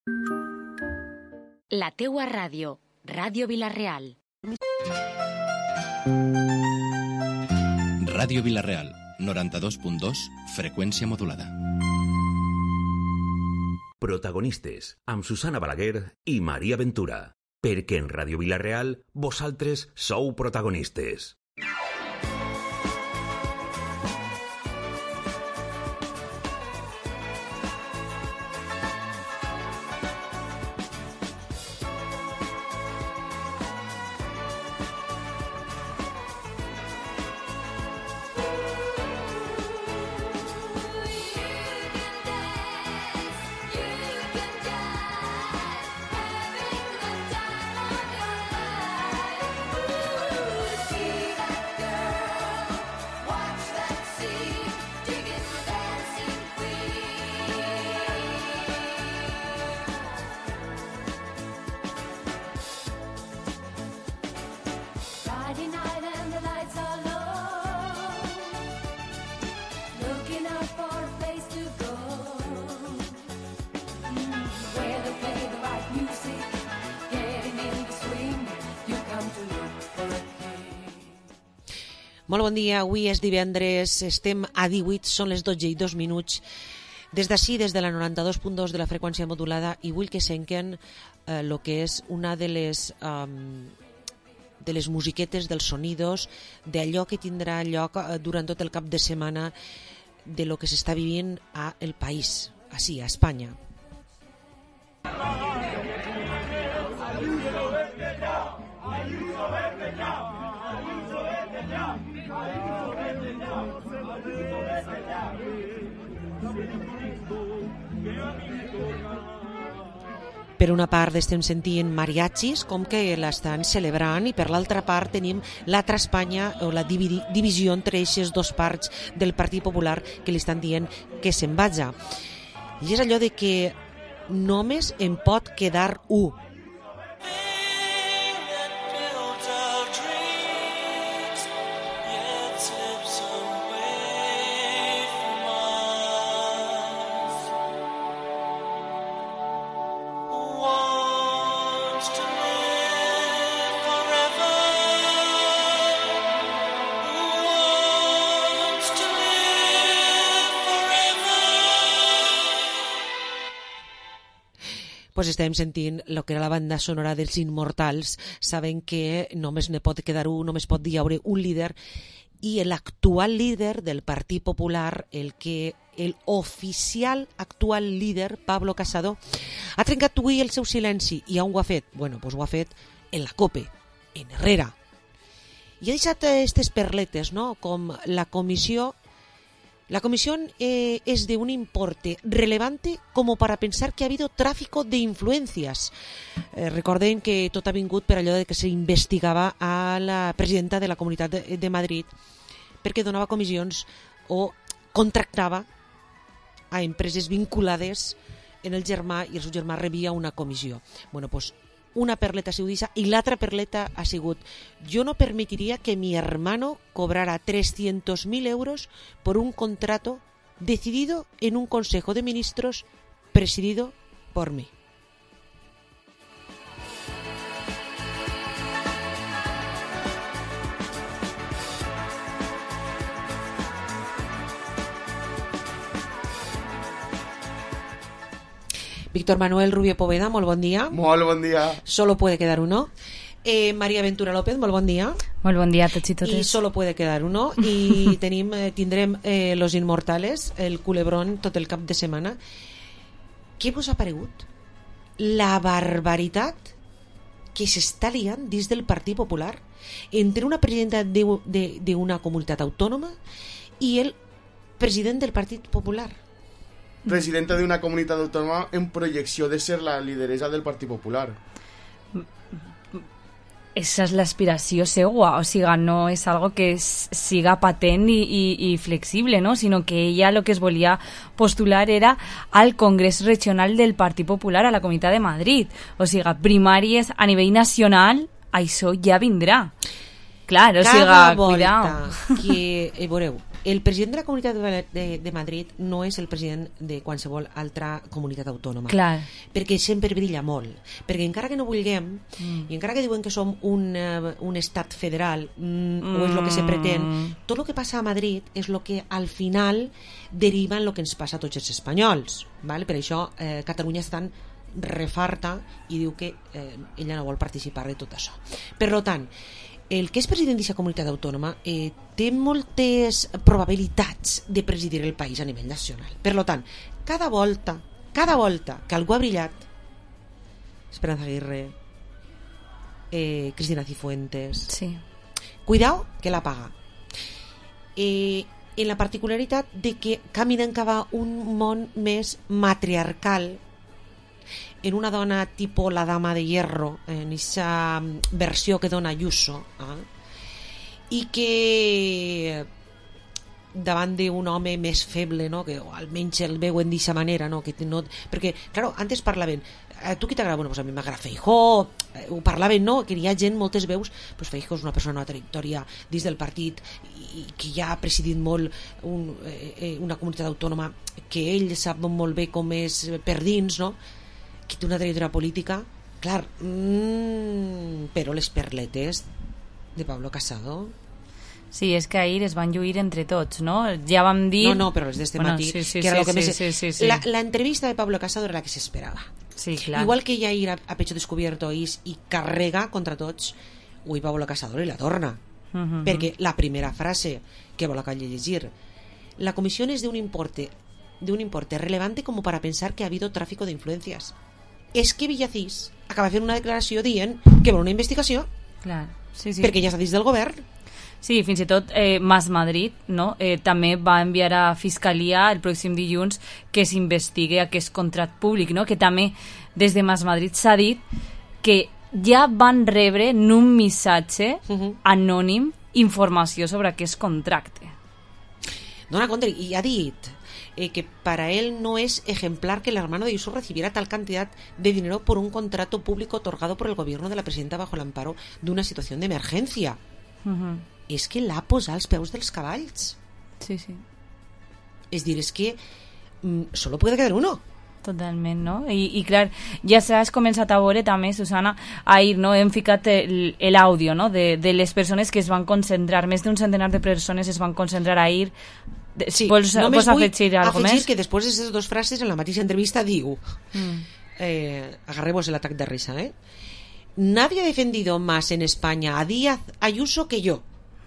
La teua ràdio, Ràdio Vila-real. Ràdio Vila-real, 92.2, freqüència modulada. Protagonistes, amb Susana Balaguer i Maria Ventura. Perquè en Ràdio Vila-real vosaltres sou protagonistes. Molt bon dia, avui és divendres, estem a 18, són les 12:02. Des d'ací, des de la 92.2 de la freqüència modulada, i vull que senquen el que és una de les musiquetes, dels sonidos, d'allò que tindrà lloc durant tot el cap de setmana de lo que s'està vivint a el país, així, a Espanya. Per una part estem sentint mariachis com que l'estan celebrant i per l'altra part tenim l'altra Espanya o la divisió entre aquestes dues parts del Partit Popular que li estan dient que se'n vaja. I és allò de que només en pot quedar u. Pues estem sentint el que era la banda sonora dels Immortals. Saben que només ne pot quedar un, només pot hi haver un líder, i l'actual líder del Partit Popular, el oficial actual líder, Pablo Casado, ha trencat avui el seu silenci. I on ho ha fet? Bueno, pues ho ha fet en la COPE, en Herrera. I ha deixat aquestes perletes, ¿no? Com la comisión es de un importe relevante como para pensar que ha habido tráfico de influencias. Recordem que tot ha vingut per allò de que s'investigava a la presidenta de la Comunitat de Madrid perquè donava comissions o contractava a empreses vinculades en el germà i el seu germà rebia una comissió. Bueno, pues una perleta ha sigut esa y la otra perleta ha sigut: yo no permitiría que mi hermano cobrara 300.000 euros por un contrato decidido en un Consejo de Ministros presidido por mí. Víctor Manuel Rubio Poveda, molt bon dia. Molt bon dia. Solo puede quedar uno. Maria Ventura López, molt bon dia. Molt bon dia a tots i totes. I solo puede quedar uno. I tindrem Los Inmortales, el culebrón, tot el cap de setmana. Què vos ha paregut la barbaritat que s'està liant dins del Partit Popular entre una presidenta d'una comunitat autònoma i el president del Partit Popular? Presidenta d'una comunitat autònoma en projecció de ser la lideresa del Partit Popular. Esa és l'aspiració seua, o sigui, no és algo que siga patent i flexible, ¿no? Sinó que ella lo que es volia postular era al Congrés Regional del Partit Popular a la Comunitat de Madrid. O sigui, primàries a nivell nacional, això ja vindrà. Clar, o sigui, cada volta que, veureu, el president de la Comunitat de Madrid no és el president de qualsevol altra comunitat autònoma. Clar. Perquè sempre brilla molt. Perquè encara que no vulguem, i encara que diuen que som un estat federal, o és el que se pretén, tot el que passa a Madrid és el que al final deriva en el que ens passa a tots els espanyols. Val? Per això Catalunya està tan refarta i diu que ella no vol participar de tot això. Per tant, el que és president d'aquesta comunitat autònoma té moltes probabilitats de presidir el país a nivell nacional. Per tant, cada volta que algú ha brillat, Esperanza Aguirre, Cristina Cifuentes, Sí. cuidao que la paga. En la particularitat de que caminen cap a un món més matriarcal, en una dona tipus la dama de hierro, en aquesta versió que dona Ayuso, i que davant d'un home més feble, no? Que almenys el veuen d'aquesta manera, no? Que no, perquè, clar, antes parlaven tu qui t'agrada? Bueno, pues a mi m'agrada Feijóo, ho parlaven, no? Que hi ha gent, moltes veus, pues Feijóo és una persona amb una trajectòria dins del partit i que ja ha presidit molt una comunitat autònoma que ell sap molt bé com és per dins, no? Que té una trajectòria política, clar, però les perletes de Pablo Casado. Sí, és que ahir es van lluir entre tots, no? Ja vam dir... No, però les d'este matí, que era el que més... Sí. La entrevista de Pablo Casado era la que s'esperava. Sí, clar. Igual que ella ir a pecho descubierto i carrega contra tots, avui Pablo Casado i la torna. Perquè la primera frase que vol acabar de llegir, la comisión es de un importe relevante como para pensar que ha habido tráfico de influencias. És que Villacís acaba fent una declaració dient que vol una investigació, Clar, sí. perquè ja està dins del govern. Sí, fins i tot Mas Madrid, no? També va enviar a Fiscalia el pròxim dilluns que s'investigui aquest contracte públic, no? Que també des de Mas Madrid s'ha dit que ja van rebre en un missatge anònim informació sobre aquest contracte. Dona compte, y ha dit que para él no es ejemplar que el hermano de Ayuso recibiera tal cantidad de dinero por un contrato público otorgado por el gobierno de la presidenta bajo el amparo de una situación de emergencia. És que l'ha posat als peus dels cavalls. Sí. És dir, és que solo puede quedar uno. Totalment, no? I clar, ja s'has començat a veure també, Susana, ahir, no? Hem ficat l'àudio, no? De les persones que es van concentrar, més d'un centenar de persones es van concentrar ahir. Sí, vols afegir alguna més? Que després d'aquestes dues frases en la mateixa entrevista diu agarremos el atac de risa, nadie ha defendido más en España a Díaz Ayuso que yo.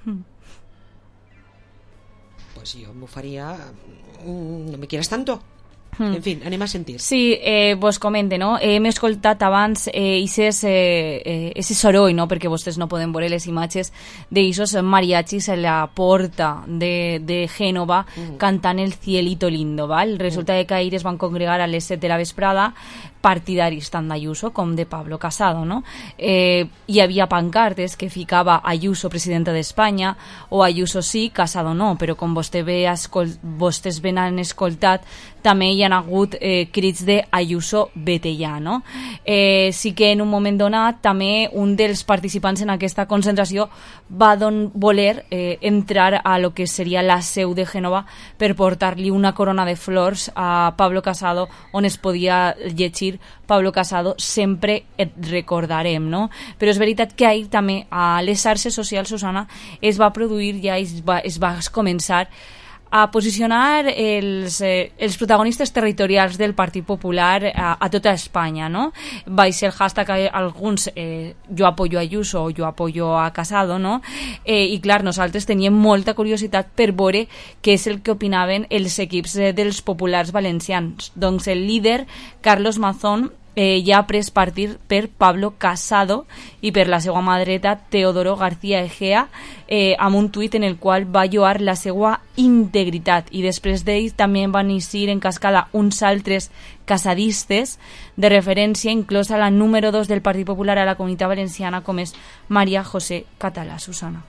Pues yo me faria no me quieras tanto. En fin, anem a sentir. Sí, vos comente, no? Hem escoltat abans ese soroll, no? Perquè vostès no poden veure les imatges d'eixos mariachis a la porta de Génova cantant El cielito lindo, val? Resulta que ahir es van congregar a les 7 de la vesprada partidaris tant d'Ayuso com de Pablo Casado, no? Hi havia pancartes que ficava Ayuso presidenta d'Espanya o Ayuso sí, Casado no, però com vostès ben han escoltat, també hi ha hagut crits de Ayuso vete ja, no? Sí que en un moment donat també un dels participants en aquesta concentració va voler entrar a lo que seria la seu de Génova per portar-li una corona de flors a Pablo Casado on es podia llegir Pablo Casado, sempre et recordarem, no? Però és veritat que ahir també a les xarxes socials, Susana, es va produir ja, es va començar a posicionar els protagonistes territorials del Partit Popular a tota Espanya, no? Va ser el hashtag alguns jo apoyo a Ayuso o jo apoyo a Casado, no? I clar, nosaltres teníem molta curiositat per veure què és el que opinaven els equips dels populars valencians. Doncs el líder, Carlos Mazón, ja ha pres partit per Pablo Casado i per la seva mà dreta Teodoro García Egea amb un tuit en el qual va lloar la seva integritat i després d'ell també van eixir en cascada uns altres casadistes de referència inclosa la número 2 del Partit Popular a la Comunitat Valenciana com és María José Català. Susana.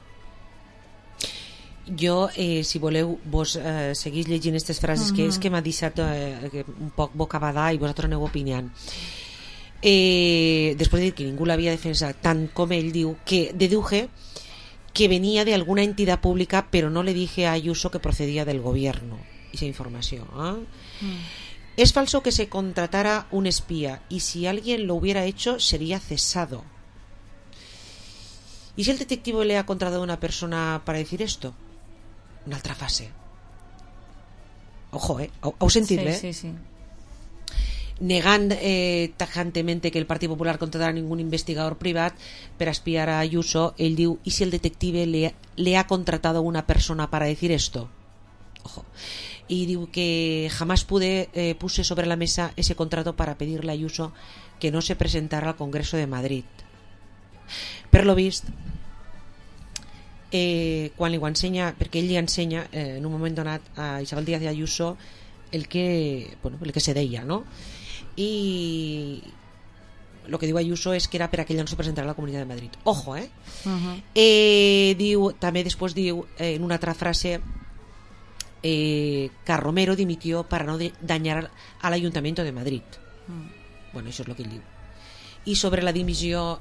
Jo, si voleu, vos seguís llegint aquestes frases que és que m'ha deixat un poc bocabadà i vosaltres aneu opinant. Després de dir que ningú l'havia defensat tant com ell diu, que deduje que venía de alguna entidad pública, pero no le dije a Ayuso que procedía del gobierno esa información. Es falso que se contratara un espía, y si alguien lo hubiera hecho sería cesado. ¿Y si el detective le ha contratado a una persona para decir esto? Una altra fase. Ojo, heu sentit bé? Sí. Negant tajantemente que el Partit Popular contratarà ningún investigador privat per espiar a Ayuso, ell diu, ¿y si el detective le ha contratado a una persona para decir esto? Ojo. Y diu que jamás puse sobre la mesa ese contrato para pedirle a Ayuso que no se presentara al Congreso de Madrid. Per lo vist, quan li ho ensenya, perquè ell li ensenya en un moment donat a Isabel Díaz de Ayuso el que se deia, no? I el que diu Ayuso és que era per a que ella no se presentara a la Comunitat de Madrid. Ojo, diu, també després diu en una altra frase que Romero dimitió para no dañar al Ayuntamiento de Madrid. Bueno, això és el que ell diu. I sobre la dimissió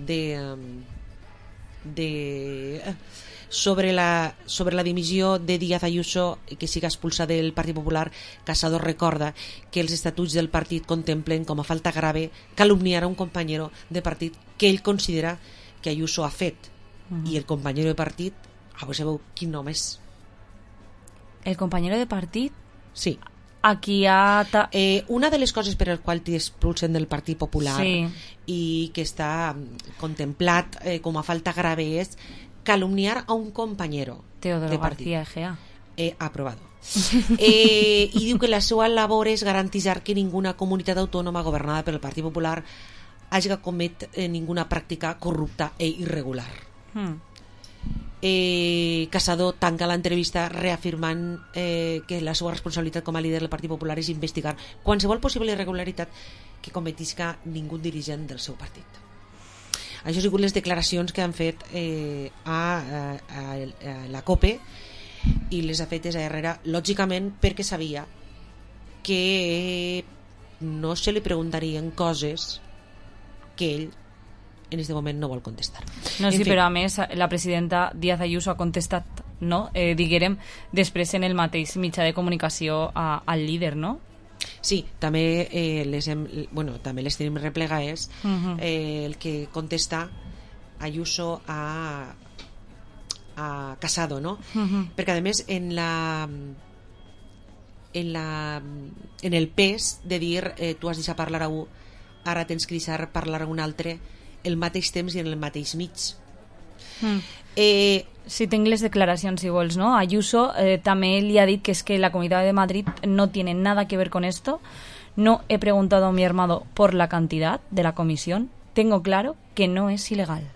sobre la dimissió de Díaz Ayuso, que siga expulsada del Partit Popular, Casado recorda que els estatuts del partit contemplen com a falta grave calumniar a un companyero de partit que ell considera que Ayuso ha fet. I el companyero de partit, sabeu quin nom és? El companyero de partit? Sí. Aquí ha... una de les coses per les quals t'expulsen del Partit Popular i que està contemplat com a falta grave és calumniar a un compañero Teodoro de partit. García Egea. Aprobado. I diu que la seva labor és garantitzar que ninguna comunitat autònoma governada pel Partit Popular hagi comet ninguna pràctica corrupta e irregular. Casado tanca l'entrevista reafirmant que la seva responsabilitat com a líder del Partit Popular és investigar qualsevol possible irregularitat que cometisca ningú dirigent del seu partit. Això han sigut les declaracions que han fet a la COPE, i les ha fetes a Herrera, lògicament perquè sabia que no se li preguntarien coses que ell en aquest moment no vol contestar. No, sí, però a més la presidenta Díaz Ayuso ha contestat, no? Diguérem, després en el mateix mitjà de comunicació al líder, no? Sí, també també les tenim replegades. El que contesta Ayuso a Casado, no? Perquè a més en el pes de dir tu has deixat parlar a un, ara tens que deixar parlar a un altre el mateix temps i en el mateix mig. Sí, tengo las declaraciones si vols, ¿no? Ayuso también le ha dicho que es que la Comunidad de Madrid no tiene nada que ver con esto. No he preguntado a mi hermano por la cantidad de la comisión. Tengo claro que no es ilegal.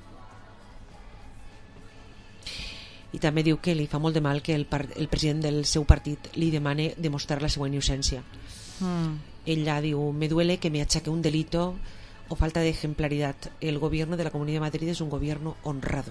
I també diu que li fa molt de mal que el president del seu partit li demane demostrar la seva innocència. Ella diu, me duele que me achaque un delito o falta de ejemplaridad. El gobierno de la Comunidad de Madrid es un gobierno honrado.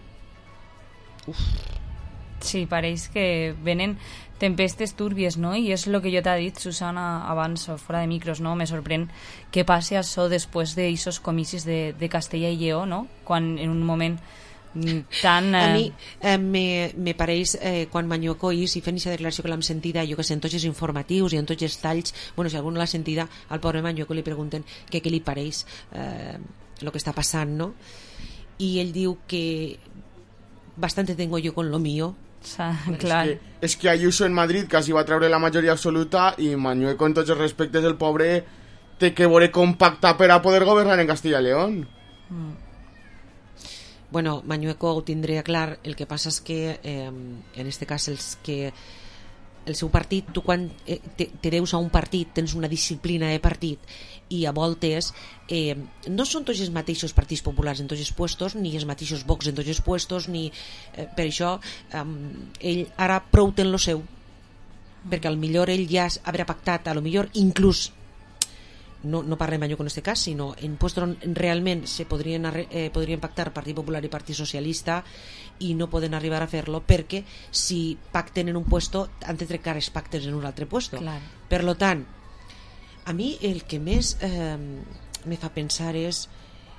Sí, pareix que venen tempestes túrbies, no? I és el que jo t'ha dit, Susana, abans, fora de micros, no? Me sorprèn que passe això després d'eixos comicis de Castella i Lleó, no? Quan en un moment tan... A mi me pareix quan Mañueco i fent aquesta declaració que l'hem sentida, jo que sé, en tots els informatius i en tots els talls, bueno, si algú no l'ha sentida, al pobre Mañueco li pregunten què li pareix el que està passant, no? I ell diu que bastante tengo yo con lo mío. Clar. Es que Ayuso en Madrid casi va a treure la majoria absoluta i Mañueco en tots els respectes el pobre té que veure com pactar per a poder governar en Castilla y León. Bueno, Mañueco ho tindria clar, el que passa és que en este cas el seu partit, tu quan te deus a un partit tens una disciplina de partit i a voltes no són tots els mateixos partits populars en tots els puestos, ni els mateixos Vox en tots els puestos, ni per això ell ara prou té en lo seu, perquè al millor ell ja haurà pactat, a lo millor inclús no parlem en aquest cas, sinó en puestos on realment se podrien pactar Partit Popular i Partit Socialista i no poden arribar a fer-lo perquè si pacten en un puesto han de trencar els pactes en un altre puesto. Clar. Per lo tant, a mi el que més me fa pensar és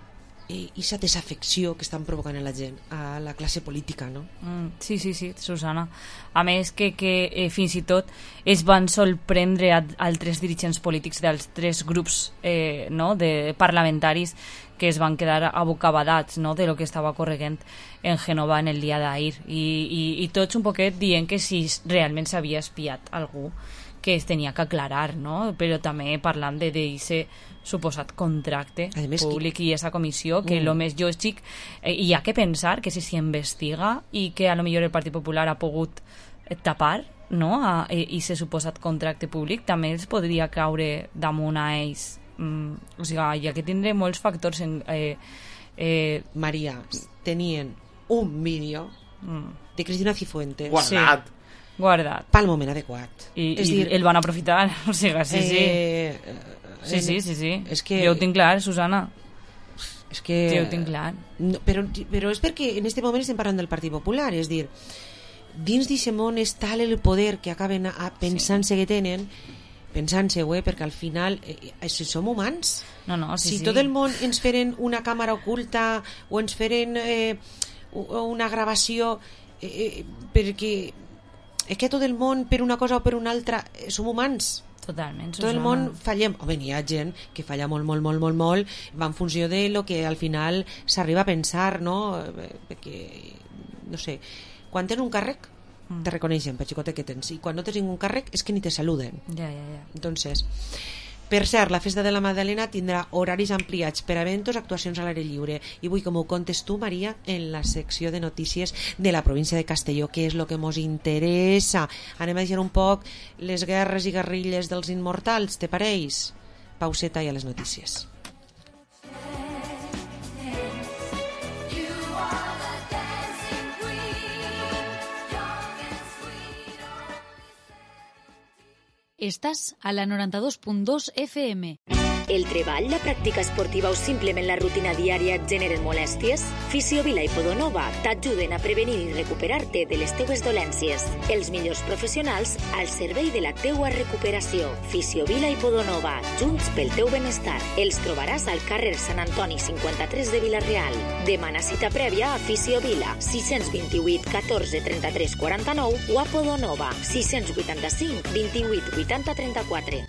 aquesta desafecció que estan provocant a la gent, a la classe política, no? Sí, Susana. A més que fins i tot es van sorprendre altres dirigents polítics dels 3 grups de parlamentaris que es van quedar abocabadats, no?, de lo que estava corregent en Génova en el dia d'ahir. I tots un poquet dient que si realment s'havia espiat algú que es tenia que aclarar, no? Però també parlant d'aquest suposat contracte públic i aquesta comissió, que el més lògic, hi ha que pensar que si s'hi investiga i que a lo millor el Partit Popular ha pogut tapar, no?, aquest suposat contracte públic, també els podria caure damunt a ells. O sigui, hi ha que tindre molts factors Maria, tenien un vídeo de Cristina Cifuentes guardat pel moment adequat. I el van aprofitar. O sigui, sí. És que... Jo ho tinc clar, Susana. És que... Jo ho tinc clar. No, però és perquè en aquest moment estem parlant del Partit Popular, és dir, dins d'aquest món és tal el poder que acaben pensant-se que tenen, pensant-se-ho, perquè al final si som humans, si tot el món ens feren una càmera oculta o ens feren una gravació perquè és que tot el món per una cosa o per una altra som humans. Totalment, Susana. Tot el món fallem. Hi ha gent que falla molt, va en funció de lo que al final s'arriba a pensar, no? Perquè, no sé, quan tens un càrrec te reconeixen per xicotet que tens, i quan no tens ningú càrrec és que ni te saluden. Ja. Entonces, per cert, la Festa de la Magdalena tindrà horaris ampliats per a eventos, actuacions a l'aire lliure, i vull que m'ho contes tu, Maria, en la secció de notícies de la província de Castelló, que és el que mos interessa. Anem a deixar un poc les guerres i guerrilles dels immortals, te pareix? Pauseta i a les notícies. Estàs a la 92.2 FM. El treball, la pràctica esportiva o simplement la rutina diària et generen molèsties? Fisiovila i Podonova t'ajuden a prevenir i recuperar-te de les teues dolències. Els millors professionals al servei de la teua recuperació. Fisiovila i Podonova, junts pel teu benestar. Els trobaràs al carrer Sant Antoni 53 de Vila-real. Demana cita prèvia a Fisiovila 628 14 33 49 o a Podonova 685 28 80 34.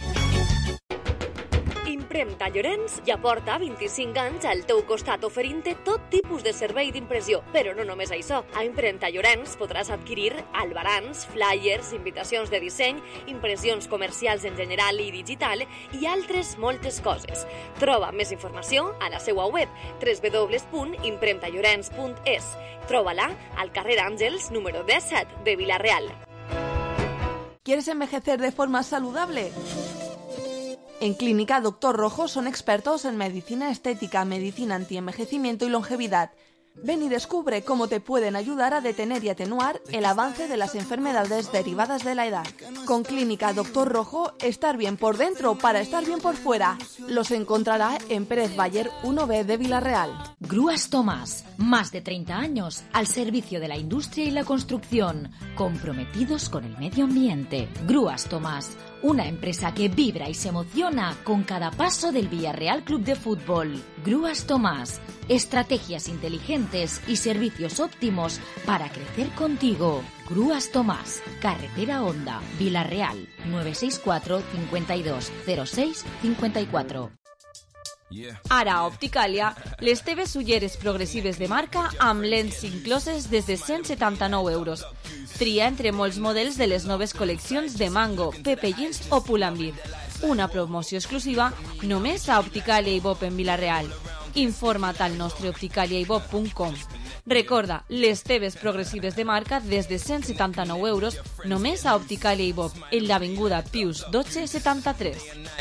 Impremta Llorenç ja porta 25 anys al teu costat oferint-te tot tipus de servei d'impressió. Però no només això. A Impremta Llorenç podràs adquirir albarans, flyers, invitacions de disseny, impressions comercials en general i digital i altres moltes coses. Troba més informació a la seva web www.impremtallorens.es. Troba-la al carrer Àngels número 17 de Vila-real. ¿Quieres envejecer de forma saludable? En Clínica Doctor Rojo son expertos en medicina estética, medicina antienvejecimiento y longevidad. Ven y descubre cómo te pueden ayudar a detener y atenuar el avance de las enfermedades derivadas de la edad. Con Clínica Doctor Rojo, estar bien por dentro para estar bien por fuera. Los encontrará en Pérez Bayer 1B de Vila-real. Grúas Tomás, más de 30 años al servicio de la industria y la construcción, comprometidos con el medio ambiente. Grúas Tomás, una empresa que vibra y se emociona con cada paso del Villarreal Club de Fútbol. Grúas Tomás, estrategias inteligentes y servicios óptimos para crecer contigo. Grúas Tomás, carretera Honda, Vila-real, 964 52 06 54. Ara a Opticàlia, les teves ulleres progressives de marca amb lents incloses des de 179 euros. Tria entre molts models de les noves col·leccions de Mango, Pepe Jeans o Pull&Bear. Una promoció exclusiva només a Opticàlia i Bob en Vila-real. Informa't al nostre opticaliaibob.com. Recorda, les teves progressives de marca des de 179 euros només a Opticàlia i Bob, en l'avinguda Pius 1273.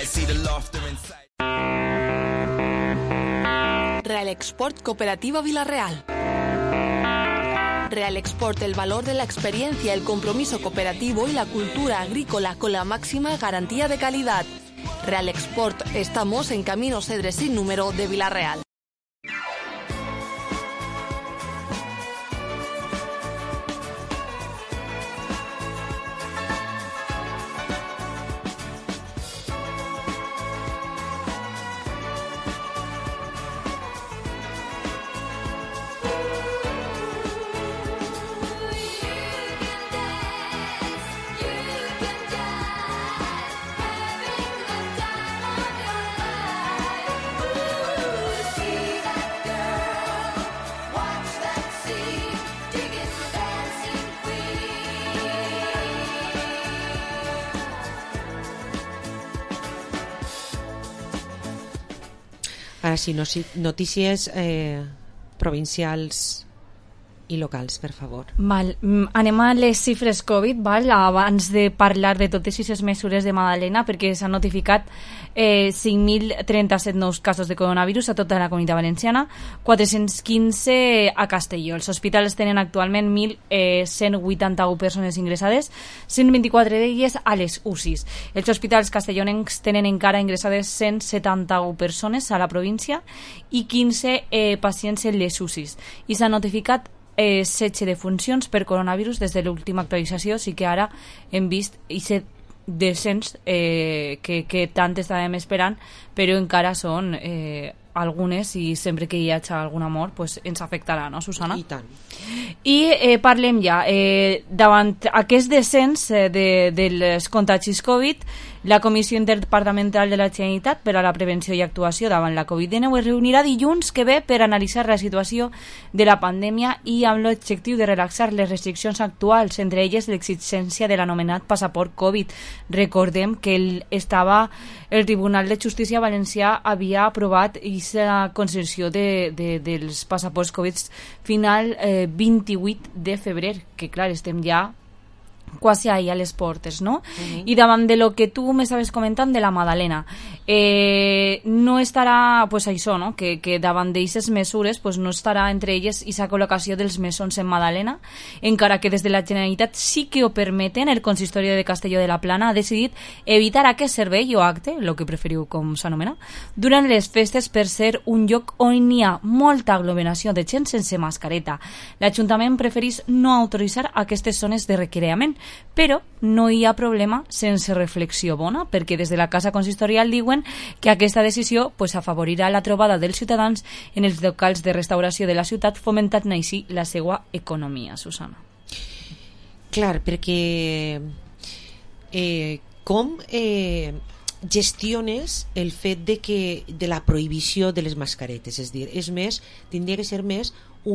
Real Export Cooperativa Vila-real. Real Export, el valor de la experiencia, el compromiso cooperativo y la cultura agrícola con la máxima garantía de calidad. Real Export, estamos en Camino Cedres sin número de Vila-real. Ara sí, notícies provincials i locals, per favor. Val. Anem a les xifres Covid, val? Abans de parlar de totes aquestes mesures de Madalena, perquè s'han notificat 5.037 nous casos de coronavirus a tota la Comunitat Valenciana, 415 a Castelló. Els hospitals tenen actualment 1.181 persones ingressades, 124 d'elles a les UCIs. Els hospitals castellonencs tenen encara ingressades 171 persones a la província i 15 pacients en les UCIs. I s'han notificat 16 defuncions per coronavirus des de l'última actualització, sí que ara hem vist aquest descens que tant estàvem esperant, però encara són algunes i sempre que hi hagi alguna mort pues, ens afectarà, no, Susana? I tant. I parlem ja, davant aquest descens dels contagis Covid, la Comissió Interdepartamental de la Generalitat per a la Prevenció i Actuació davant la Covid-19 es reunirà dilluns que ve per analitzar la situació de la pandèmia i amb l'objectiu de relaxar les restriccions actuals, entre elles l'existència de l'anomenat passaport Covid. Recordem que el Tribunal de Justícia Valencià havia aprovat aquesta concessió dels passaports Covid final 28 de febrer, que clar, estem ja quasi ahí a les portes, no? I davant de lo que tu m'estaves comentant de la Madalena, no estarà, pues això, no? Que davant d'aquestes mesures pues no estarà entre elles aquesta col·locació dels mesons en Madalena, encara que des de la Generalitat sí que ho permeten. El Consistori de Castelló de la Plana ha decidit evitar aquest servei o acte, el que preferiu com s'anomena, durant les festes per ser un lloc on hi ha molta aglomeració de gent sense mascareta. L'Ajuntament preferís no autoritzar aquestes zones de recreament, però no hi ha problema sense reflexió bona, perquè des de la Casa Consistorial diuen que aquesta decisió pues, afavorirà la trobada dels ciutadans en els locals de restauració de la ciutat, fomentant així la seva economia, Susana. Clar, perquè com gestiones el fet de la prohibició de les mascaretes? És dir, tindria que ser més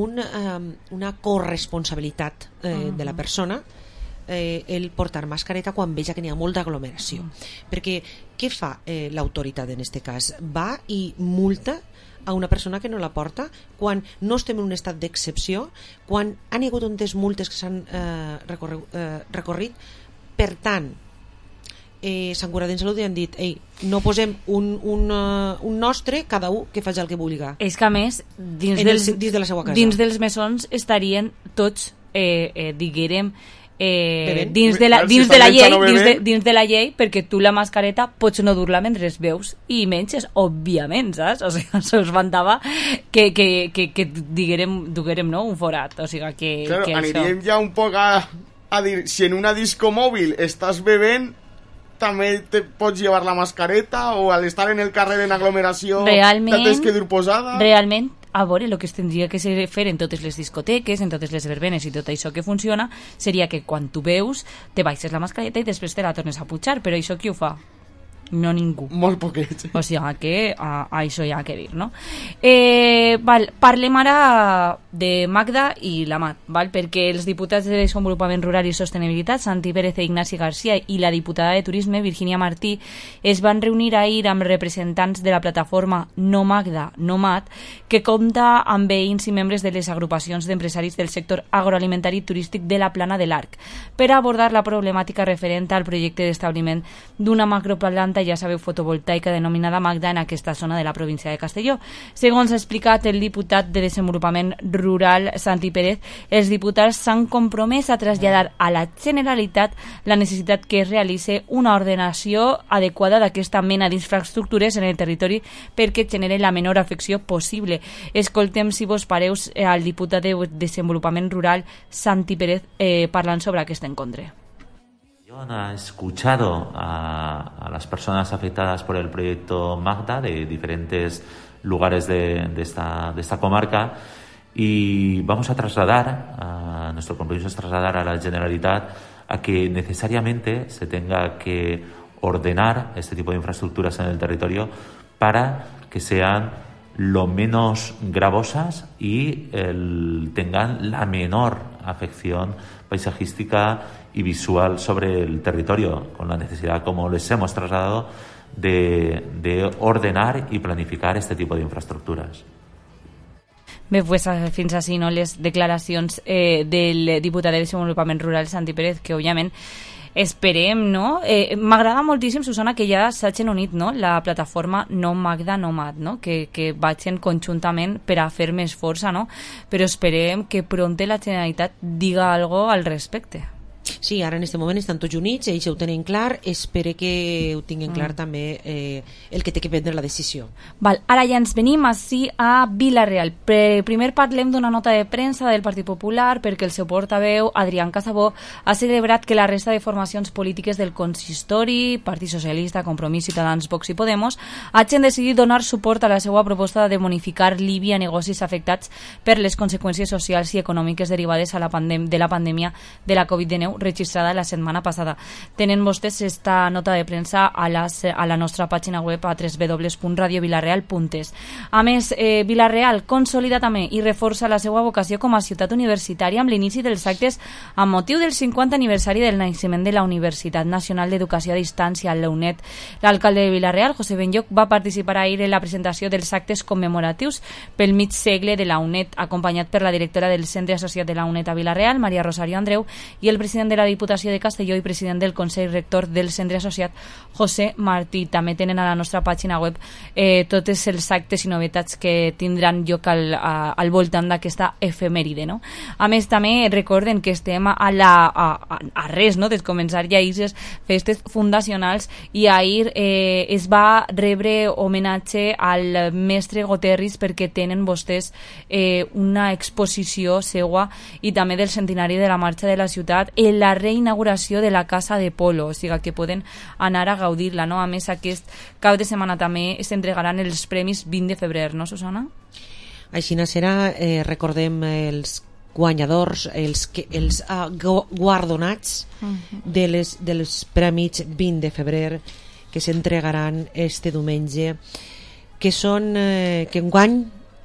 una corresponsabilitat de la persona el portar mascareta quan veja que n'hi ha molta aglomeració. Perquè què fa l'autoritat en aquest cas? Va i multa a una persona que no la porta quan no estem en un estat d'excepció, quan han hi hagut unes multes que s'han recorrit. Per tant, Sant Cugat en Salut han dit no posem un nostre, cada un que faci el que vulgui. És que a més dins de la seva casa, dins dels mesons estarien tots diguérem dins de la llei, perquè tu la mascareta pots no dur-la mentre veus i menges, òbviament, saps? O sigui, se'ls vantava que duguérem no? Un forat, o sigui que claro, que aniríem ja un poc a dir, si en una disco mòbil estàs bevent, també te pots llevar la mascareta, o al estar en el carrer en aglomeració la tens que dur posada. Realment, a veure, el que es tindria que fer en totes les discoteques, en totes les verbenes i tot això que funciona, seria que quan tu veus te baixes la mascareta i després te la tornes a pujar, però això qui ho fa? No ningú. Molt poquet. O sigui que això hi ha que dir, no? Parlem ara de Magda i la Mat, val? Perquè els diputats de Desenvolupament Rural i Sostenibilitat, Santi Pérez i Ignasi García, i la diputada de Turisme, Virginia Martí, es van reunir ahir amb representants de la plataforma No Magda, No Mat, que compta amb veïns i membres de les agrupacions d'empresaris del sector agroalimentari i turístic de la Plana de l'Arc, per abordar la problemàtica referent al projecte d'establiment d'una macroplanta, ja sabeu, fotovoltaica denominada Magda en aquesta zona de la província de Castelló. Segons ha explicat el diputat de Desenvolupament Rural, Santi Pérez, els diputats s'han compromès a traslladar a la Generalitat la necessitat que es realitzi una ordenació adequada d'aquesta mena d'infraestructures en el territori perquè genere la menor afecció possible. Escoltem, si vos pareus, al diputat de Desenvolupament Rural, Santi Pérez, parlant sobre aquest encontre. Ha escuchado a las personas afectadas por el proyecto Magda de diferentes lugares de esta comarca, y vamos a trasladar, nuestro compromiso es trasladar a la Generalitat a que necesariamente se tenga que ordenar este tipo de infraestructuras en el territorio para que sean lo menos gravosas y tengan la menor afección paisajística y visual sobre el territorio, con la necesidad, como les hemos trasladado, de ordenar y planificar este tipo de infraestructuras. Bé, pues, fins així, no?, les declaracions del diputat de Desenvolupament Rural, Santi Pérez, que òbviament esperem, no? M'agrada moltíssim, Susana, que ja s'hagin unit, no?, la plataforma No Magda Nomad, no?, que vagin conjuntament per a fer més força, no? Però esperem que prompte la Generalitat diga algo al respecte. Sí, ara en aquest moment estan tots units, ells ho tenen clar, espero que ho tinguin clar també el que té que prendre la decisió. Val, ara ja ens venim així a Vila-real. Primer parlem d'una nota de premsa del Partit Popular perquè el seu portaveu, Adrián Casabó, ha celebrat que la resta de formacions polítiques del consistori, Partit Socialista, Compromís, Ciutadans, Vox i Podemos, hagin decidit donar suport a la seva proposta de bonificar l'IBI a negocis afectats per les conseqüències socials i econòmiques derivades de la pandèmia de la Covid-19 registrada la setmana passada. Tenen vostès esta nota de premsa a la nostra pàgina web a www.radiovilareal.es. A més, Vila-real consolida també i reforça la seva vocació com a ciutat universitària amb l'inici dels actes amb motiu del 50 aniversari del naixement de la Universitat Nacional d'Educació a Distància, la UNED. L'alcalde de Vila-real, José Benlloch, va participar ahir en la presentació dels actes commemoratius pel mig segle de la UNED, acompanyat per la directora del Centre Associat de la UNED a Vila-real, Maria Rosario Andreu, i el president de la Diputació de Castelló i president del Consell Rector del Centre Associat, José Martí. També tenen a la nostra pàgina web tots els actes i novetats que tindran lloc al voltant d'aquesta efemèride, no? A més, també recorden que estem a res, no?, de començar ja aquestes festes fundacionals, i ahir es va rebre homenatge al mestre Goterris perquè tenen vostès una exposició seua i també del centenari de la marxa de la ciutat en la reinauguració de la Casa de Polo, o sigui que poden anar a gaudir-la, no? A més, aquest cap de setmana també s'entregaran els premis 20 de febrer, no, Susana? Així serà, recordem els guanyadors, els guardonats dels premis 20 de febrer que s'entregaran este diumenge, que són que enguany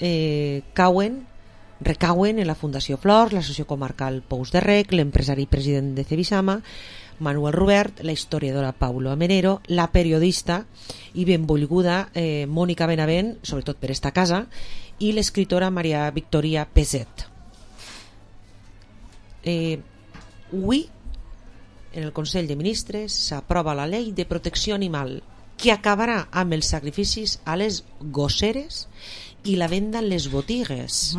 recauen en la Fundació Flors, l'Associació Comarcal Pous de Rec, l'empresari president de Cebisama, Manuel Rubert, la historiadora Paulo Amenero, la periodista i benvolguda Mònica Benavent, sobretot per esta casa, i l'escriptora Maria Victoria Peset. Avui, en el Consell de Ministres, s'aprova la llei de protecció animal que acabarà amb els sacrificis a les gosseres i la venda en les botigues.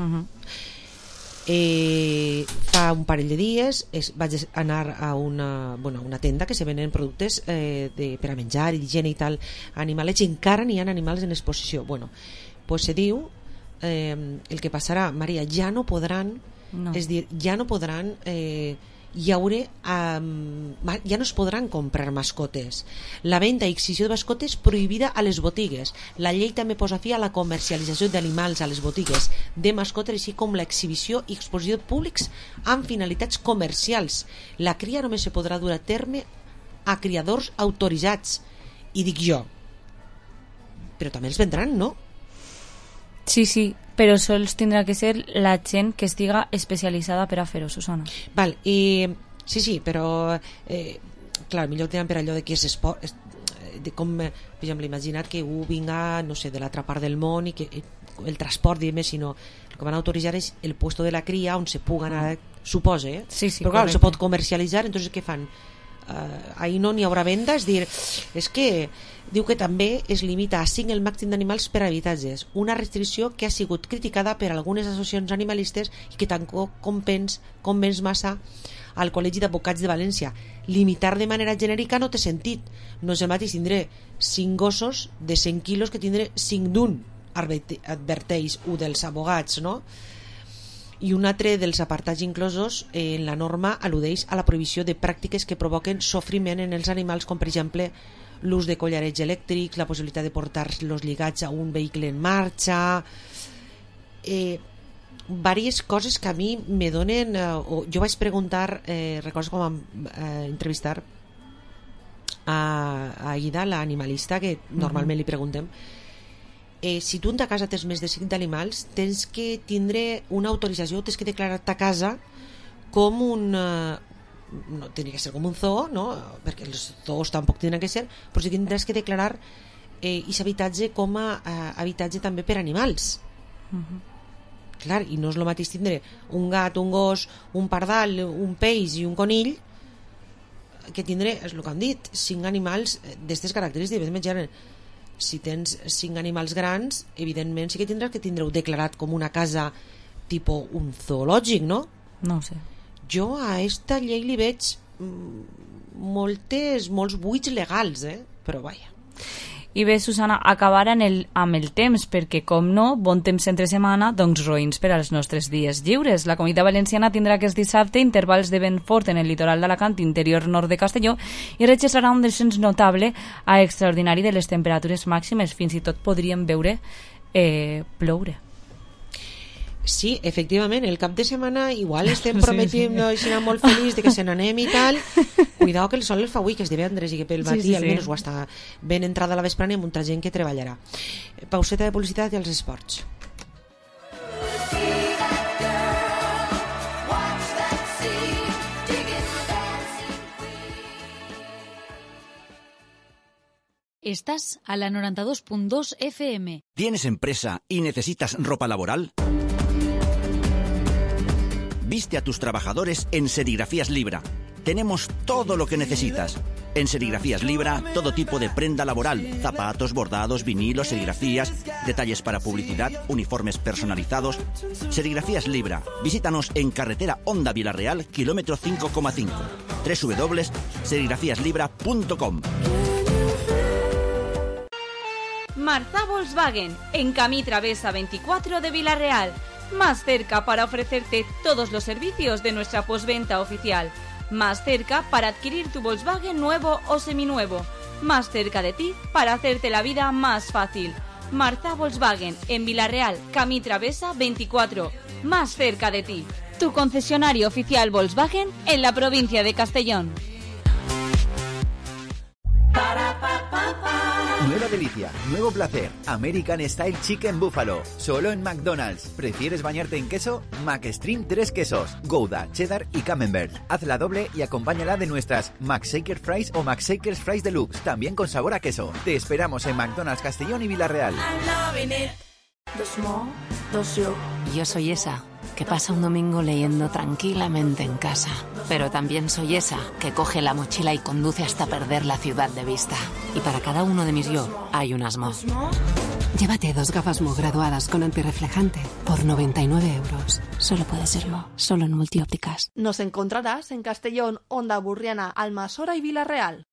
Fa un parell de dies vaig anar a una tenda que se venen productes per a menjar i d'higiene i tal, animalets, encara n'hi ha animals en exposició. Pues se diu el que passarà, Maria, ja no podran ja no es podran comprar mascotes. La venda i exhibició de mascotes prohibida a les botigues. La llei també posa fi a la comercialització d'animals a les botigues de mascotes, així com l'exhibició i exposició públics amb finalitats comercials. La cria només se podrà dur a terme a criadors autoritzats. I dic jo, però també els vendran, no? Sí, però sols tindrà que ser la gent que estiga especialitzada per a fer-ho, Susana. Val, sí, però clar, millor tenen per allò de que és esport, de com, per exemple, imagina't que algú vinga, no sé, de l'altra part del món i que el transport, diguem, sinó el que van autoritzar és el puesto de la cria on se puguen anar, suposa, Sí, però clar, se pot comercialitzar, entonces què fan? Ahí no n'hi haurà venda, és dir, és que diu que també es limita a 5 el màxim d'animals per habitatges, una restricció que ha sigut criticada per algunes associacions animalistes i que tampoc convenç massa al Col·legi d'Advocats de València. Limitar de manera genèrica no té sentit, no és el mateix tindré 5 gossos de 100 quilos que tindré 5 d'un, adverteix un dels abogats, no? I un altre dels apartats inclosos en la norma al·ludeix a la prohibició de pràctiques que provoquen sofriment en els animals, com per exemple l'ús de collarets elèctrics, la possibilitat de portar-los lligats a un vehicle en marxa, diverses coses que a mi me donen... jo vaig preguntar, recordo com vam entrevistar a Aida, l'animalista, que normalment li preguntem, si tu en ta casa tens més de 5 animals, tens que tindre una autorització, tens que declarar ta casa com un no tindria que ser com un zoo, no? Perquè els zoos tampoc tindran que ser, però sí que tindràs que declarar aquest habitatge com a habitatge també per animals. Clar, i no és el mateix tindre un gat, un gos, un pardal, un peix i un conill que tindre, és el que han dit, 5 animals d'aquestes característiques. Si tens 5 animals grans, evidentment sí que tindràs que tindreu declarat com una casa tipus un zoològic, no? No ho sé. Jo a esta llei li veig molts buits legals, però vaja. I bé, Susana, acabar amb el temps, perquè com no, bon temps entre setmana, doncs roïns per als nostres dies lliures. La Comunitat Valenciana tindrà aquest dissabte intervals de vent fort en el litoral d'Alacant, interior nord de Castelló, i registrarà un descens notable a extraordinari de les temperatures màximes. Fins i tot podríem veure ploure. Sí, efectivament, el cap de setmana igual estem prometint així molt feliç de que se n'anem i tal. Cuidao que el sol el fa avui, que és divendres, i que pel matí almenys ho està ben entrada a la vesprana i amb molta gent que treballarà. Pauseta de publicitat i els esports. Estás a la 92.2 FM. ¿Tienes empresa y necesitas ropa laboral? Viste a tus trabajadores en Serigrafías Libra. Tenemos todo lo que necesitas. En Serigrafías Libra, todo tipo de prenda laboral, zapatos, bordados, vinilos, serigrafías, detalles para publicidad, uniformes personalizados. Serigrafías Libra. Visítanos en carretera Honda Vilareal, kilómetro 5,5. www.serigrafíaslibra.com. Marza Volkswagen, en Camí Travesa 24 de Vilareal. Más cerca para ofrecerte todos los servicios de nuestra postventa oficial. Más cerca para adquirir tu Volkswagen nuevo o seminuevo. Más cerca de ti para hacerte la vida más fácil. Marza Volkswagen, en Vilareal, Camí Travesa 24. Más cerca de ti. Tu concesionario oficial Volkswagen en la provincia de Castellón. Nueva delicia, nuevo placer, American Style Chicken Buffalo, solo en McDonald's. ¿Prefieres bañarte en queso? McStream 3 quesos, Gouda, Cheddar y Camembert. Hazla doble y acompáñala de nuestras McShaker Fries o McShakers Fries Deluxe, también con sabor a queso. Te esperamos en McDonald's Castellón y Vilareal. Yo soy esa que pasa un domingo leyendo tranquilamente en casa. Pero también soy esa que coge la mochila y conduce hasta perder la ciudad de vista. Y para cada uno de mis yo hay un Asmo. Llévate 2 gafas Mo graduadas con antirreflejante por 99 euros. Solo puede ser Mo, solo en Multiópticas. Nos encontrarás en Castellón, Honda Burriana, Almasora y Vilareal.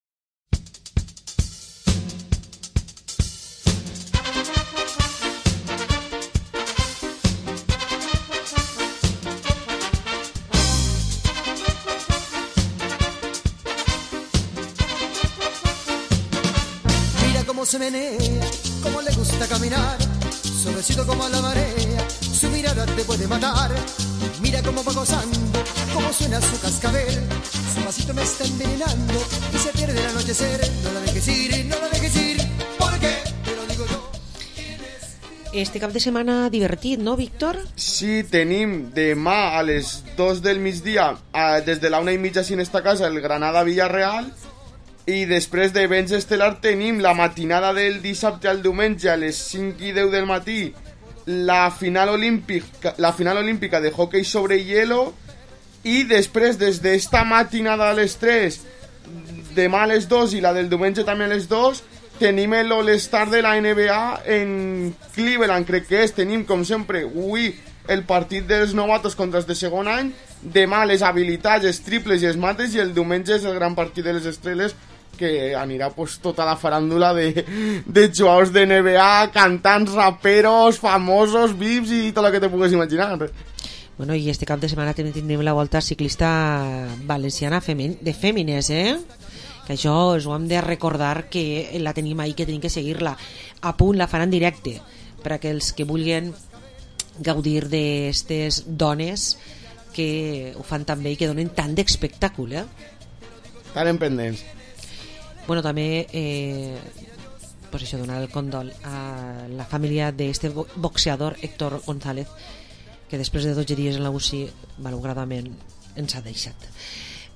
Cómo se menea, cómo le gusta caminar, suavecito como la marea, su mirada te puede matar. Mira cómo va gozando, cómo suena su cascabel, su pasito me está envenenando y se pierde el anochecer. No la dejes ir, no la dejes ir, porque te lo digo yo. Este cap de setmana divertit, no, Víctor? Sí, tenim demà a les 2 del migdia, des de la 1:30 sin esta casa, el Granada-Villarreal. I després de Vents Estel·lar tenim la matinada del dissabte al diumenge a les 5:10 del matí, la final olímpica de hockey sobre hielo, i després, des d'esta matinada a les 3, demà a les 2 i la del diumenge també a les 2, tenim l'All-Star de la NBA en Cleveland, crec que és. Tenim, com sempre, avui el partit dels novatos contra els de segon any, demà les habilitats, els triples i els mates, i el diumenge és el gran partit de les estrelles, que anirà pues tota la faràndula de jugadors de NBA, cantants, raperos, famosos, vips i tot el que te pugues imaginar. Bueno, i este cap de setmana també tindrem la volta ciclista valenciana de fèmines, que això us ho hem de recordar, que la tenim ahí, que tenim que seguir-la a punt, la faran directe per a aquells que vulguin gaudir d'aquestes dones que ho fan tan bé i que donen tant d'espectacle, Estan en pendents. Bueno, també pues això, donar el condol a la família d'este boxeador Héctor González, que després de 12 dies en la UCI malauradament ens ha deixat.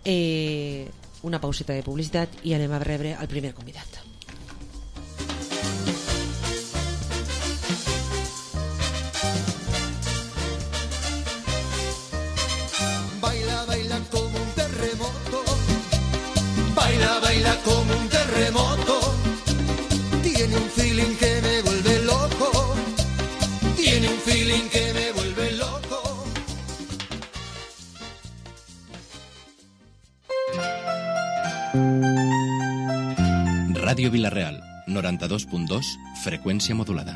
Una pausita de publicitat i anem a rebre el primer convidat. Baila, baila como un terremoto. Baila, baila como un terremoto. Tiene un feeling que me vuelve loco. Tiene un feeling que me vuelve loco. Ràdio Vila-real, 92.2, frecuencia modulada.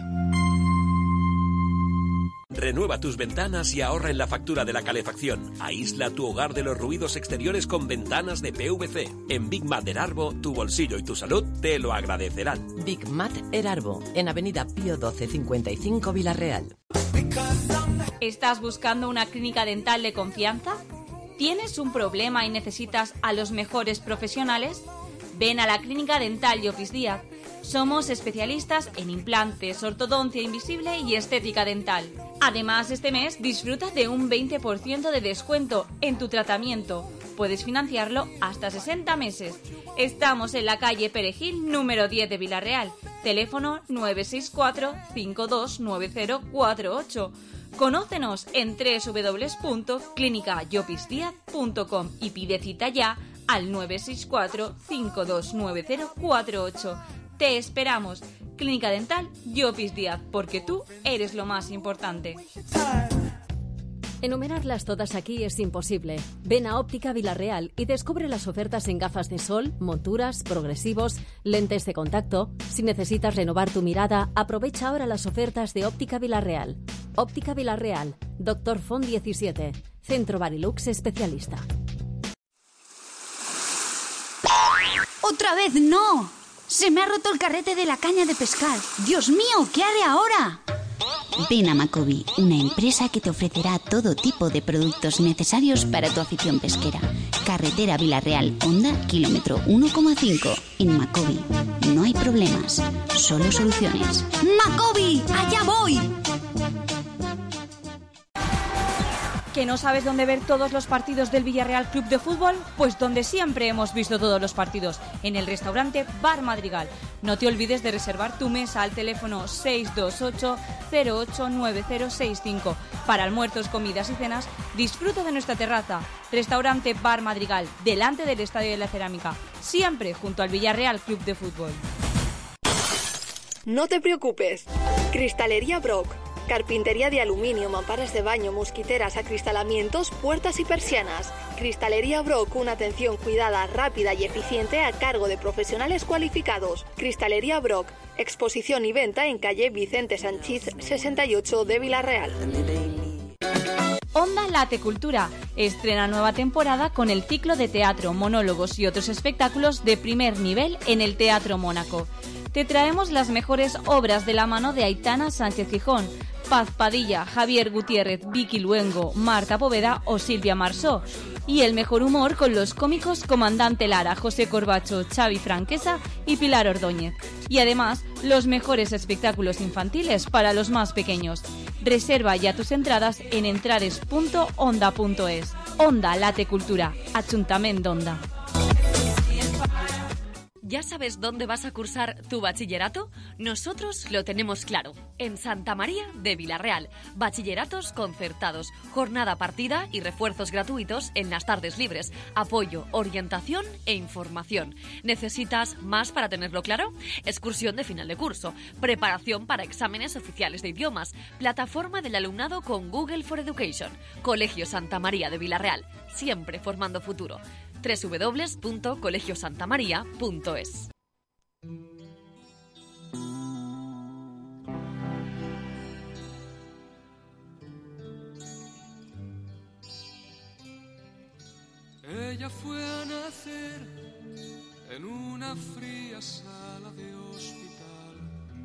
Renueva tus ventanas y ahorra en la factura de la calefacción. Aísla tu hogar de los ruidos exteriores con ventanas de PVC. En Big Mat Erarbo, tu bolsillo y tu salud te lo agradecerán. Big Mat Erarbo, en Avenida Pío 12 55 Vila-real. ¿Estás buscando una clínica dental de confianza? ¿Tienes un problema y necesitas a los mejores profesionales? Ven a la Clínica Dental Llopis Díaz. Somos especialistas en implantes, ortodoncia invisible y estética dental. Además, este mes disfruta de un 20% de descuento en tu tratamiento. Puedes financiarlo hasta 60 meses. Estamos en la calle Perejil, número 10 de Vila-real. Teléfono 964-529048. Conócenos en www.clinicallopisdiaz.com y pide cita ya al 964-529048. Te esperamos. Clínica Dental Llopis Díaz, porque tú eres lo más importante. Enumerarlas todas aquí es imposible. Ven a Óptica Vila-real y descubre las ofertas en gafas de sol, monturas, progresivos, lentes de contacto. Si necesitas renovar tu mirada, aprovecha ahora las ofertas de Óptica Vila-real. Óptica Vila-real, Dr. Font 17, Centro Barilux Especialista. ¡Otra vez no! ¡Se me ha roto el carrete de la caña de pescar! ¡Dios mío! ¿Qué haré ahora? Ven a Macobi, una empresa que te ofrecerá todo tipo de productos necesarios para tu afición pesquera. Carretera Vila-real, Honda, kilómetro 1,5. En Macobi no hay problemas, solo soluciones. ¡Macobi! ¡Allá voy! ¿Que no sabes dónde ver todos los partidos del Villarreal Club de Fútbol? Pues donde siempre hemos visto todos los partidos, en el restaurante Bar Madrigal. No te olvides de reservar tu mesa al teléfono 628-089065. Para almuerzos, comidas y cenas, disfruta de nuestra terraza. Restaurante Bar Madrigal, delante del Estadio de la Cerámica, siempre junto al Villarreal Club de Fútbol. No te preocupes. Cristalería Brock. Carpintería de aluminio, mamparas de baño, mosquiteras, acristalamientos, puertas y persianas. Cristalería Brock, una atención cuidada, rápida y eficiente a cargo de profesionales cualificados. Cristalería Brock, exposición y venta en calle Vicente Sanchís 68 de Vila-real. Onda Late Cultura estrena nueva temporada con el ciclo de teatro, monólogos y otros espectáculos de primer nivel en el Teatro Mónaco. Te traemos las mejores obras de la mano de Aitana Sánchez Gijón, Paz Padilla, Javier Gutiérrez, Vicky Luengo, Marta Poveda o Silvia Marsó. Y el mejor humor con los cómicos Comandante Lara, José Corbacho, Xavi Franquesa y Pilar Ordóñez. Y además, los mejores espectáculos infantiles para los más pequeños. Reserva ya tus entradas en entrades.onda.es. Onda Late Cultura, Ajuntament d'Onda. ¿Ya sabes dónde vas a cursar tu bachillerato? Nosotros lo tenemos claro. En Santa María de Vila-real. Bachilleratos concertados, jornada partida y refuerzos gratuitos en las tardes libres. Apoyo, orientación e información. ¿Necesitas más para tenerlo claro? Excursión de final de curso. Preparación para exámenes oficiales de idiomas. Plataforma del alumnado con Google for Education. Colegio Santa María de Vila-real. Siempre formando futuro. www.colegiosantamaria.es. Ella fue a nacer en una fría sala de hospital.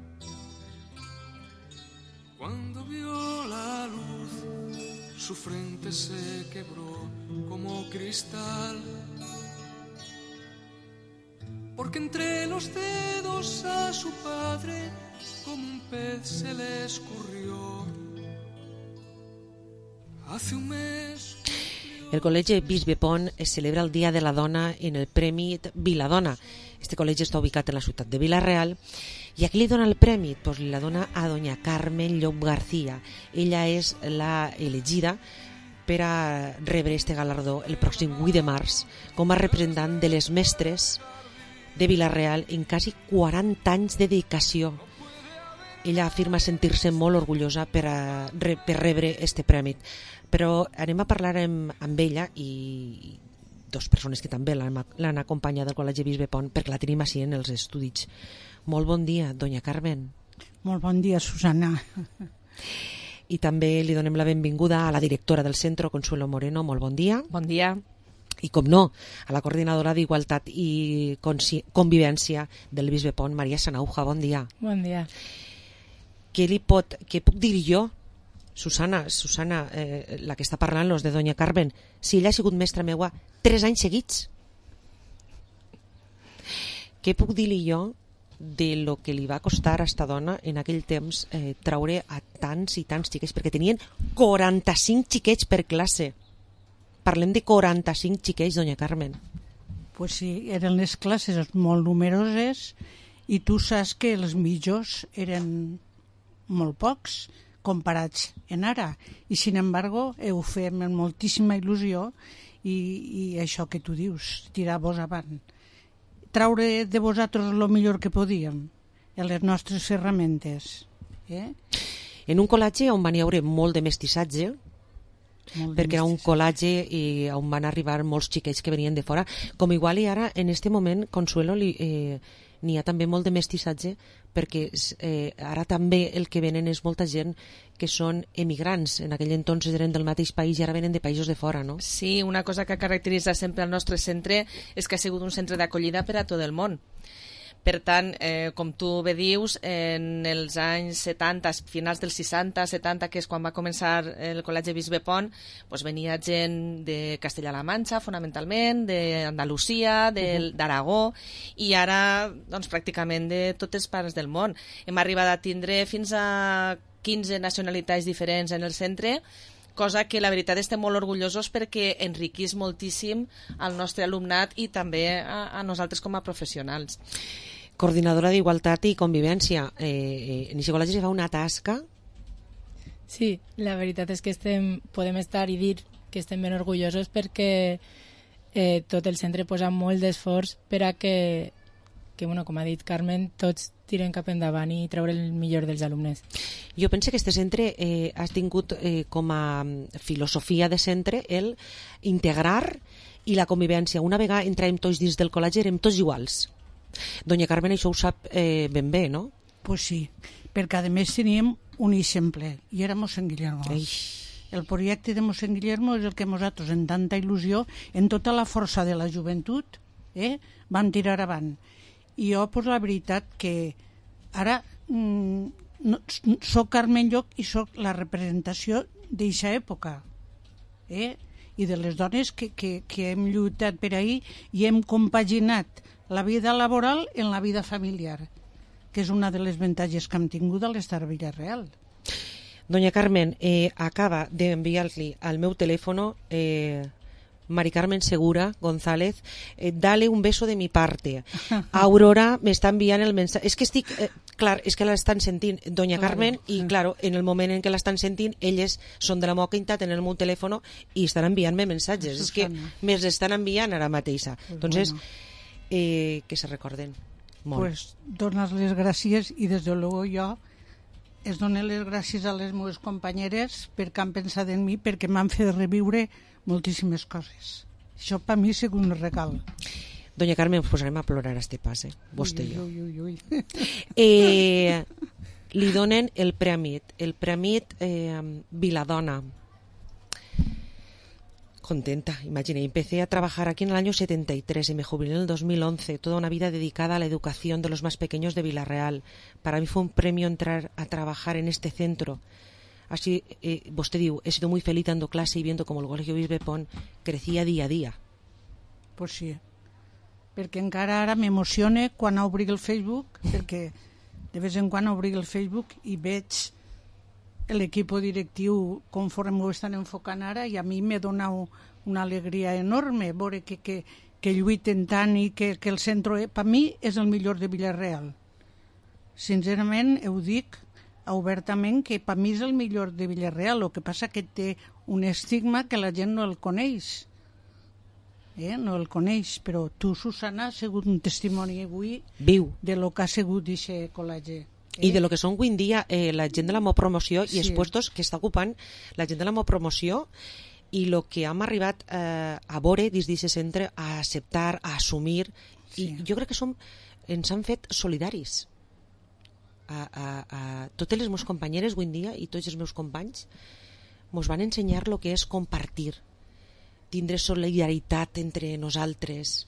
Cuando vio la luz, su frente se quebró como cristal, porque entre los dedos a su padre como un pez se le escurrió. Hace un mes... El Col·legi Bisbe Pont es celebra el Dia de la Dona en el Premi Viladona. Este col·legi està ubicat en la ciutat de Vila-real. I a qui li dona el premi? Pues li la dona a doña Carmen Llop García. Ella és la elegida per a rebre este galardó el pròxim 8 de març com a representant de les mestres de Vila-real en quasi 40 anys de dedicació. Ella afirma sentir-se molt orgullosa per rebre este premi. Però anem a parlar amb ella i dues persones que també l'han acompanyat del Col·legi Bisbe Pont, perquè la tenim així en els estudis. Molt bon dia, doña Carmen. Molt bon dia, Susana. I també li donem la benvinguda a la directora del centre, Consuelo Moreno. Molt bon dia. Bon dia. I, com no, a la coordinadora d'Igualtat i Convivència del Bisbe Pont, Maria Sanauja. Bon dia. Bon dia. Què puc dir jo? Susana, la que està parlant, los de doña Carmen, si ella ha sigut mestra meua 3 anys seguits. Què puc dir-li jo de lo que li va costar a esta dona en aquell temps traure a tants i tants xiquets, perquè tenien 45 xiquets per classe. Parlem de 45 xiquets, doña Carmen. Pues sí, eren les classes molt numeroses i tu saps que els millors eren molt pocs comparats en ara, i sin embargo ho fem amb moltíssima il·lusió i això que tu dius, tirar-vos avant, traure de vosaltres el millor que podíem en les nostres ferramentes. En un col·legi on van hi haure molt de mestissatge, perquè era un col·legi on van arribar molts xiquets que venien de fora, com igual i ara en este moment, Consuelo, n'hi ha també molt de mestissatge, perquè ara també el que venen és molta gent que són emigrants. En aquell entonces eren del mateix país i ara venen de països de fora, no? Sí, una cosa que caracteritza sempre el nostre centre és que ha sigut un centre d'acollida per a tot el món. Per tant, com tu bé dius, en els anys 70, finals dels 60, 70, que és quan va començar el Col·legi Bisbe Pont, doncs venia gent de Castella-La Manxa, fonamentalment, d'Andalusia, d'Aragó, i ara doncs, pràcticament de totes parts del món. Hem arribat a tindre fins a 15 nacionalitats diferents en el centre, cosa que la veritat estem molt orgullosos perquè enriquís moltíssim el nostre alumnat i també a nosaltres com a professionals. Coordinadora d'Igualtat i Convivència, en aquest col·legi se fa una tasca? Sí, la veritat és que podem estar i dir que estem ben orgullosos perquè tot el centre posa molt d'esforç per a que com ha dit Carmen, tots tiren cap endavant i treure el millor dels alumnes. Jo penso que este centre ha tingut com a filosofia de centre el integrar i la convivència. Una vegada entràvem tots dins del col·legi érem tots iguals. Doña Carmen això ho sap ben bé, no? Pues sí, perquè a més teníem un exemple i era mossèn Guillermo. El projecte de mossèn Guillermo és el que nosaltres, en tanta il·lusió, en tota la força de la joventut, vam tirar avant. I jo, pues, la veritat que ara soc Carmen Llop i soc la representació d'eixa època, i de les dones que hem lluitat per ahir i hem compaginat la vida laboral en la vida familiar, que és una de les avantatges que hem tingut a l'estar a Vila-real. Doña Carmen, acaba d'enviar-li al meu telèfon Mari Carmen Segura González, dale un beso de mi parte. Aurora me está enviant el mensatge. És que estic... clar, és que l'estan sentint Doña Carmen i, claro, en el moment en què l'estan sentint, elles són de la moca intat en el meu telèfon i estan enviant-me mensatges. És que me'ls estan enviant ara mateixa. Entonces, que se recorden molt. Pues donar les gràcies i des de luego jo es dono les gràcies a les meves companyeres perquè han pensat en mi, perquè m'han fet reviure moltíssimes coses. Això per mi ha sigut un regal. Doña Carmen, ens posarem a plorar a este pas, vostè i jo. Li donen el Premi Viladona. Contenta, imagine, empecé a trabajar aquí en el año 73 y me jubilé en el 2011, toda una vida dedicada a la educación de los más pequeños de Vila-real. Para mí fue un premio entrar a trabajar en este centro. Así, vostè diu, he sido muy feliz dando clase y viendo cómo el Colegio Bisbe Pont crecía día a día. Pues sí, perquè encara ara m'emociona quan obri el Facebook, perquè de vez en quan obri el Facebook i veig l'equip directiu conforme ho estan enfocant ara, i a mi m'he donat una alegria enorme veure que lluiten tant i que el centre, per mi, és el millor de Vila-real. Sincerament, ho dic obertament que per mi és el millor de Vila-real, el que passa que té un estigma que la gent no el coneix. No el coneix, però tu, Susana, has sigut un testimoni avui viu de lo que ha sigut aquest col·legi. I de lo que són avui en dia la gent de la meva promoció i els puestos que està ocupant la gent de la meva promoció i el que hem arribat a veure dins d'aquest centre, a acceptar, a assumir, i jo crec que ens han fet solidaris a totes les meves companyeres avui en dia i tots els meus companys ens van ensenyar el que és compartir, tindre solidaritat entre nosaltres.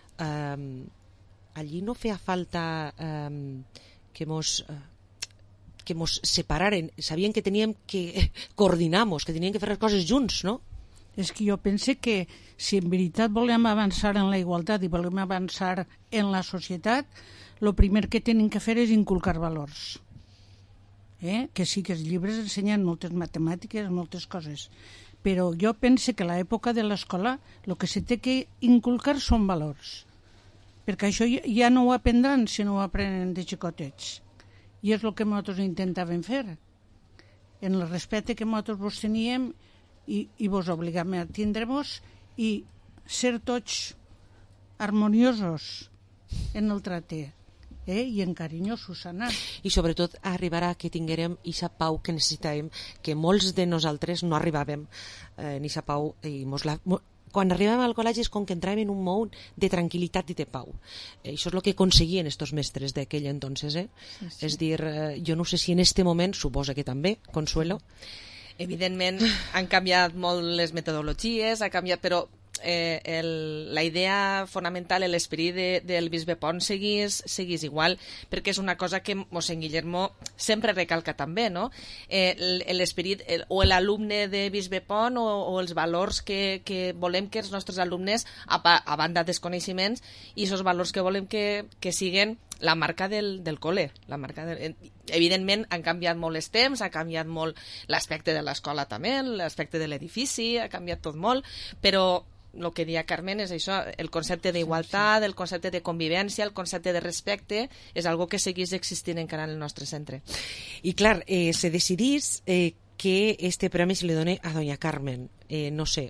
Allí no feia falta que mos separaren, sabien que teníem que coordinar-nos, que teníem que fer les coses junts, no? És que jo pense que si en veritat volem avançar en la igualtat i volem avançar en la societat, el primer que tenim que fer és inculcar valors. Que sí que els llibres ensenyen moltes matemàtiques, moltes coses, però jo pense que a l'època de l'escola el que se té que inculcar són valors, perquè això ja no ho aprendran si no ho aprenen de xicotets, i és el que nosaltres intentàvem fer, en el respecte que nosaltres vos teníem i vos obligàvem a tindre-vos i ser tots harmoniosos en el tracte. I en carinyo, Susana. I sobretot arribar a que tinguérem aquesta pau que necessitàvem, que molts de nosaltres no arribàvem en aquesta pau. Quan arribàvem al col·legi és com que entràvem en un món de tranquil·litat i de pau. Això és el que aconseguien estos mestres d'aquell entonces. Sí. És dir, jo no sé si en este moment, suposa que també, Consuelo. Evidentment han canviat molt les metodologies, ha canviat, però la idea fonamental, l'esperit del bisbe Pont seguís igual, perquè és una cosa que mossèn Guillermo sempre recalca també, no? L'esperit o l'alumne de bisbe Pont o els valors que volem que els nostres alumnes, a banda dels coneixements, i aquests valors que volem que siguen la marca del col·le. Evidentment han canviat molt els temps, ha canviat molt l'aspecte de l'escola també, l'aspecte de l'edifici, ha canviat tot molt, però el que deia Carmen és això, el concepte d'igualtat, el concepte de convivència, el concepte de respecte, és algo que segueix existint encara en el nostre centre. I clar, se decidís que este premi se li doni a doña Carmen. No sé,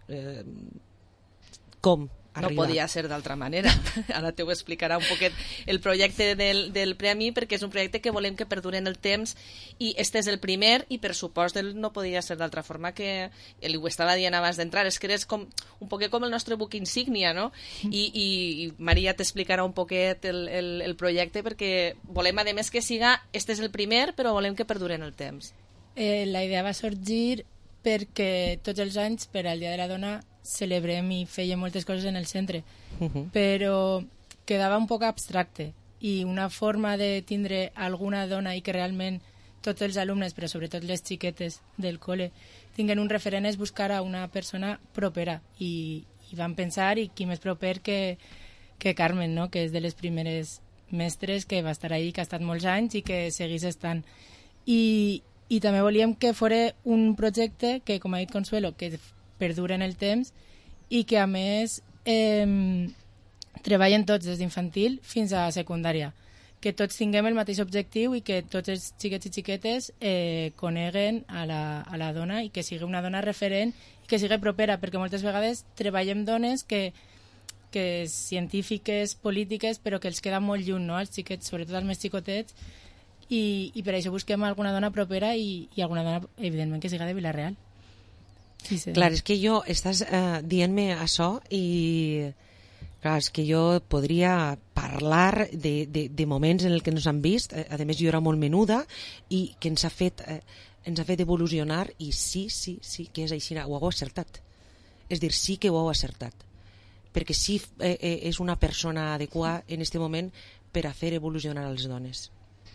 com arriba? No podia ser d'altra manera. Ara t'ho explicarà un poquet el projecte del premi, perquè és un projecte que volem que perduren el temps, i este és el primer, i per supost no podia ser d'altra forma, que ho estava dient abans d'entrar, és que és un poquet com el nostre buc insígnia, no? I Maria t'explicarà un poquet el projecte, perquè volem, a més, que siga, este és el primer, però volem que perduren el temps. La idea va sorgir perquè tots els anys, per al Dia de la Dona, celebrem i fèiem moltes coses en el centre, però quedava un poc abstracte, i una forma de tindre alguna dona i que realment tots els alumnes, però sobretot les xiquetes del col·le, tinguen un referent és buscar a una persona propera, i vam pensar, i qui més proper que Carmen, no? Que és de les primeres mestres que va estar ahí, que ha estat molts anys i que seguís estant. I també volíem que fos un projecte que, com ha dit Consuelo, que perdura en el temps i que a més treballen tots des d'infantil fins a secundària, que tots tinguem el mateix objectiu i que tots els xiquets i xiquetes coneguen a la dona i que sigui una dona referent i que sigui propera, perquè moltes vegades treballem dones que científiques, polítiques, però que els queda molt lluny, no? Els xiquets, sobretot els més xicotets, i per això busquem alguna dona propera i alguna dona, evidentment, que siga de Vila-real. Sí. Clar, és que jo estàs dient-me això i clar, és que jo podria parlar de moments en el que ens han vist, a més jo era molt menuda i que ens ha fet evolucionar, i sí que és així, ho heu acertat, és dir, sí que ho heu acertat, perquè sí és una persona adequada en aquest moment per a fer evolucionar a les dones.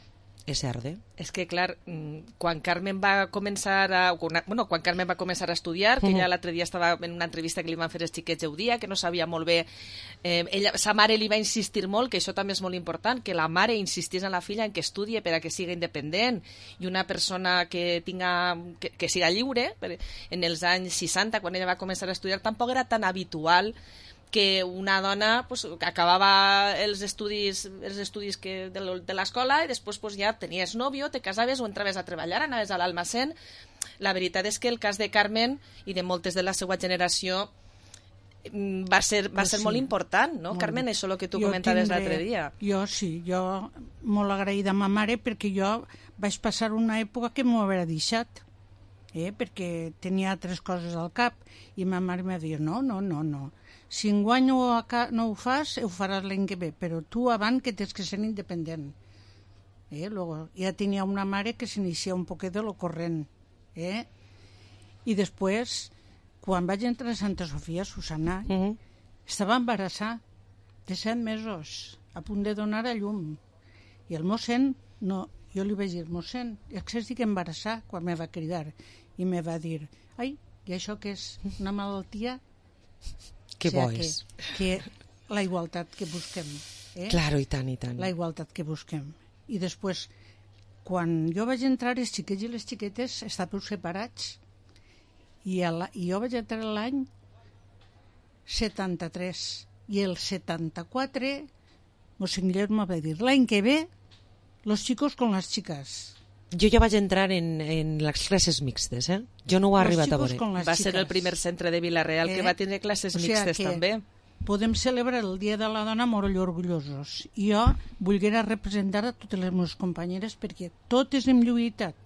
És cert, És que, clar, quan Carmen va començar a estudiar, que ella l'altre dia estava en una entrevista que li van fer els xiquets dia, que no sabia molt bé, sa mare li va insistir molt, que això també és molt important, que la mare insistís en la filla en que estudie per a que siga independent i una persona que siga lliure. En els anys 60, quan ella va començar a estudiar, tampoc era tan habitual que una dona acabava els estudis de l'escola i després ja tenies nòvio, te casaves o entraves a treballar, anaves a l'almacén. La veritat és que el cas de Carmen i de moltes de la seva generació va ser molt important, no, Carmen? Això el que tu comentaves l'altre dia. Jo molt agraïda a ma mare perquè jo vaig passar una època que m'ho havia deixat, perquè tenia altres coses al cap i ma mare m'ha dit no. Si enguany no ho fas, ho faràs l'any que ve, però tu abans que tens que ser independent. Luego, ja tenia una mare que s'inicia un poquet de lo corrent. I després, quan vaig entrar a Santa Sofia, Susana, estava embarassada de 7 mesos, a punt de donar a llum. I el mossèn, jo li vaig dir, mossèn, és que estic embarassada, quan me va cridar. I me va dir, ai, i això què és? Una malaltia? Que bo és. Que la igualtat que busquem. Claro, i tant, i tant. La igualtat que busquem. I després, quan jo vaig entrar, els xiquets i les xiquetes estàveu separats. I jo vaig entrar l'any 73. I el 74, mossèn Guillermo va dir, l'any que ve, los chicos con las chicas. Jo ja vaig entrar en les classes mixtes, Jo no ho he arribat a veure. Va ser el primer centre de Vila-real que va tenir classes mixtes també. Podem celebrar el Dia de la Dona molt orgullosos. I jo volguera representar a totes les meves companyeres perquè totes hem lluitat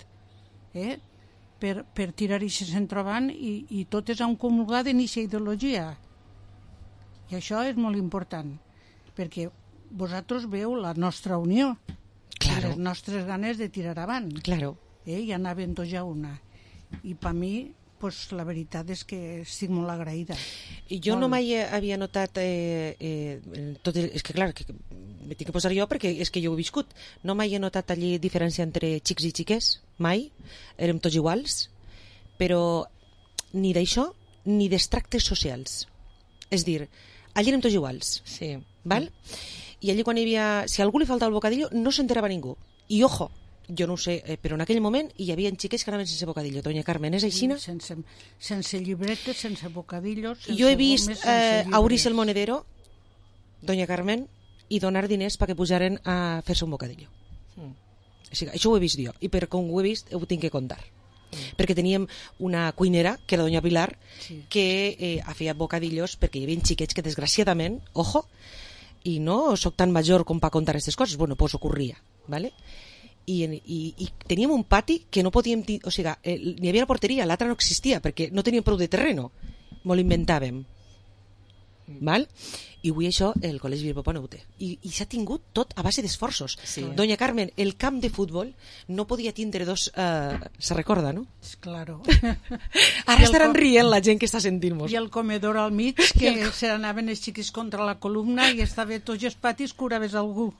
per tirar aquest centre avant i totes han comulgat en aquesta ideologia. I això és molt important perquè vosaltres veu la nostra unió. Claro. Les nostres ganes de tirar avant. Claro. I anaven tots ja una. I per mi, la veritat és que estic molt agraïda. I jo no mai havia notat és que clar, m'he de posar jo perquè és que jo ho he viscut. No mai he notat allí diferència entre xics i xiques, mai. Érem tots iguals, però ni d'això ni dels tractes socials. És dir, allí érem tots iguals. Sí. Val? I allí quan hi havia... Si a algú li faltava el bocadillo, no s'enterava ningú. I ojo, jo no ho sé, però en aquell moment hi havia xiques que anaven sense bocadillo. Doña Carmen, és així? Sense llibretes, sense bocadillos... Jo he vist obrir-se el monedero, Doña Carmen, i donar diners perquè pujaren a fer-se un bocadillo. O sigui, això ho he vist jo, i per com ho he vist ho tinc que contar. Perquè teníem una cuinera, que era Doña Pilar, que feia bocadillos perquè hi havia xiquets que desgraciadament, ojo, i no soc tan major com per contar aquestes coses, bueno, pues ocorria, ¿vale? I teníem un pati que no podíem... O sigui, n'hi havia una porteria, l'altra no existia, perquè no teníem prou de terreno. Molt inventàvem. Val? I avui això el Col·legi Bilbao no ho té. I s'ha tingut tot a base d'esforços. Sí. Doña Carmen, el camp de futbol no podia tindre dos... se recorda, no? Claro. Ara estaran rient la gent que està sentint-nos. I el comedor al mig, que se n'anaven els xiquis contra la columna i estava tots els patis curaves algú.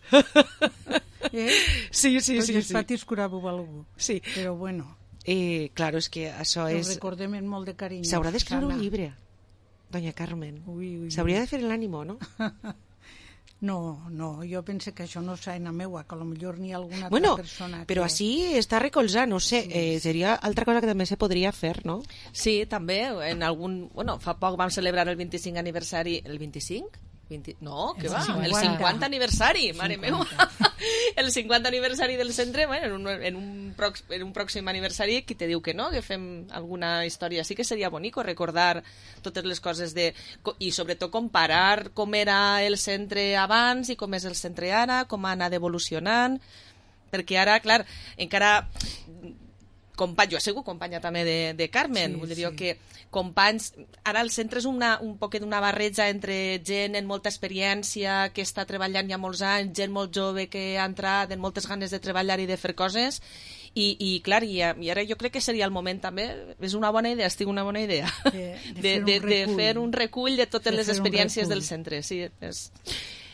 Sí. Tots els patis curaveu algú. Sí. Però bueno. Claro, és que això és... Ho recordem amb molt de carinyo. S'haurà d'escriure un llibre, Doña Carmen. S'hauria de fer l'ànimo, no? No, jo penso que això no és eina meua, que potser n'hi ha alguna altra persona que... Però així està recolzat, no sé, seria altra cosa que també se podria fer, no? Sí, també, en algun... Bueno, fa poc vam celebrar el 25 aniversari... El 25? No, què va? El 50 aniversari, mare meva. El 50 aniversari del centre, bueno, en un pròxim aniversari, qui te diu que no, que fem alguna història. Sí que seria bonico recordar totes les coses i sobretot comparar com era el centre abans i com és el centre ara, com ha anat evolucionant, perquè ara, clar, encara... Jo he sigut companya també de Carmen, vull dir que companys... Ara el centre és un poquet d'una barreja entre gent amb molta experiència, que està treballant ja molts anys, gent molt jove que ha entrat amb moltes ganes de treballar i de fer coses, i clar, i ara jo crec que seria el moment també, és una bona idea, una bona idea, de fer un recull de totes les experiències del centre. Sí,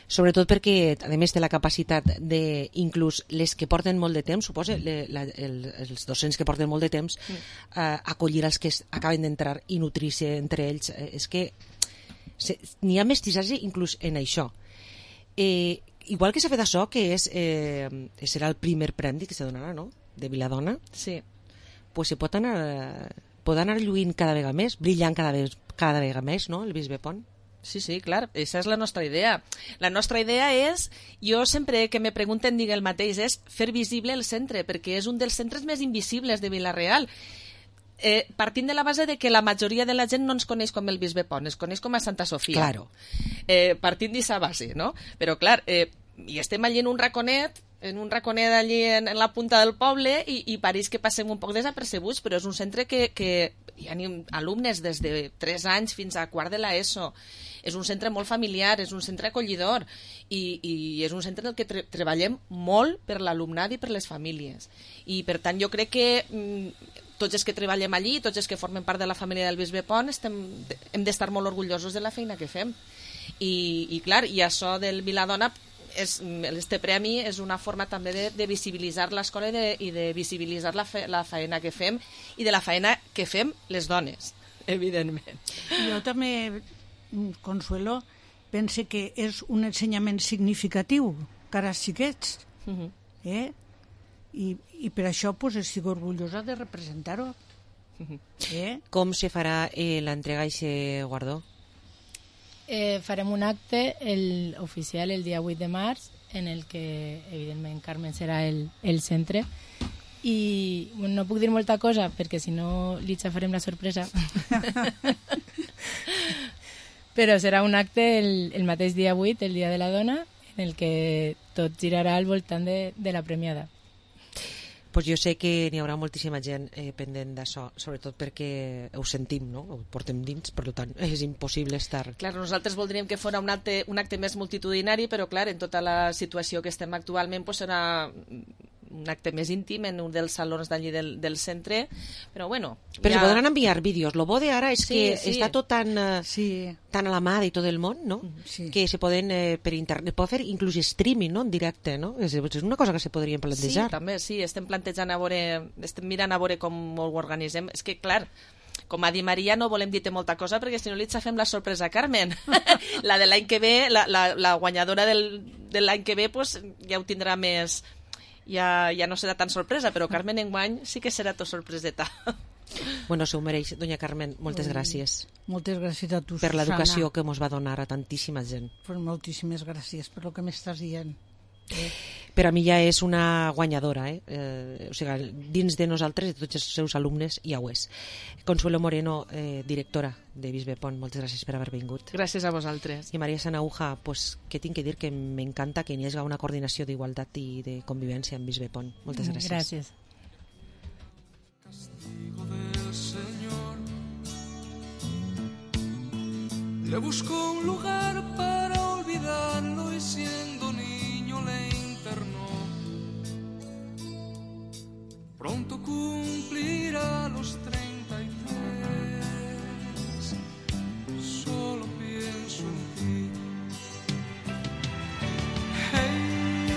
Sobretot perquè, a més, té la capacitat de, inclús les que porten molt de temps, suposa, els docents que porten molt de temps, acollir els que acaben d'entrar i nutrir-se entre ells. És que n'hi ha mestissatge inclús en això. Igual que s'ha fet això, que serà el primer premi que se donarà, no?, de Viladona. Sí. Pues se pot anar lluint cada vegada més, brillant cada vegada més, no?, el Bisbe Pont. Sí, sí, clar, esa és la nostra idea. La nostra idea és, jo sempre que me pregunten dic el mateix, és fer visible el centre, perquè és un dels centres més invisibles de Vila-real. Partint de la base de que la majoria de la gent no ens coneix com el Bisbe Pont, ens coneix com a Santa Sofia. Claro. Partint d'aquesta base, no? Però, clar, i estem allí en un raconet allí en la punta del poble i pareix que passem un poc desapercebuts, però és un centre que hi ha alumnes des de 3 anys fins a quart de l'ESO. És un centre molt familiar, és un centre acollidor i és un centre en el que treballem molt per l'alumnat i per les famílies. I, per tant, jo crec que tots els que treballem allí, tots els que formen part de la família del Bisbe Pont, hem d'estar molt orgullosos de la feina que fem. I clar, i això del Viladona, este premi és una forma també de visibilitzar l'escola i de visibilitzar la feina que fem i de la feina que fem les dones, evidentment. Jo també, Consuelo, pense que és un ensenyament significatiu cara als xiquets. I per això pues, estic orgullosa de representar-ho. Com se farà l'entrega d'aquest guardó? Farem un acte oficial el dia 8 de març en el que evidentment Carmen serà el centre i no puc dir molta cosa perquè si no li xafarem la sorpresa però serà un acte el mateix dia 8, el dia de la dona, en el que tot girarà al voltant de la premiada. Pues jo sé que n'hi haurà moltíssima gent pendent d'això, sobretot perquè ho sentim, no? Ho portem dins, per tant, és impossible estar... Clar, nosaltres voldríem que fos un acte més multitudinari, però clar, en tota la situació que estem actualment pues, serà un acte més íntim en un dels salons d'allí del centre, però bueno... Però se podran enviar vídeos. Lo bo de ara és que està tot tan a la mà de tot el món, no? Que se poden per internet, pot fer inclús streaming, no? En directe, no? És una cosa que se podrien plantejar. Sí, també, sí, estem plantejant estem mirant a veure com ho organitzem. És que, clar, com ha dit Maria, no volem dir-te molta cosa perquè si no li xafem la sorpresa a Carmen. La de l'any que ve, la guanyadora de l'any que ve, pues, ja ho tindrà més... Ja no serà tan sorpresa, però Carmen enguany sí que serà tot sorpreseta. Bueno, se ho mereix, doña Carmen, moltes gràcies. Moltes gràcies a tu, per l'educació que ens va donar a tantíssima gent. Pues moltíssimes gràcies per el que m'estàs dient. Per a mi ja és una guanyadora, o sigui, dins de nosaltres, de tots els seus alumnes, ja ho és. Consuelo Moreno, directora de Bisbe Pont, moltes gràcies per haver vingut. Gràcies a vosaltres. I Maria Sanauja, pues, què tinc que dir? Que m'encanta que n'hi hagi una coordinació d'igualtat i de convivència en Bisbe Pont. Moltes gràcies. Gràcies. Castigo del Señor. Le buscó un lugar para olvidarlo y siendo niño le internó. Pronto cumplirá los 33. Solo pienso en ti. Hey,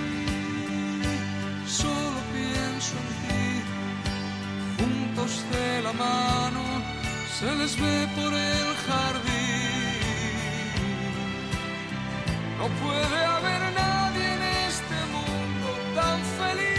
solo pienso en ti. Juntos de la mano se les ve por el jardín. No puede haber nadie en este mundo tan feliz.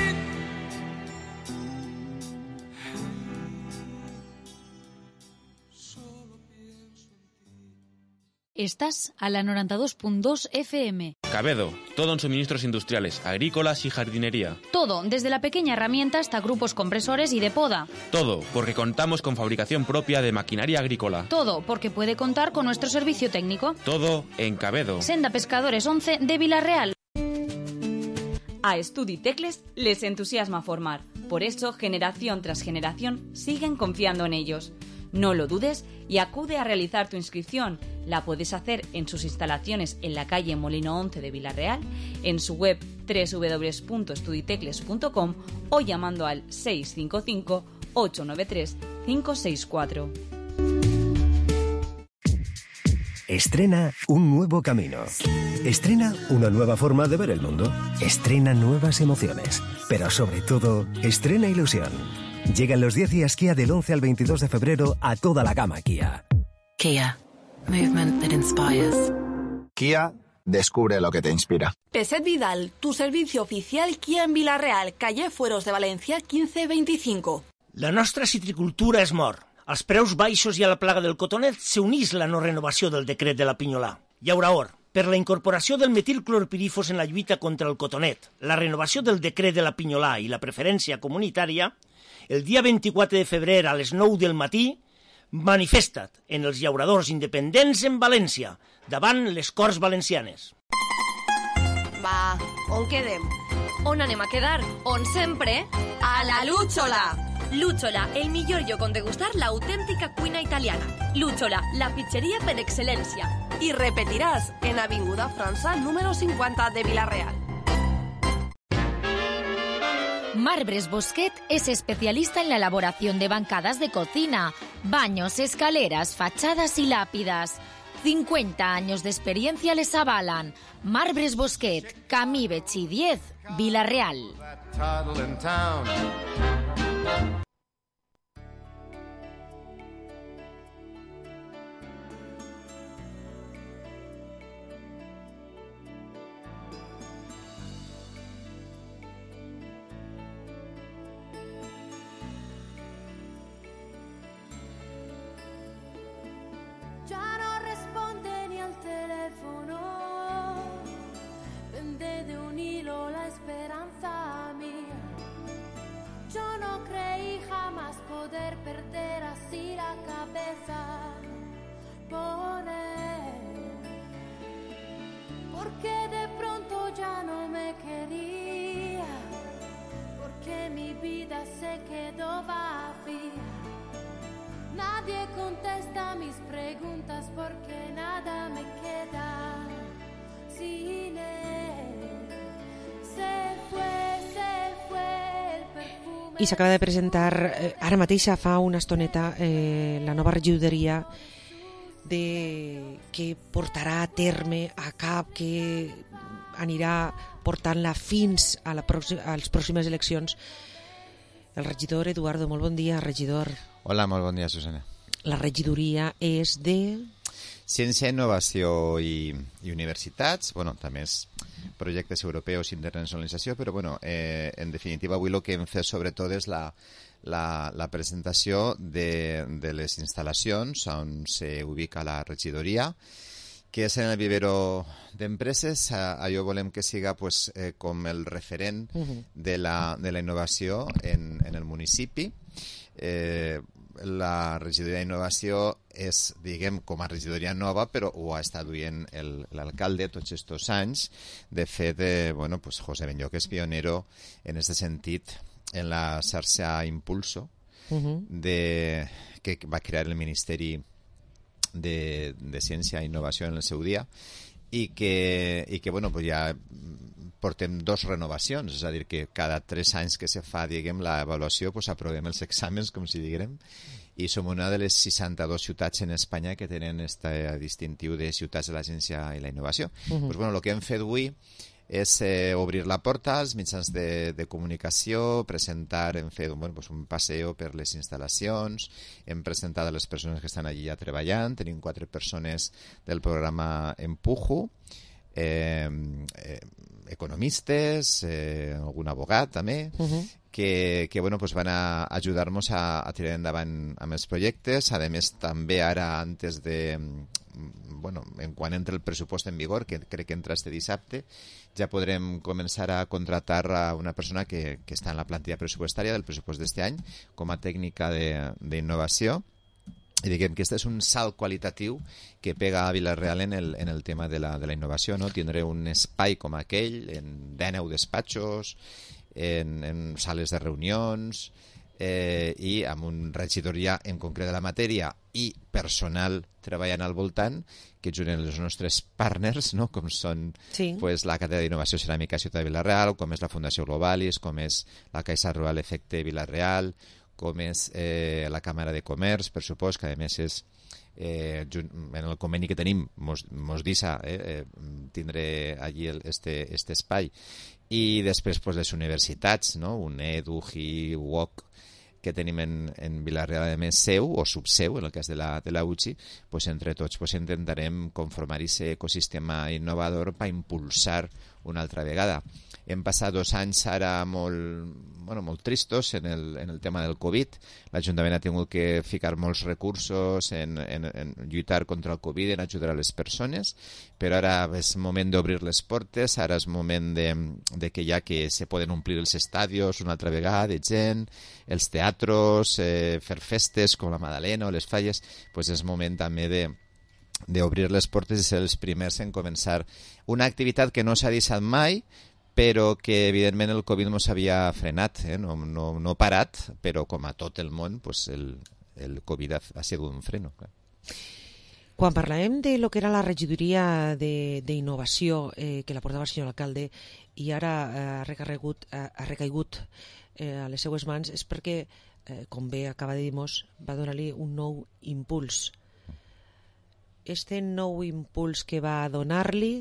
Estás a la 92.2 FM. Cabedo, todo en suministros industriales, agrícolas y jardinería. Todo, desde la pequeña herramienta hasta grupos compresores y de poda. Todo, porque contamos con fabricación propia de maquinaria agrícola. Todo, porque puede contar con nuestro servicio técnico. Todo en Cabedo. Senda Pescadores 11 de Vila-real. A Estuditecles les entusiasma formar. Por eso, generación tras generación, siguen confiando en ellos. No lo dudes y acude a realizar tu inscripción. La puedes hacer en sus instalaciones en la calle Molino 11 de Vila-real, en su web www.estuditecles.com o llamando al 655 893 564. Estrena un nuevo camino. Estrena una nueva forma de ver el mundo. Estrena nuevas emociones. Pero sobre todo, estrena ilusión. Llegan los 10 días Kia del 11 al 22 de febrero a toda la gama Kia. Kia. Movement that inspires. Kia, descubre lo que te inspira. Peset Vidal, tu servicio oficial Kia en Vila-real, calle Fueros de València 1525. La nostra citricultura és mort. Als preus baixos i a la plaga del cotonet s'unís la no renovació del decret de la Pinyolà. I ara or, per la incorporació del metilclorpirifos en la lluita contra el cotonet, la renovació del decret de la Pinyolà i la preferència comunitària, el dia 24 de febrer a les 9 del matí, manifesta't en els llauradors independents en València, davant les Corts Valencianes. Va, on quedem? On anem a quedar? On sempre? A la Lúchola! Lúchola, el millor lloc on degustar l'autèntica cuina italiana. Lúchola, la pizzeria per excel·lència. I repetiràs en Avinguda França, número 50 de Vila-real. Marbres Bosquet es especialista en la elaboración de bancadas de cocina, baños, escaleras, fachadas y lápidas. 50 años de experiencia les avalan. Marbres Bosquet, Camí Betxí 10, Vila-real. Ya no responde ni al teléfono, pende de un hilo la esperanza mía. Yo no creí jamás poder perder así la cabeza por él, porque de pronto ya no me quería, porque mi vida se quedó vacía. Nadie contesta mis preguntas porque nada me queda sin él. Se fue el perfume. I s'acaba de presentar ara mateixa fa una estoneta la nova regidoria que portarà a terme a cap, que anirà portant-la fins a les pròximes eleccions. El regidor Eduardo, molt bon dia, regidor. Hola, molt bon dia, Susana. La regidoria és de... Ciència, innovació i universitats, bueno, també és projectes europeus i internacionalització, però bueno, en definitiva avui el que hem fet sobretot és la presentació de les instal·lacions on s'ubica la regidoria, que és en el vivero d'empreses. Allò volem que siga pues, com el referent de la innovació en el municipi. La regidoria d'innovació és, diguem, com a regidoria nova, però ho ha estat duent l'alcalde tots aquests anys. De fet, bueno, pues José Benlloc és pionero en aquest sentit en la xarxa Impulso, que va crear el Ministeri de Ciència i Innovació en el seu dia, i que bueno, pues ja portem 2 renovacions, és a dir, que cada 3 anys que se fa, diguem, l'avaluació, pues aprovem els exàmens, com si diguem, i som una de les 62 ciutats en Espanya que tenen aquest distintiu de ciutats de la ciència i la innovació. Pues bueno, el que hem fet avui és obrir la porta als mitjans de comunicació, presentar, hem fet bueno, pues un passeo per les instal·lacions, hem presentat a les persones que estan allí ja treballant, tenim 4 persones del programa Empujo, economistes, algun abogat també, que bueno, pues van a ajudar-nos a tirar endavant amb els projectes. A més, també ara, antes de... Bueno, en quan entra el pressupost en vigor, que crec que entra este dissabte, ja podrem començar a contratar a una persona que està en la plantilla pressupostària del pressupost d'este any com a tècnica d'innovació. I diguem que aquest és un salt qualitatiu que pega a Vila-real en el tema de la innovació, no? Tindré un espai com aquell en 19 despatxos, en sales de reunions, i amb un regidoria en concret de la matèria i personal treballant al voltant, que juren els nostres partners, no? Com són pues, la Càtedra d'Innovació Ceràmica Ciutat de Vila-real, com és la Fundació Globalis, com és la Caixa Rural Efecte Vila-real, com és la Càmera de Comerç, per supost, que a més és en el conveni que tenim mos deixa tindre allí este espai, i després pues, les universitats, no? UNED, UGI, UOC, que tenim en Vila-real, a més seu o subseu, en el cas de la UCI, pues, entre tots pues, intentarem conformar aquest ecosistema innovador per impulsar una altra vegada. Hem passat 2 anys ara molt tristos en el tema del Covid. L'Ajuntament ha tingut que ficar molts recursos en lluitar contra el Covid, en ajudar a les persones, però ara és moment d'obrir les portes, ara és moment de que ja que se poden omplir els estadios una altra vegada de gent, els teatros, fer festes com la Madalena o les Falles, pues és moment també d'obrir les portes i ser els primers en començar una activitat que no s'ha deixat mai, però que evidentment el Covid no s'havia frenat, no parat, però com a tot el món pues el Covid ha sigut un freno. Clar. Quan parlàvem de lo que era la regidoria d'innovació que la portava el senyor alcalde i ara ha recaigut a les seues mans, és perquè, com bé acaba de dir-nos, va donar-li un nou impuls. Este nou impuls que va donar-li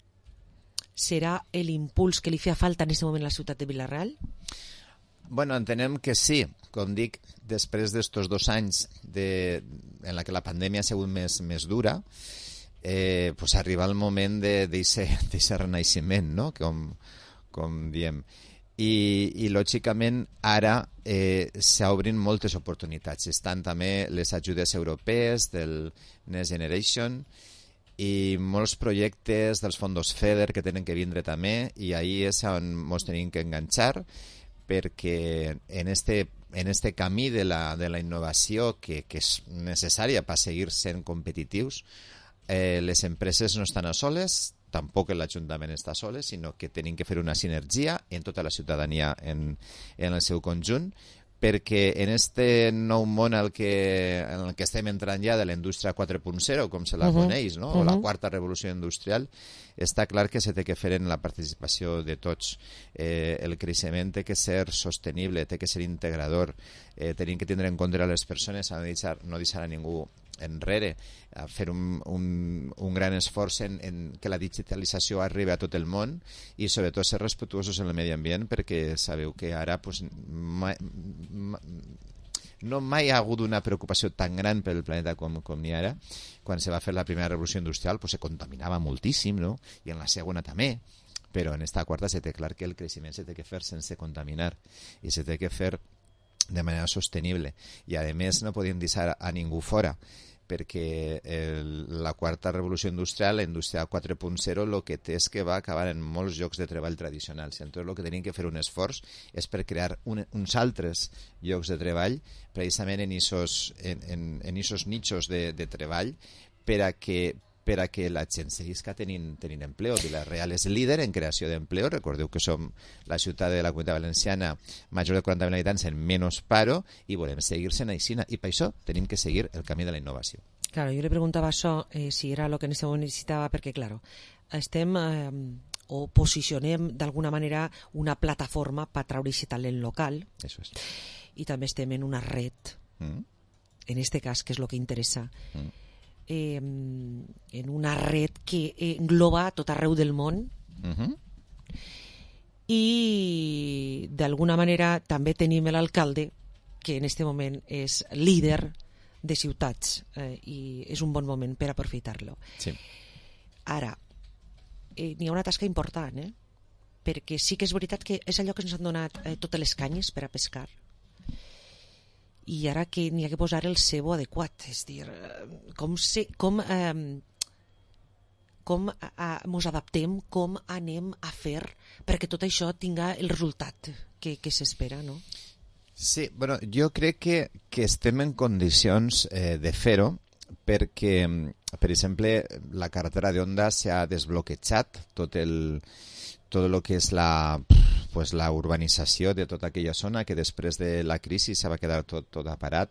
serà l'impuls que li feia falta en aquest moment a la ciutat de Vila-real? Bueno, entenem que sí. Com dic, després d'estos 2 anys en la que la pandèmia ha sigut més dura, pues arriba el moment d'aquest renaixement, no? Com diem. I lògicament ara s'obrin moltes oportunitats. Estan també les ajudes europees del Next Generation i molts projectes dels fondos FEDER que tenen que vindre també, i ahir és on ens tenim que enganxar, perquè en este camí de la innovació que és necessària per seguir sent competitius, les empreses no estan a soles, tampoc l'Ajuntament està soles, sinó que tenim que fer una sinergia en tota la ciutadania en el seu conjunt, perquè en este nou món en el que estem entrant ja de la indústria 4.0, com se la coneix, no? O la quarta revolució industrial, està clar que se té que fer en la participació de tots. El creixement té que ser sostenible, té que ser integrador, tenim que tindre en compte les persones, no deixar a ningú enrere, a fer un gran esforç en que la digitalització arribi a tot el món i sobretot ser respectuosos en el medi ambient, perquè sabeu que ara pues, no mai ha hagut una preocupació tan gran pel planeta com n'hi ha ara. Quan se va fer la primera revolució industrial pues, se contaminava moltíssim, no? I en la segona també, però en esta quarta se té clar que el creixement se té que fer sense contaminar i se té que fer de manera sostenible, i a més no podem deixar a ningú fora, perquè la quarta revolució industrial, la indústria 4.0, el que té és que va acabar en molts llocs de treball tradicionals. Entonces, el que tenim que fer un esforç és per crear uns altres llocs de treball, precisament en aquests nichos de treball, per a que la gent seguisca tenint empleo. Vila-real és líder en creació d'empleo. Recordeu que som la ciutat de la Comunitat Valenciana major de 40.000 habitants en menys paro i volem seguir-se'n així. I per això tenim que seguir el camí de la innovació. Claro, jo li preguntava això, si era el que en aquest moment necessitava, perquè, claro, estem o posicionem d'alguna manera una plataforma per treure aquest talent local. Eso es. I també estem en una red, en este cas, que és el que interessa, en una red que engloba tot arreu del món i d'alguna manera també tenim l'alcalde que en este moment és líder de ciutats i és un bon moment per aprofitar-lo. Sí. Ara, n'hi ha una tasca important, perquè sí que és veritat que és allò que ens han donat totes les canyes per a pescar, i ara que n'hi ha que posar el cebo adequat, és dir, com ens adaptem, com anem a fer perquè tot això tinga el resultat que s'espera, no? Sí, bueno, jo crec que estem en condicions de fer-ho, perquè, per exemple, la carretera d'Onda s'ha desbloquejat tot el que és la urbanització de tota aquella zona que després de la crisi se va quedar tot aparat.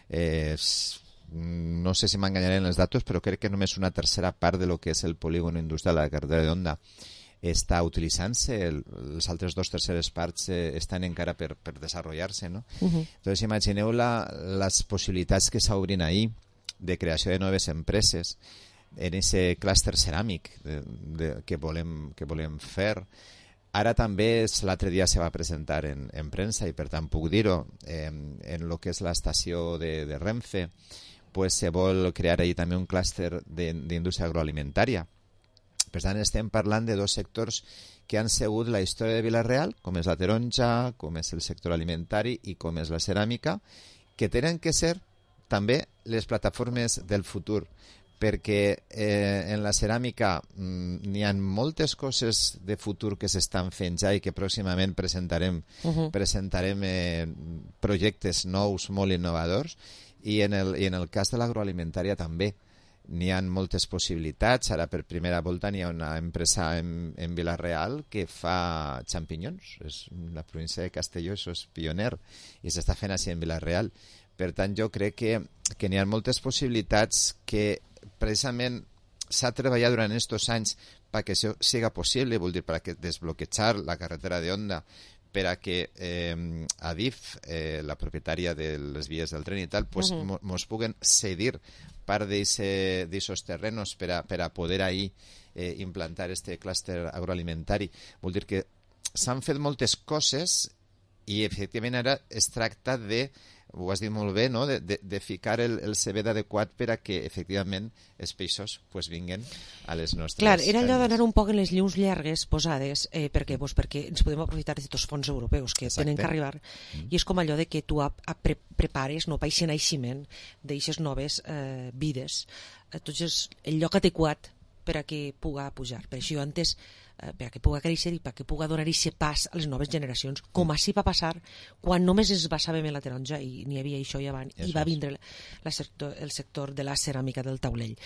No sé si m'enganyaré en els datos, però crec que només una tercera part de lo que és el polígon industrial de la carretera d'Onda està utilitzant-se, les altres 2 terceres parts estan encara per desenvolupar-se, no? Entonces imagineu les possibilitats que s'obrin ahir de creació de noves empreses en aquest clúster ceràmic que volem fer. Ara també l'altre dia se va presentar en premsa i per tant puc dir-ho, en el que és l'estació de Renfe, pues se vol crear ahí també un clúster d'indústria agroalimentària. Per tant, estem parlant de 2 sectors que han sigut la història de Vila-real, com és la taronja, com és el sector alimentari i com és la ceràmica, que tenen que ser també les plataformes del futur, perquè en la ceràmica n'hi ha moltes coses de futur que s'estan fent ja i que pròximament presentarem projectes nous molt innovadors, i en el cas de l'agroalimentària també n'hi ha moltes possibilitats. Ara per primera volta n'hi ha una empresa en Vila-real que fa xampinyons, és la província de Castelló, això és pioner i s'està fent així en Vila-real. Per tant, jo crec que n'hi ha moltes possibilitats que precisament s'ha treballat durant aquests anys perquè això siga possible, vol dir, per a desbloquejar la carretera de Onda, per a que Adif, la propietària de les vies del tren i tal, pues, mos puguen cedir part d'aquests terrenos per a poder ahir implantar este clúster agroalimentari. Vol dir que s'han fet moltes coses i efectivament ara es tracta de, ho has dit molt bé, no? de ficar el cebet adequat per a que efectivament els peixos pues, vinguen a les nostres... Clar, era allò d'anar un poc en les llums llargues posades, perquè ens podem aprofitar de tots els fons europeus que tenen que arribar, i és com allò de que tu prepares, no, paixen naixement d'eixes noves vides, entonces el lloc adequat per a que puga pujar. Per això jo antes, per a que puga créixer i per a que puga donar aquest pas a les noves generacions, com així va passar quan només es basàvem en la taronja i n'hi havia això i avant, i va vindre el sector de la ceràmica del taulell.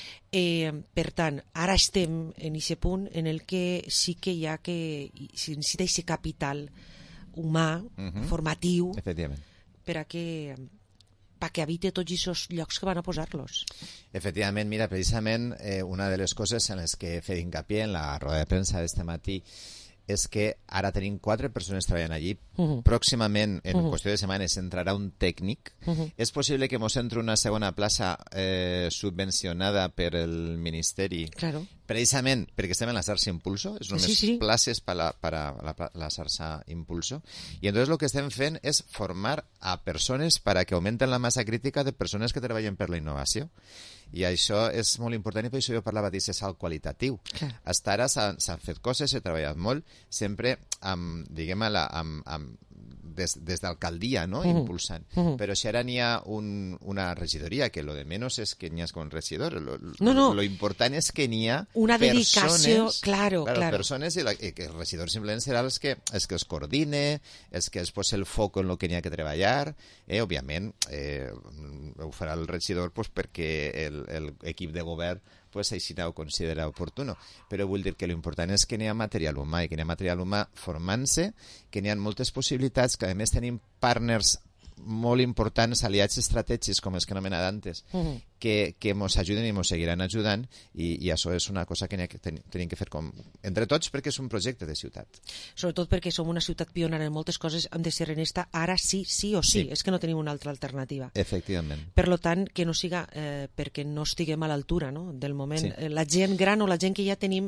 Per tant, ara estem en aquest punt en el que sí que hi ha que si necessita aquest capital humà, formatiu, per a que habite tots aquests llocs que van a posar-los. Efectivament, mira, precisament una de les coses en les que he fet hincapié en la roda de premsa d'este matí és que ara tenim 4 persones treballant allí. Pròximament, en qüestió de setmanes, entrarà un tècnic. És possible que mos entri una segona plaça subvencionada per el Ministeri, precisament perquè estem en la xarxa Impulso, és només places per a la xarxa Impulso. I entonces lo que estem fent és formar a persones per a que augmenten la massa crítica de persones que treballen per la innovació. I això és molt important i per això jo parlava d'aquest salt qualitatiu. Hasta ara s'han fet coses, s'ha treballat molt, sempre amb, diguem, des d'alcaldia, no? Impulsant. Però si ara n'hi ha una regidoria, que lo de menos és que n'hi ha con regidor, lo important és que n'hi ha una dedicació, persones, i que el regidor simplement serà els que els coordine, els que es posa el foc en el que n'hi ha que treballar. Òbviament ho farà el regidor perquè l'equip de govern així ho considera oportuno, però vull dir que l'important és que n'hi ha material humà i que n'hi ha material humà formant-se, que n'hi ha moltes possibilitats, que a més tenim partners molt importants, aliats estratègics com els que anomenat antes, que ens ajuden i ens seguiran ajudant, i això és una cosa que tenim que fer entre tots perquè és un projecte de ciutat. Sobretot perquè som una ciutat pionera en moltes coses, hem de ser en esta ara sí o sí, és que no tenim una altra alternativa. Efectivament. Per tant, que no siga perquè no estiguem a l'altura del moment. La gent gran o la gent que ja tenim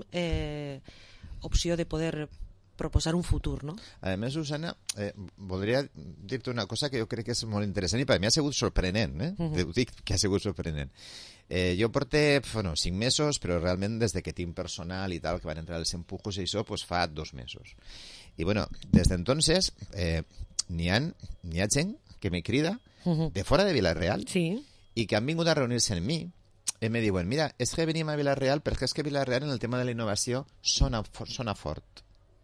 opció de poder proposar un futur, no? A més, Susana, voldria dir-te una cosa que jo crec que és molt interessant i per mi ha sigut sorprenent, ho dic que ha sigut sorprenent. Jo porté 5 mesos, però realment des que tinc personal i tal, que van entrar els empujos i això, pues fa 2 mesos. I bueno, des d'entonces n'hi ha gent que me crida de fora de Vila-real i que han vingut a reunir-se amb mi i me diuen, mira, és que venim a Vila-real perquè és que Vila-real en el tema de la innovació sona fort.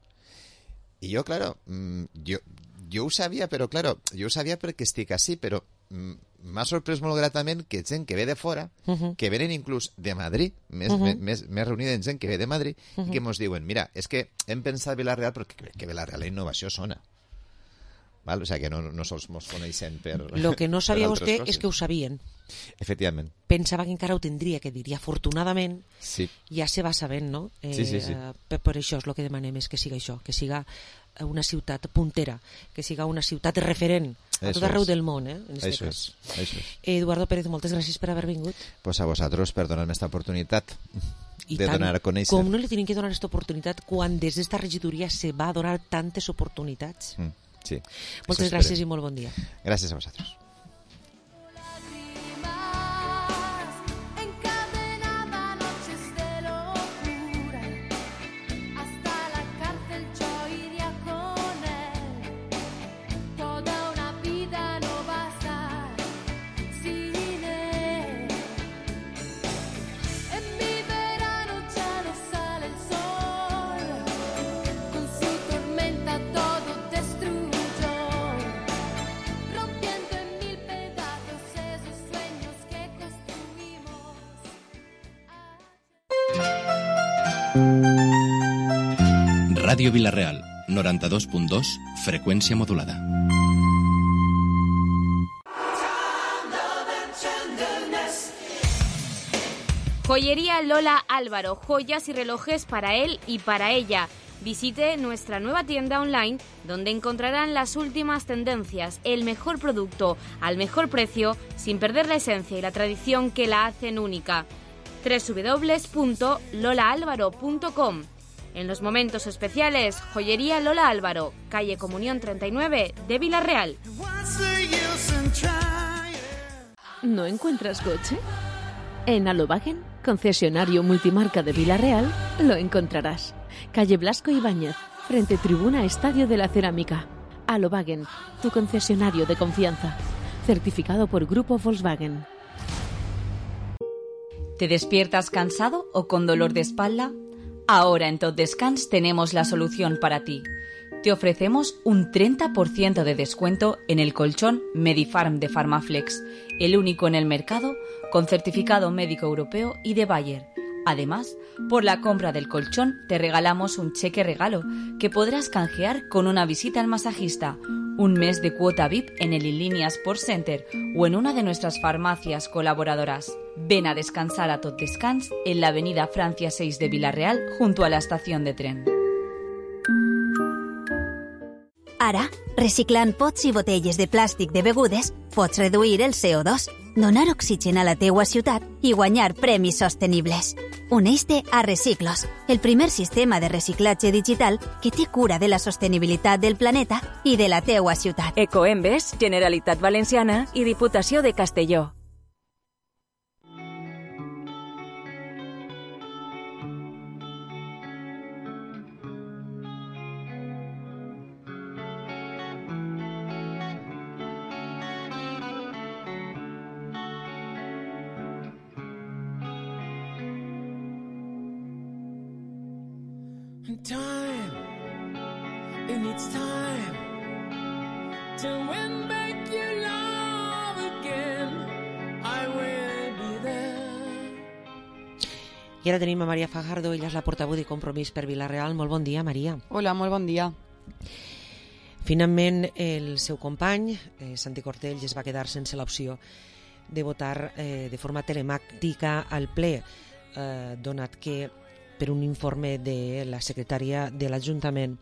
I jo, claro, jo ho sabia, però claro, jo ho sabia perquè estic així, però m'ha sorprès molt gratament que gent que ve de fora, que venen inclús de Madrid, més reunida en gent que ve de Madrid, i que ens diuen, mira, és que hem pensat Vila-real perquè crec que Vila-real la innovació sona. O sigui, que no sols ens coneixen per... Lo que no sabia vostè és que ho sabien. Efectivament. Pensava que encara ho tindria que dir, i afortunadament ja se va sabent, no? Sí. Per això és el que demanem, és que siga això, que siga una ciutat puntera, que siga una ciutat referent a tot arreu del món, en aquest cas. Això és. Eduardo Pérez, moltes gràcies per haver vingut. Pues a vosaltres per donar-me esta oportunitat de donar a conèixer. Com no li tenim que donar aquesta oportunitat quan des d'esta regidoria se va donar tantes oportunitats? Sí. Moltes gràcies i molt bon dia. Gràcies a vosaltres. Ràdio Vila-real, 92.2, freqüència modulada. Joyería Lola Álvaro, joyas y relojes para él y para ella. Visite nuestra nueva tienda online donde encontrarán las últimas tendencias, el mejor producto al mejor precio sin perder la esencia y la tradición que la hacen única. www.lolaalvaro.com. En los momentos especiales, Joyería Lola Álvaro, calle Comunión 39 de Vila-real. ¿No encuentras coche? En Alobagen, concesionario multimarca de Vila-real, lo encontrarás. Calle Blasco Ibáñez, frente Tribuna Estadio de la Cerámica. Alobagen, tu concesionario de confianza. Certificado por Grupo Volkswagen. ¿Te despiertas cansado o con dolor de espalda? Ahora en Tot Descans tenemos la solución para ti. Te ofrecemos un 30% de descuento en el colchón Medifarm de Pharmaflex, el único en el mercado con certificado médico europeo y de Bayer. Además, por la compra del colchón te regalamos un cheque regalo que podrás canjear con una visita al masajista, un mes de cuota VIP en el Inlínea Sports Center o en una de nuestras farmacias colaboradoras. Ven a descansar a Tot Descans en la avenida Francia 6 de Vila-real junto a la estación de tren. Ara, reciclant pots i botelles de plàstic de begudes, pots reduir el CO2, donar oxigen a la teua ciutat i guanyar premis sostenibles. Uneix-te a Reciclos, el primer sistema de reciclatge digital que té cura de la sostenibilitat del planeta i de la teua ciutat. Ecoembes, Generalitat Valenciana i Diputació de Castelló. Time, it needs time to win back your love again. I will be there. I ara tenim a Maria Fajardo, ella és la portaveu de Compromís per Vila-real. Molt bon dia, Maria. Hola, molt bon dia. Finalment, el seu company, Santi Cortells, es va quedar sense l'opció de votar de forma telemàtica al ple, donat que per un informe de la secretària de l'Ajuntament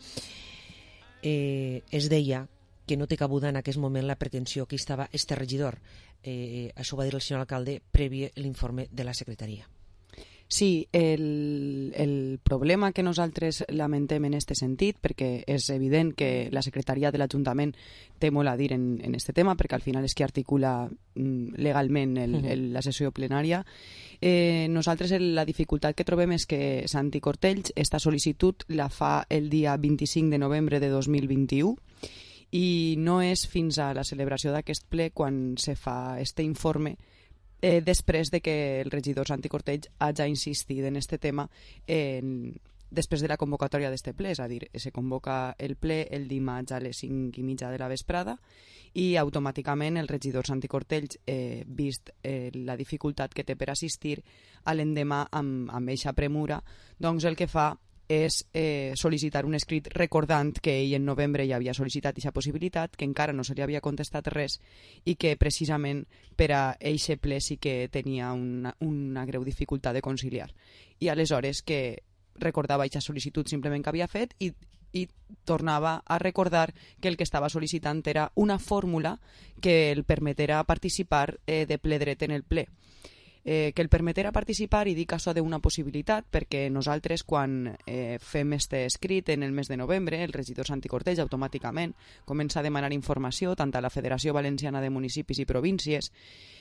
es deia que no té cabuda en aquest moment la pretensió que estava este regidor. Això va dir el senyor alcalde previ l'informe de la secretaria. Sí, el problema que nosaltres lamentem en aquest sentit, perquè és evident que la secretaria de l'Ajuntament té molt a dir en aquest tema, perquè al final és qui articula legalment la sessió plenària, nosaltres la dificultat que trobem és que Santi Cortells esta sol·licitud la fa el dia 25 de novembre de 2021 i no és fins a la celebració d'aquest ple quan se fa este informe després de que el regidor Santi Cortells hagi insistit en este tema després de la convocatòria d'este ple, és a dir, se convoca el ple el dimarts a les 5:30 de la vesprada i automàticament el regidor Santi Cortells, vist la dificultat que té per assistir a l'endemà amb eixa premura, doncs el que fa és sol·licitar un escrit recordant que ell en novembre ja havia sol·licitat aquesta possibilitat, que encara no se li havia contestat res i que precisament per a eixe ple sí que tenia una greu dificultat de conciliar. I aleshores que recordava aquesta sol·licitud simplement que havia fet i tornava a recordar que el que estava sol·licitant era una fórmula que el permeterà participar de ple dret en el ple. Que el permeterà participar, i dic això d'una possibilitat, perquè nosaltres quan fem este escrit en el mes de novembre, el regidor Santi Cortells automàticament comença a demanar informació tant a la Federació Valenciana de Municipis i Províncies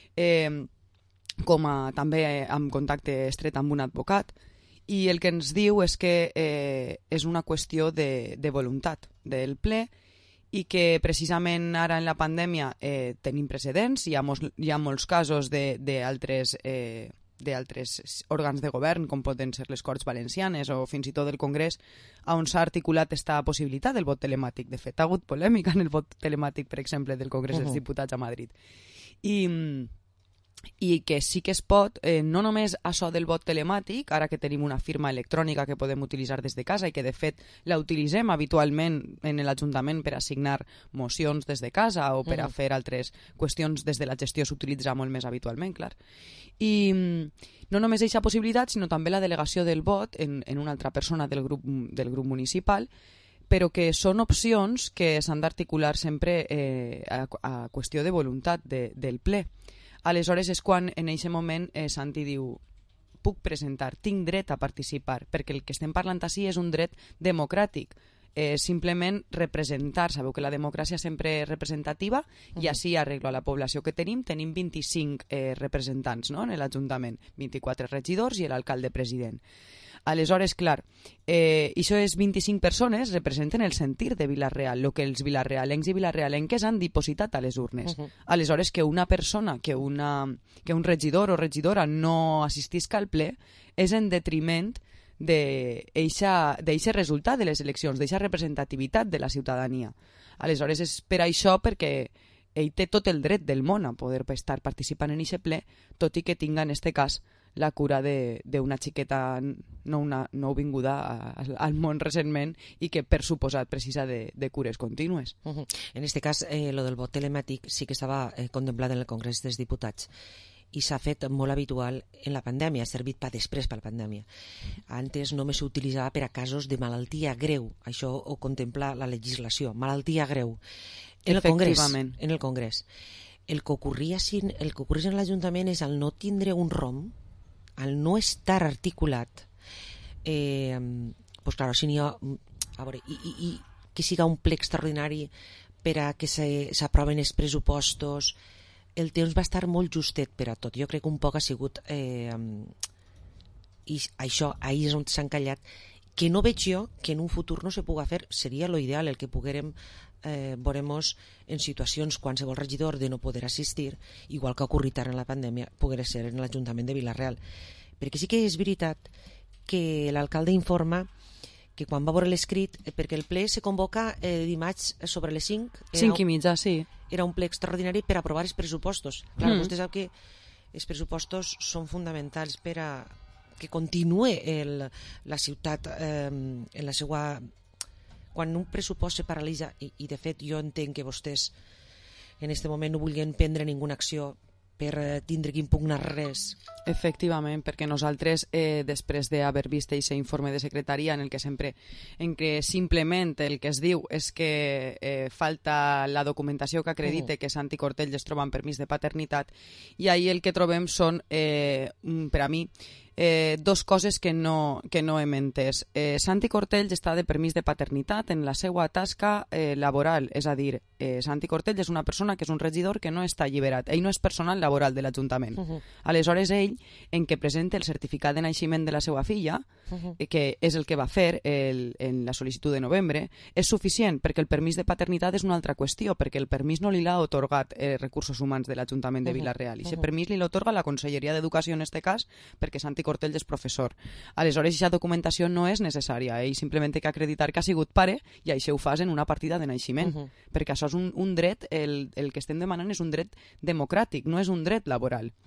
com també amb contacte estret amb un advocat, i el que ens diu és que és una qüestió de voluntat del ple i que precisament ara en la pandèmia tenim precedents, hi ha molts casos d'altres òrgans de govern, com poden ser les Corts Valencianes o fins i tot el Congrés, on s'ha articulat aquesta possibilitat del vot telemàtic. De fet, ha hagut polèmica en el vot telemàtic, per exemple, del Congrés dels Diputats a Madrid. I que sí que es pot, no només això del vot telemàtic, ara que tenim una firma electrònica que podem utilitzar des de casa i que de fet la utilitzem habitualment en l'Ajuntament per assignar mocions des de casa o per a fer altres qüestions des de la gestió s'utilitza molt més habitualment, clar. I no només aquesta possibilitat, sinó també la delegació del vot en una altra persona del grup municipal, però que són opcions que s'han d'articular sempre a qüestió de voluntat del ple. Aleshores és quan en aquest moment Santi diu puc presentar, tinc dret a participar, perquè el que estem parlant ací és un dret democràtic, simplement representar. Sabeu que la democràcia sempre és representativa i així arreglo a la població que tenim 25 representants, no? En l'Ajuntament, 24 regidors i l'alcalde president. Aleshores, clar, això és 25 persones representen el sentir de Vila-real, el que els vilarrealencs i vilarrealenques han dipositat a les urnes. Aleshores, que una persona, que un regidor o regidora no assistisca al ple és en detriment d'eixe resultat de les eleccions, d'eixa representativitat de la ciutadania. Aleshores, és per això perquè ell té tot el dret del món a poder estar participant en aquest ple, tot i que tinga, en aquest cas, la cura d'una xiqueta nouvinguda al món recentment i que, per suposat, precisa de cures contínues. En aquest cas, lo del vot telemàtic sí que estava contemplat en el Congrés dels Diputats i s'ha fet molt habitual en la pandèmia, ha servit per després per la pandèmia. Antes només s'utilitzava per a casos de malaltia greu, això ho contempla la legislació, malaltia greu. En el Congrés. El que ocorrís en l'Ajuntament és el no tindre un ROM, al no estar articulat, pues claro, si n'hi ha, a veure, i que siga un ple extraordinari per a que s'aproven els pressupostos, el temps va estar molt justet per a tot. Jo crec que un poc ha sigut i això, ahir és on s'ha encallat, que no veig jo que en un futur no se puga fer. Seria lo ideal el que poguérem veuremos en situacions qualsevol regidor de no poder assistir, igual que ha ocorrit ara en la pandèmia, poguera ser en l'Ajuntament de Vila-real. Perquè sí que és veritat que l'alcalde informa que quan va veure l'escrit, perquè el ple se convoca dimarts sobre les 5. 5:30, sí. Era un ple extraordinari per aprovar els pressupostos. Clar, vostè sap que els pressupostos són fonamentals per a que continue la ciutat en la seva... Quan un pressupost se paralitza, i de fet jo entenc que vostès en aquest moment no vulguin prendre ninguna acció per tindre que impugnar res. Efectivament, perquè nosaltres, després d'haver vist aquest informe de secretaria en què simplement el que es diu és que falta la documentació que acredite que Santi Cortells es troba en permís de paternitat, i ahir el que trobem són, per a mi, dos coses que no hem entès. Santi Cortells està de permís de paternitat en la seva tasca laboral, és a dir, Santi Cortells és una persona que és un regidor que no està alliberat, ell no és personal laboral de l'Ajuntament. Aleshores ell, en què presenta el certificat de naixement de la seva filla, que és el que va fer en la sol·licitud de novembre, és suficient, perquè el permís de paternitat és una altra qüestió, perquè el permís no li l'ha atorgat Recursos Humans de l'Ajuntament de Vila-real, i aquest permís li l'atorga la Conselleria d'Educació en aquest cas, perquè Santi Cortells és professor. Aleshores, aquesta documentació no és necessària, ell simplement té que acreditar que ha sigut pare i això ho fas en una partida de naixement, perquè això és un dret, el que estem demanant és un dret democràtic, no és un dret laboral.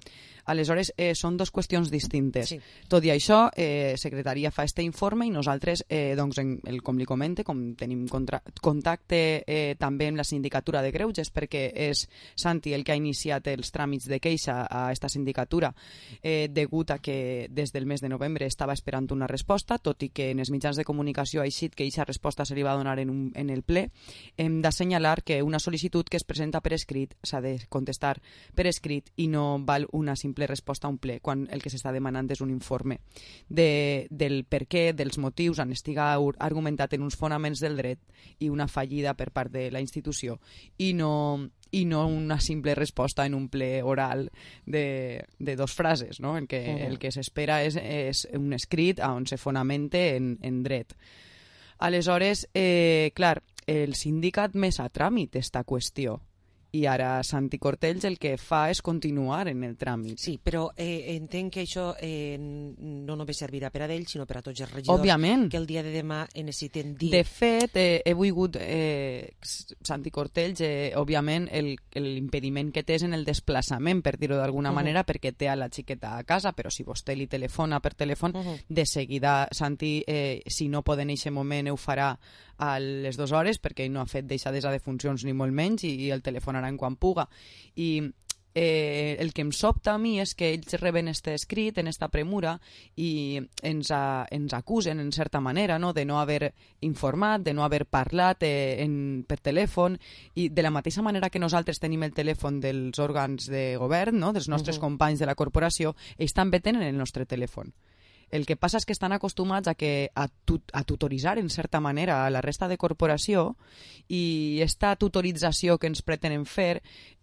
Aleshores, són dues qüestions distintes. Sí. Tot i això, Secretaria fa este informe i nosaltres, com li comente, com tenim contacte també amb la sindicatura de greuges, perquè és Santi el que ha iniciat els tràmits de queixa a esta sindicatura, degut a que des del mes de novembre estava esperant una resposta, tot i que en els mitjans de comunicació ha eixit que aquesta resposta se li va donar en el ple. Hem d'assenyalar que una sol·licitud que es presenta per escrit s'ha de contestar per escrit i no val una simple resposta a un ple, quan el que s'està demanant és un informe del per què, dels motius, han estigat argumentat en uns fonaments del dret i una fallida per part de la institució i no una simple resposta en un ple oral de dos frases, no? En què el que s'espera és un escrit on se fonamente en dret. Aleshores, clar, el sindicat més a tràmit esta qüestió i ara Santi Cortells el que fa és continuar en el tràmit. Sí, però entenc que això no només servirà per a ell, sinó per a tots els regidors. Òbviament. Que el dia de demà necessiten dir... De fet, he volgut, Santi Cortells, òbviament, l'impediment que té és en el desplaçament, per dir-ho d'alguna manera, perquè té a la xiqueta a casa, però si vostè li telefona per telèfon, de seguida, Santi, si no pot en aquest moment, ho farà a les 2 hores, perquè ell no ha fet deixadesa de funcions ni molt menys i el telefonarà en quan puga. I el que em sobta a mi és que ells reben este escrit en esta premura i ens acusen en certa manera, no? De no haver informat, de no haver parlat per telèfon, i de la mateixa manera que nosaltres tenim el telèfon dels òrgans de govern, no? Dels nostres companys de la corporació, ells també tenen el nostre telèfon. El que passa és que estan acostumats a tutoritzar en certa manera a la resta de corporació i esta tutorització que ens pretenen fer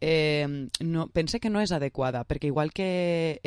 pense que no és adequada, perquè igual que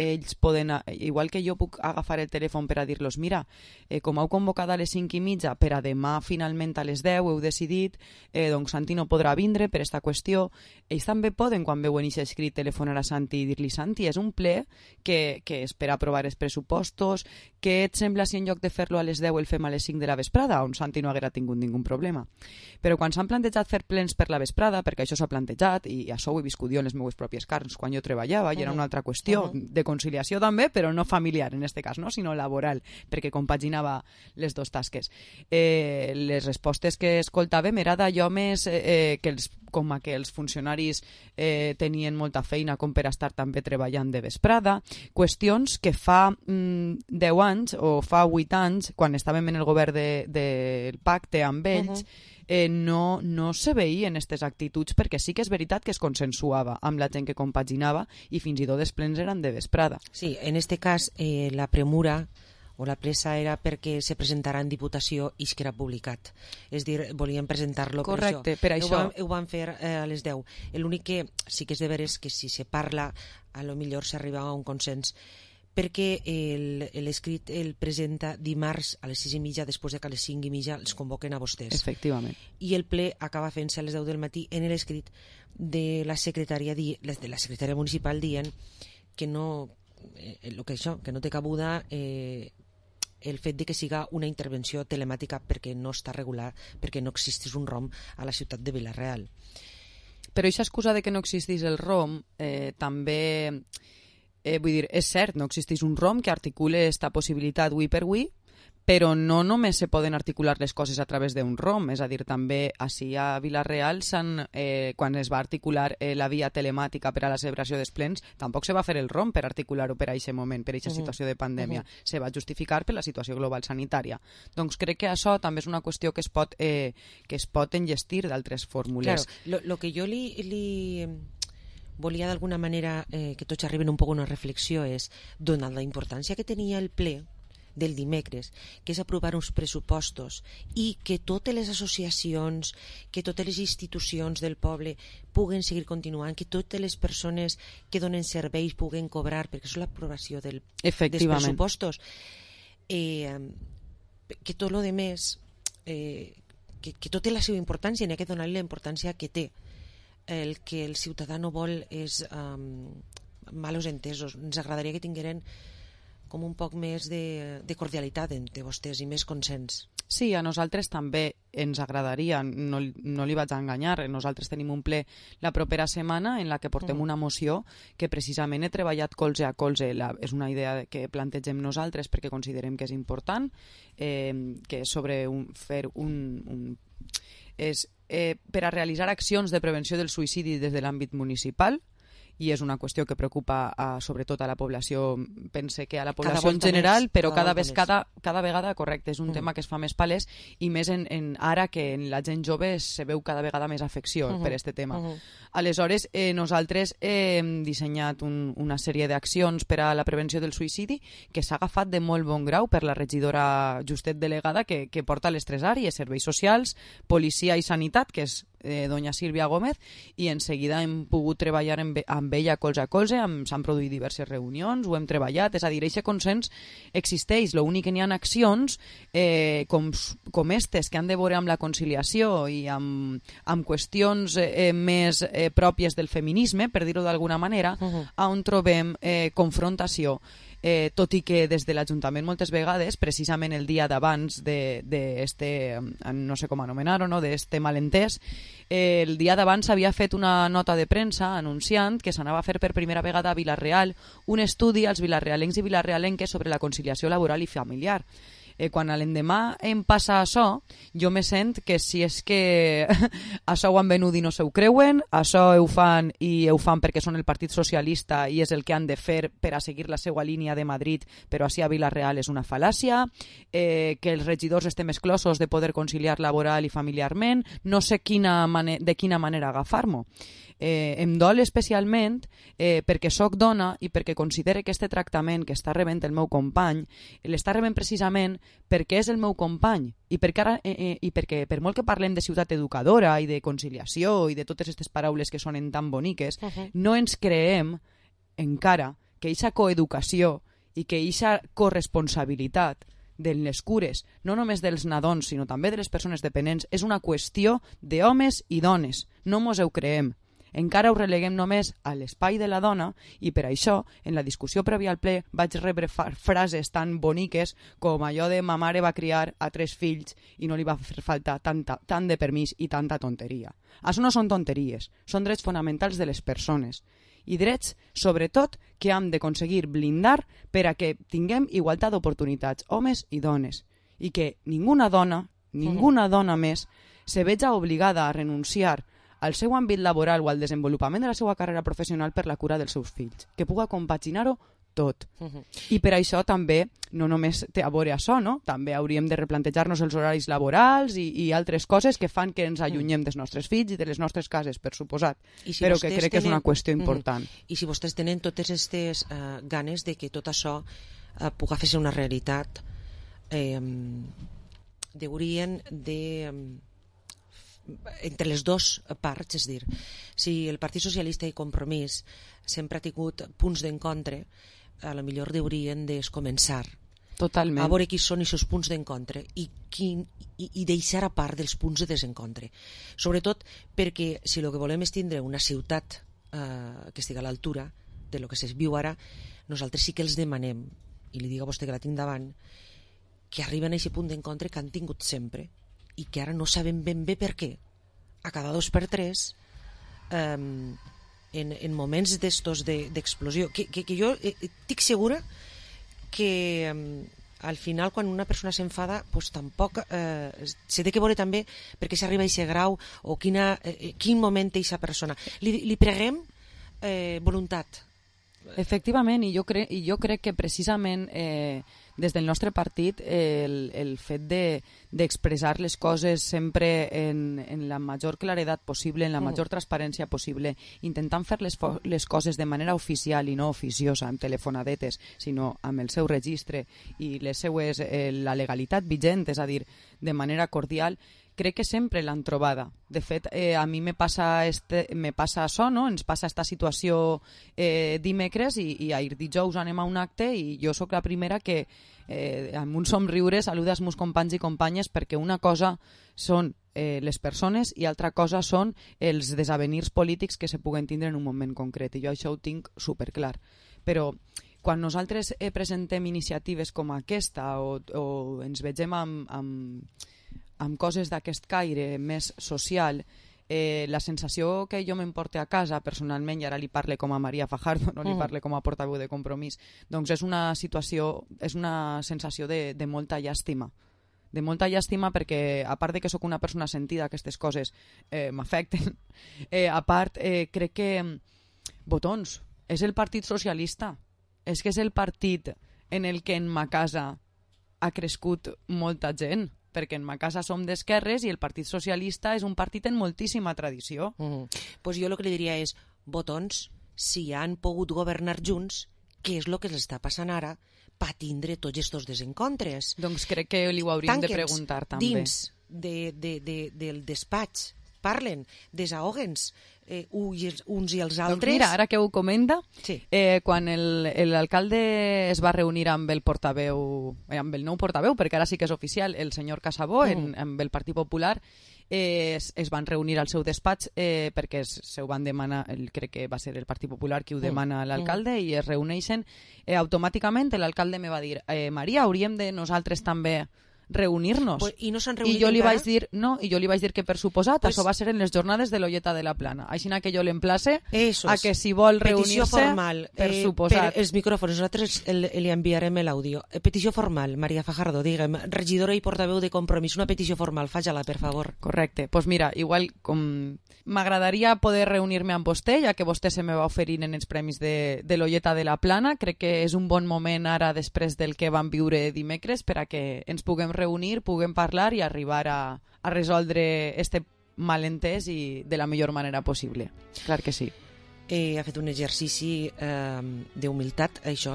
jo puc agafar el telèfon per a dir-los mira, com heu convocat a les 5:30 per a demà finalment a les 10 heu decidit, doncs Santi no podrà vindre per esta qüestió, ells també poden quan veuen aquest escrit telefonar a Santi i dir-li Santi, és un ple que és per aprovar els pressupostos, què et sembla si en lloc de fer-lo a les 10 el fem a les 5 de la vesprada, on Santi no haguera tingut ningú problema. Però quan s'han plantejat fer plens per la vesprada, perquè això s'ha plantejat, i això ho he viscut jo en les meves pròpies carns quan jo treballava, i era una altra qüestió de conciliació també, però no familiar en este cas, no? Sinó laboral, perquè compaginava les dues tasques. Les respostes que escoltàvem era d'allò més com que els funcionaris tenien molta feina com per estar també treballant de vesprada, qüestions que fa 10 anys o fa 8 anys, quan estàvem en el govern del pacte amb ells, no se veien aquestes actituds, perquè sí que és veritat que es consensuava amb la gent que compaginava i fins i tot els plens eren de vesprada. Sí, en este cas la premura o la pressa era perquè se presentarà en Diputació i es queda publicat. És dir, volíem presentar-lo per això. Correcte, per això. Ho van fer a les 10. L'únic que sí que és de veres que si se parla, a lo millor s'arriba a un consens, perquè l'escrit el presenta dimarts a les 6:30, després que a les 5:30 els convoquen a vostès. Efectivament. I el ple acaba fent-se a les 10 del matí en l'escrit de la secretària municipal dient que no, que no té cabuda el fet de que siga una intervenció telemàtica perquè no està regular, perquè no existís un ROM a la ciutat de Vila-real. Però aquesta excusa de que no existís el ROM també... vull dir, és cert, no existeix un ROM que articule esta possibilitat avui per avui, però no només se poden articular les coses a través d'un ROM, és a dir, també així a Vila-real, quan es va articular la via telemàtica per a la celebració dels plens, tampoc se va fer el ROM per articular-ho per a aquest moment, per a aquesta situació de pandèmia. Se va justificar per la situació global sanitària. Doncs crec que això també és una qüestió que es pot enllestir d'altres fórmules. Claro, lo que jo li volia d'alguna manera que tots arriben un poc a una reflexió és, donat la importància que tenia el ple del dimecres, que és aprovar uns pressupostos i que totes les associacions, que totes les institucions del poble puguen seguir continuant, que totes les persones que donen serveis puguen cobrar, perquè és l'aprovació dels pressupostos, que tot el més que tot té la seva importància, n'hi ha que donar-li la importància que té. El que el ciutadà no vol és malos entesos. Ens agradaria que tingueren com un poc més de cordialitat entre vostès i més consens. Sí, a nosaltres també. ens agradaria, no li vaig enganyar, nosaltres tenim un ple la propera setmana en la que portem una moció que precisament he treballat colze a colze. És una idea que plantegem nosaltres perquè considerem que és important, que és sobre per a realitzar accions de prevenció del suïcidi des de l'àmbit municipal, i és una qüestió que preocupa sobretot a la població, pense que a la població en general, però cada vegada, correcte, és un tema que es fa més palès, i més ara que en la gent jove se veu cada vegada més afecció per aquest tema. Aleshores, nosaltres hem dissenyat una sèrie d'accions per a la prevenció del suïcidi que s'ha agafat de molt bon grau per la regidora Justet delegada que porta les tres àrees, serveis socials, policia i sanitat, que és doña Sílvia Gómez, i en seguida hem pogut treballar amb ella colze a colze, s'han produït diverses reunions, ho hem treballat, és a dir, aquest consens existeix, l'únic que n'hi ha accions com estes que han de veure amb la conciliació i amb qüestions més pròpies del feminisme, per dir-ho d'alguna manera, on trobem confrontació. Tot i que des de l'Ajuntament moltes vegades, precisament el dia d'abans no sé com anomenar-ho, d'este malentès, el dia d'abans s'havia fet una nota de premsa anunciant que s'anava a fer per primera vegada a Vila-real un estudi als vilarrealencs i vilarrealenques sobre la conciliació laboral i familiar. Quan a l'endemà em passa això, jo me sent que si és que això ho han venut i no s'ho creuen, això ho fan i ho fan perquè són el Partit Socialista i és el que han de fer per a seguir la seva línia de Madrid, però així a Vila-real és una fal·làcia, que els regidors estem exclosos de poder conciliar laboral i familiarment, no sé de quina manera agafar-m'ho. Em dol especialment perquè sóc dona i perquè considere que aquest tractament que està rebent el meu company l'està rebent precisament perquè és el meu company i perquè per molt que parlem de ciutat educadora i de conciliació i de totes aquestes paraules que sonen tan boniques, no ens creem encara que aquesta coeducació i que aquesta corresponsabilitat de les cures, no només dels nadons sinó també de les persones dependents, és una qüestió d'homes i dones, no mos ho creem. Encara ho releguem només a l'espai de la dona i per això, en la discussió prèvia al ple, vaig rebre frases tan boniques com allò de ma mare va criar a 3 fills i no li va fer falta tant de permís i tanta tonteria. Això no són tonteries, són drets fonamentals de les persones i drets, sobretot, que hem d'aconseguir blindar per a que tinguem igualtat d'oportunitats, homes i dones, i que ninguna dona més se veja obligada a renunciar al seu àmbit laboral o al desenvolupament de la seva carrera professional per la cura dels seus fills, que puga compaginar-ho tot. I per això també, no només té a veure això, no? També hauríem de replantejar-nos els horaris laborals i altres coses que fan que ens allunyem dels nostres fills i de les nostres cases, per suposat, però que crec que és una qüestió important. I si vostès tenen totes aquestes ganes de que tot això puga fer-se una realitat, haurien de entre les dues parts, és dir, si el Partit Socialista i Compromís sempre ha tingut punts d'encontre, a lo millor haurien de començar totalment a veure quins són els seus punts d'encontre i deixar a part dels punts de desencontre, sobretot perquè si el que volem és tindre una ciutat que estigui a l'altura de lo que es viu ara, nosaltres sí que els demanem, i li dic a vostè que la tinc davant, que arriben a aquest punt d'encontre que han tingut sempre i que ara no sabem ben bé per què a cada 2 per 3 en moments d'estos d'explosió que jo estic segura que al final quan una persona s'enfada pues tampoc s'ha de veure també perquè s'arriba a aquest grau o quin moment té aquesta persona. Li preguem voluntat. Efectivament, i jo crec que precisament des del nostre partit el fet d'expressar les coses sempre en la major claredat possible, en la major transparència possible, intentant fer les coses de manera oficial i no oficiosa, amb telefonadetes, sinó amb el seu registre i la legalitat vigent, és a dir, de manera cordial, crec que sempre l'han trobada. De fet, a mi me passa això, no? Ens passa aquesta situació dimecres i ahir dijous anem a un acte i jo sóc la primera que amb un somriure saluda els meus companys i companyes perquè una cosa són les persones i altra cosa són els desavenirs polítics que se puguen tindre en un moment concret i jo això ho tinc superclar. Però quan nosaltres presentem iniciatives com aquesta o ens vegem amb coses d'aquest caire més social, la sensació que jo m'emporte a casa personalment, i ara li parle com a Maria Fajardo, no li parle com a portaveu de Compromís, doncs és una sensació de molta llàstima. De molta llàstima perquè, a part de que sóc una persona sentida, aquestes coses m'afecten, a part crec que Botons és el Partit Socialista, és que és el partit en el que en ma casa ha crescut molta gent, perquè en ma casa som d'esquerres i el Partit Socialista és un partit en moltíssima tradició. Pues jo el que li diria és, Botons, si han pogut governar junts, què és el que els està passant ara per tindre tots aquests desencontres? Doncs crec que li ho hauríem de preguntar també. Dins del despatx, parlen, desahoguen-se uns i els altres. Doncs mira, ara que ho comenta, quan l'alcalde es va reunir amb el portaveu, amb el nou portaveu, perquè ara sí que és oficial, el senyor Casabó, amb el Partit Popular, es van reunir al seu despatx perquè se ho van demanar, crec que va ser el Partit Popular qui ho demana a l'alcalde, i es reuneixen. Automàticament l'alcalde me va dir, Maria, hauríem de nosaltres també reunir-nos. Pues, I no s'han reunit jo li encara? vaig dir, no, i jo li vaig dir que per suposat això va ser en les jornades de l'Olleta de la Plana. Així que jo l'emplace a que si vol reunir-se, per suposat. Per els micròfons, nosaltres li enviarem l'àudio. Petició formal, Maria Fajardo, digue'm, regidora i portaveu de Compromís, una petició formal, faig-la, per favor. Correcte. Doncs mira, igual com m'agradaria poder reunir-me amb vostè, ja que vostè se me va oferir en els premis de l'Olleta de la Plana. Crec que és un bon moment ara, després del que vam viure dimecres, per a que ens puguem reunir, puguem parlar i arribar a resoldre este malentès i de la millor manera possible. Clar que sí. Ha fet un exercici d'humilitat, això,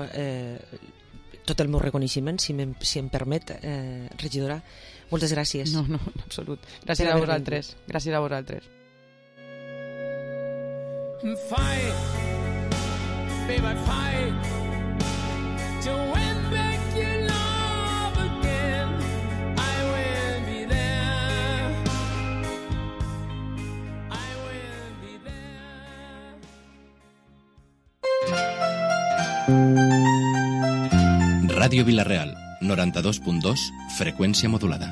tot el meu reconeixement, si em permet, regidora. Moltes gràcies. No, en absolut. Gràcies a vosaltres. Gràcies a vosaltres. Fight, baby, fight to win back your love again. I will be there. I will be there. Ràdio Vila-real, 92.2, freqüència modulada.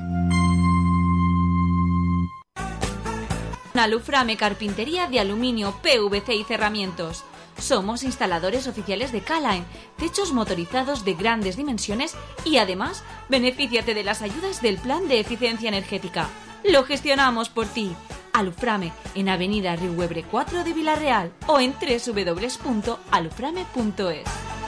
Aluframe Carpintería de Aluminio, PVC y Cerramientos. Somos instaladores oficiales de K-Line, techos motorizados de grandes dimensiones y además benefíciate de las ayudas del Plan de Eficiencia Energética. Lo gestionamos por ti. Aluframe en Avenida Riuebre 4 de Vila-real o en www.aluframe.es.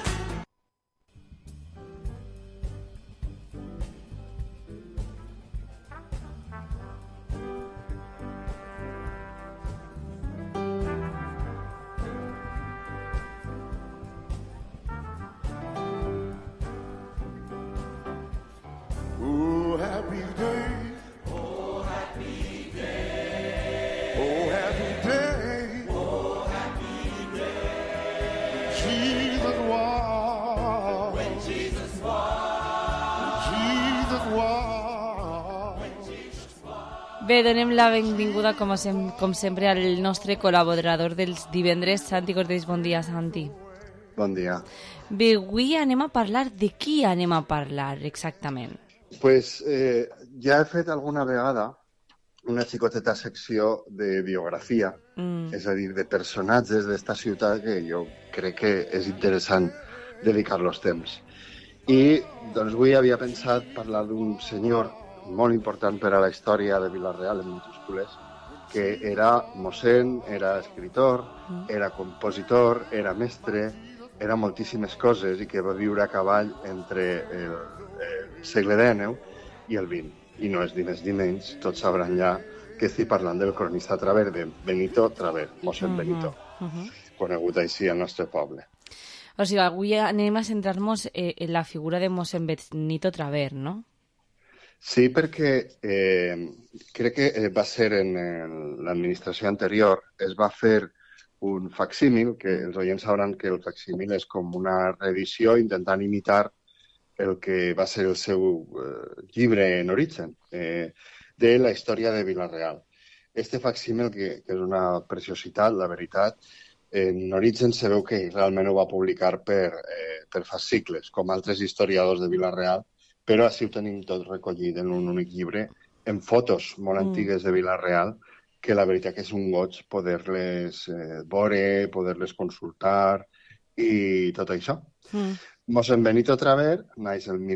Bé, donem la benvinguda, com sempre, al nostre col·laborador dels divendres, Santi Cordells. Bon dia, Santi. Bon dia. Bé, avui anem a parlar de qui anem a parlar, exactament? Pues ja he fet alguna vegada una xicoteta secció de biografia, és a dir, de personatges d'esta ciutat que jo crec que és interessant dedicar-los temps. I doncs avui havia pensat parlar d'un senyor molt important per a la història de Vila-real, en majúscules, que era mossèn, era escritor, era compositor, era mestre, era moltíssimes coses i que va viure a cavall entre el segle XIX i el XX. I no és ni més ni menys, tots sabran ja que estic parlant del cronista Traver, de Benito Traver, mossèn Benito, conegut així al nostre poble. O sigui, avui anem a centrar-nos en la figura de mossèn Benito Traver, no? Sí, perquè crec que va ser en l'administració anterior, es va fer un facsímil, que els oients sabran que el facsímil és com una reedició intentant imitar el que va ser el seu llibre en origen, de la història de Vila-real. Este facsímil, que és una preciositat, la veritat, en origen se veu que realment ho va publicar per fascicles, com altres historiadors de Vila-real, però així ho tenim tot recollit en un únic llibre en fotos molt antigues de Vila-real, que la veritat que és un goig poder-les veure, poder-les consultar i tot això. Mossèn Benito Traver naix el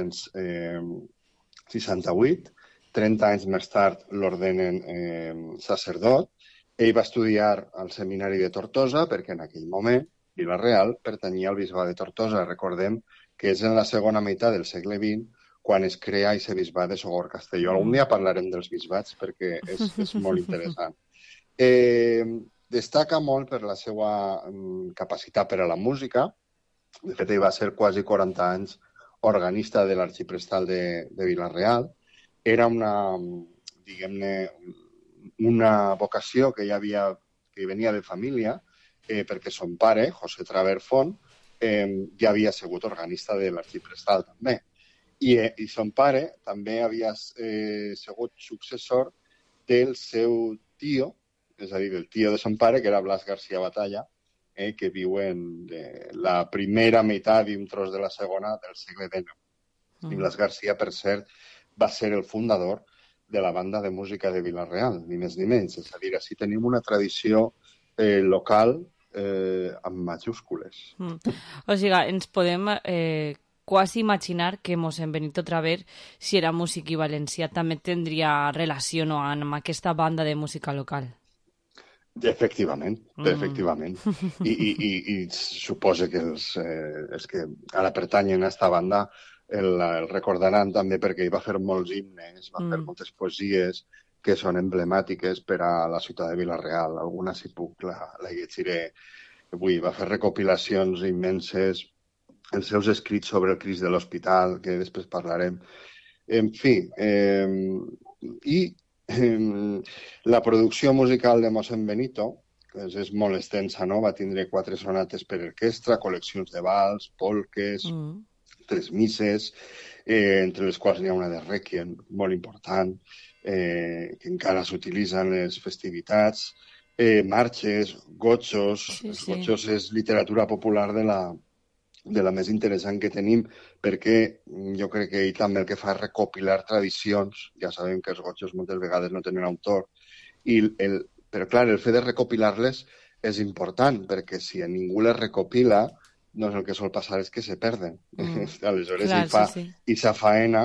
1868, 30 anys més tard l'ordenen sacerdot. Ell va estudiar al seminari de Tortosa perquè en aquell moment Vila-real pertanyia al bisbat de Tortosa. Recordem que és en la segona meitat del segle XX quan es crea aquest bisbat de Sogorb-Castelló. Algun dia parlarem dels bisbats perquè és molt interessant. Destaca molt per la seva capacitat per a la música. De fet, ell va ser quasi 40 anys organista de l'arxiprestal de Vila-real. Era una vocació que venia de família, perquè son pare, José Traver Font, ja havia sigut organista de l'arxiprestal també. I son pare també havia sigut successor del seu tio, és a dir, del tio de son pare, que era Blas García Batalla, que viu en la primera meitat i un tros de la segona del segle XIX. I Blas García, per cert, va ser el fundador de la banda de música de Vila-real, ni més ni menys. És a dir, així tenim una tradició local amb majúscules. O sigui, ens podem quasi imaginar que mossèn Benito Traver, si era músic i valencià, també tindria relació amb aquesta banda de música local. Efectivament. I suposo que els que ara pertanyen a aquesta banda el recordaran també perquè ell va fer molts himnes, va fer moltes poesies que són emblemàtiques per a la ciutat de Vila-real. Alguna, si puc, la llegiré avui. Va fer recopilacions immenses, els seus escrits sobre el Crist de l'Hospital, que després parlarem. En fi, la producció musical de mossèn Benito és molt extensa, no? Va tindre 4 sonates per orquestra, col·leccions de vals, polques, 3 misses, entre les quals n'hi ha una de Requiem, molt important, que encara s'utilitza en les festivitats, marxes, gotxos. Els gotxos és literatura popular de la més interessant que tenim, perquè jo crec que ell també el que fa és recopilar tradicions. Ja sabem que els gotxos moltes vegades no tenen autor, però clar, el fet de recopilar-les és important, perquè si a ningú les recopila, doncs el que sol passar és que se perden. Aleshores, ell fa aquesta faena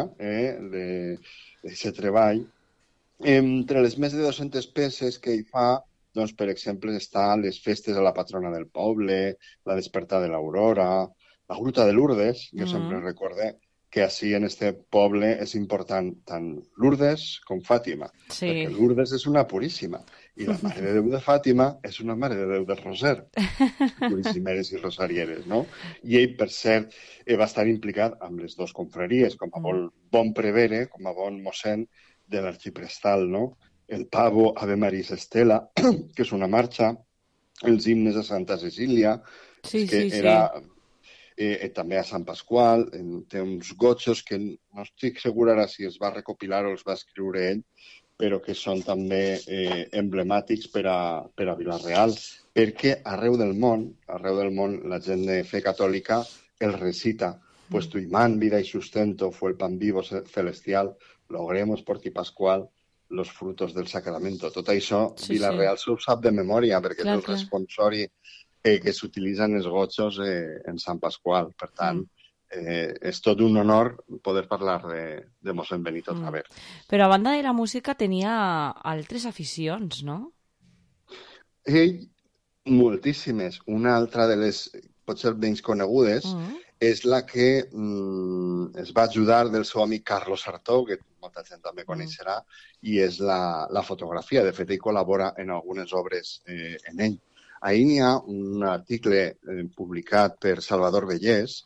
d'aquest treball. Entre les més de 200 peces que ell fa, doncs, per exemple, estan les festes a la patrona del poble, la despertar de l'aurora, la gruta de Lourdes. Jo sempre recordé que així en este poble és important tant Lourdes com Fàtima, perquè Lourdes és una puríssima i la Mare de Déu de Fàtima és una Mare de Déu de Roser, puríssimeres i rosarieres, no? I ell, per cert, va estar implicat amb les dues confraries, com a bon prevere, com a bon mossèn de l'arxiprestal, no? El Pavo, Ave Maris Estela, que és una marxa, els himnes a Santa Cecília, que era també a Sant Pasqual, té uns gotxos que no estic segur ara si es va recopilar o els va escriure ell, però que són també emblemàtics per a Vila-real, perquè arreu del món la gent de fe catòlica el recita. Pues tu imán, vida y sustento fue el pan vivo celestial, logremos por ti Pascual los frutos del sacramento. Tot això, Vila-real s'ho sap de memòria, perquè és el responsori que s'utilitzen els gotxos en Sant Pasqual. Per tant, és tot un honor poder parlar de mossèn Benito Traver. Però a banda de la música tenia altres aficions, no? Ell, moltíssimes. Una altra de les, potser menys conegudes, és la que es va ajudar del seu amic Carlos Sartó, que molta gent també coneixerà, i és la fotografia. De fet, ell col·labora en algunes obres en ell. Ahir n'hi ha un article publicat per Salvador Bellés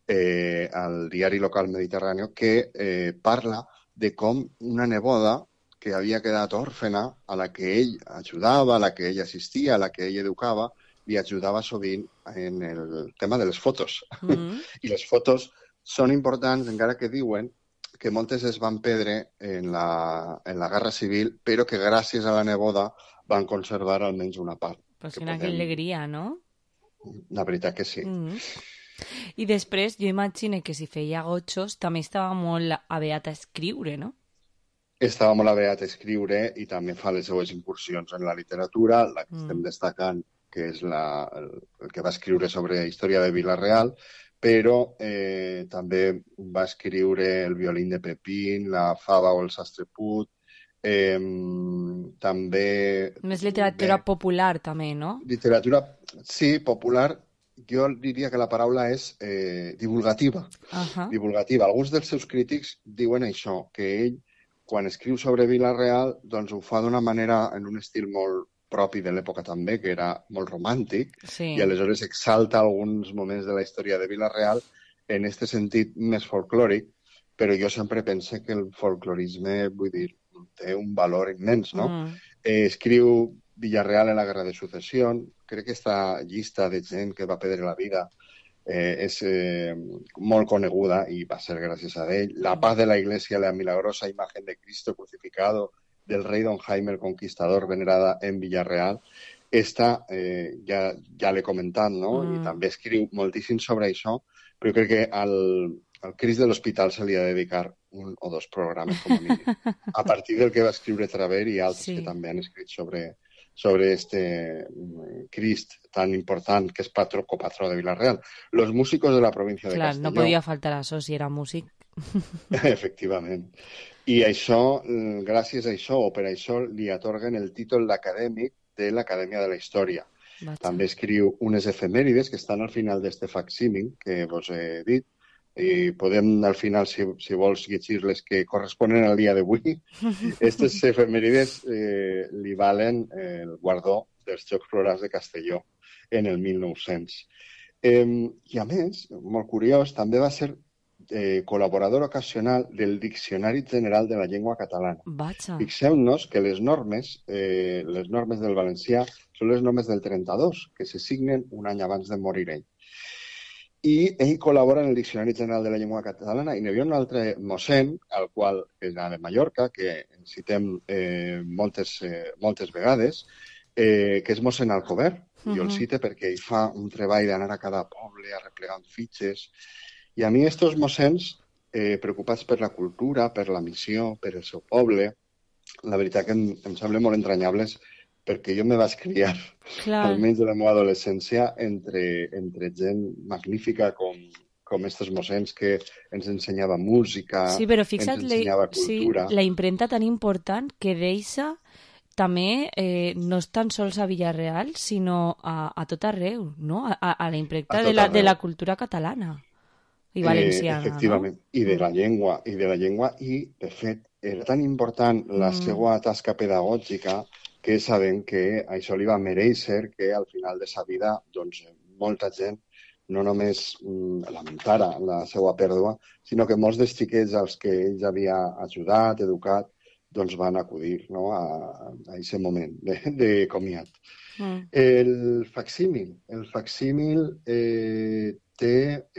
al diari local Mediterrani que parla de com una neboda que havia quedat òrfena, a la que ell ajudava, a la que ell assistia, a la que ell educava, li ajudava sovint en el tema de les fotos. I les fotos són importants, encara que diuen que moltes es van perdre en la Guerra Civil, però que gràcies a la neboda van conservar almenys una part. Pues quina alegria, no? La veritat que sí. I després, jo imagino que si feia gotxos també estava molt aviat a escriure, no? estava molt aviat a escriure i també fa les seues incursions en la literatura, la que estem destacant, que és el que va escriure sobre història de Vila-real, però també va escriure El violín de Pepín, La fava o el sastre put, també... Més literatura popular, també, no? Literatura, sí, popular. Jo diria que la paraula és divulgativa. Divulgativa. Alguns dels seus crítics diuen això, que ell, quan escriu sobre Vila-real, doncs ho fa d'una manera, en un estil molt propi de l'època també, que era molt romàntic, i aleshores exalta alguns moments de la història de Vila-real en aquest sentit més folclòric, però jo sempre pense que el folclorisme, vull dir, té un valor immens, no? Escriu Villarreal en la Guerra de Sucessió, crec que aquesta llista de gent que va perdre la vida és molt coneguda i va ser gràcies a ell. La paz de la Iglesia, la milagrosa imagen de Cristo crucificado, del rei Don Jaime el Conquistador, venerada en Villarreal. Esta ja l'he comentat, no? I també escriu moltíssim sobre això, però crec que al Crist de l'Hospital se li ha de dedicar un o dos programes, com a mínim. A partir del que va escriure Traver i altres que també han escrit sobre este Crist tan important que és copatró de Vila-real. Los músicos de la província de Castelló. No podia faltar això si era músic. Efectivament. I això, gràcies a això, o per això, li atorguen el títol d'acadèmic de l'Acadèmia de la Història. També escriu unes efemèrides que estan al final d'este facsímil que vos he dit, i podem al final, si vols, llegir les que corresponen al dia d'avui. Aquestes efemèrides li valen el guardó dels Jocs Florals de Castelló en el 1900. I a més, molt curiós, també va ser col·laborador ocasional del Diccionari General de la Llengua Catalana. Fixeu-nos que les normes del valencià són les normes del 32, que se signen un any abans de morir ell. I ell col·labora en el Diccionari General de la Llengua Catalana i n'hi havia un altre mossèn, al qual era de Mallorca, que citem moltes vegades, que és mossèn Alcover. Jo el cite perquè ell fa un treball d'anar a cada poble arreplegant fitxes. I a mi estos mossens, preocupats per la cultura, per la missió, per el seu poble, la veritat que em sembla molt entranyables perquè jo me vaig criar, almenys de la meva adolescència, entre gent magnífica com estos mossens que ens ensenyava música, ens ensenyava cultura. La impremta tan important que deixa també no és tan sols a Villarreal, sinó a tot arreu, no? A la impremta de la cultura catalana i valenciana. Efectivament, no? I de la llengua, i de fet era tan important la seva tasca pedagògica que sabem que això li va mereixer que al final de sa vida doncs, molta gent no només lamentara la seva pèrdua, sinó que molts dels xiquets als que ells havia ajudat, educat, doncs van acudir, no, a aquest moment de comiat. El facsímil té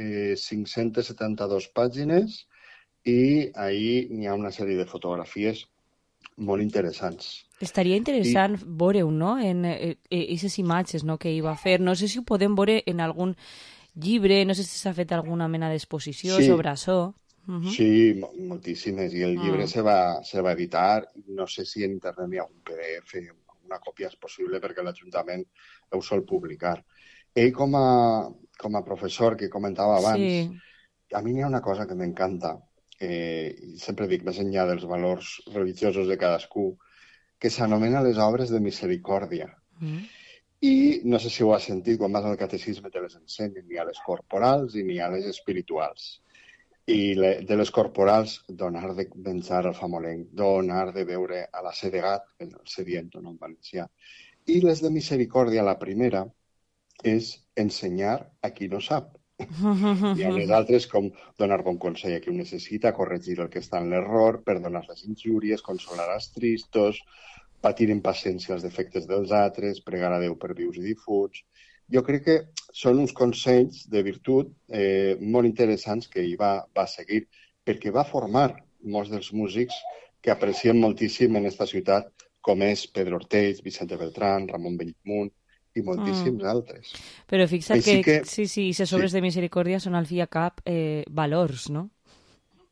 572 pàgines i ahí n'hi ha una sèrie de fotografies molt interessants. Estaria interessant veure-ho, no?, en aquestes imatges que ell va fer. No sé si ho podem veure en algun llibre, no sé si s'ha fet alguna mena d'exposició sobre això. Sí, moltíssimes. I el llibre se va editar. No sé si en internet hi ha un PDF, una còpia és possible perquè l'Ajuntament ho sol publicar. Ell, com a professor que comentava abans, a mi n'hi ha una cosa que m'encanta, i sempre dic, més enllà dels valors religiosos de cadascú, que s'anomena les obres de misericòrdia. I no sé si ho has sentit, quan vas al catecisme te les ensenyen, n'hi ha les corporals i n'hi ha les espirituals. I de les corporals, donar de menjar al famolenc, donar de beure a la sedegat, el sediento, no en valencià. I les de misericòrdia, la primera, és ensenyar a qui no sap. Hi ha les altres com donar bon consell a qui ho necessita, corregir el que està en l'error, perdonar les injúries, consolar els tristos, patir en paciència els defectes dels altres, pregar a Déu per vius i difunts. Jo crec que són uns consells de virtut molt interessants que ell va seguir, perquè va formar molts dels músics que apreciem moltíssim en aquesta ciutat, com és Pedro Ortells, Vicente Beltrán, Ramon Bellmunt, i moltíssims altres. Però fixa't que les obres de misericòrdia són al fi i al cap valors, no?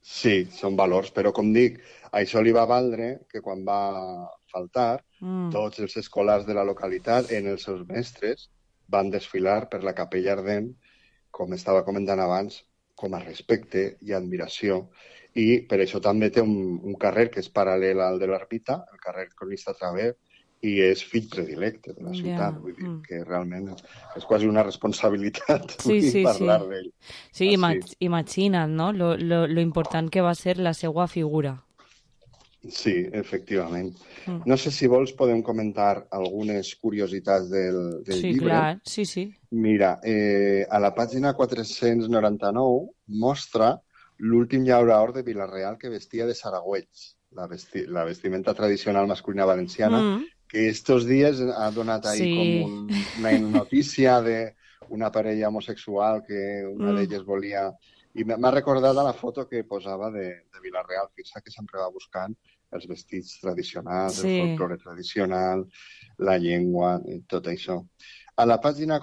Sí, són valors, però com dic, això li va valdre que quan va faltar, tots els escolars de la localitat, en els seus mestres, van desfilar per la capella ardent, com estava comentant abans, com a respecte i admiració. I per això també té un carrer que és paral·lel al de l'Ermita, el carrer Cronista Traver, i és fill predilecte de la ciutat. Vull dir que realment és quasi una responsabilitat parlar d'ell. Sí, imagina't, no?, lo important que va ser la seva figura. Sí, efectivament. No sé si vols podem comentar algunes curiositats del llibre. Sí, clar, sí. Mira, a la pàgina 499 mostra l'últim llauraor de Vila-real que vestia de saragüells, la vestimenta tradicional masculina valenciana, que estos días ha donat ahí com una notícia d'una parella homosexual que una d'elles volia... I m'ha recordat la foto que posava de Vila-real, fixa que sempre va buscant els vestits tradicionals, el folklore tradicional, la llengua, tot això. A la pàgina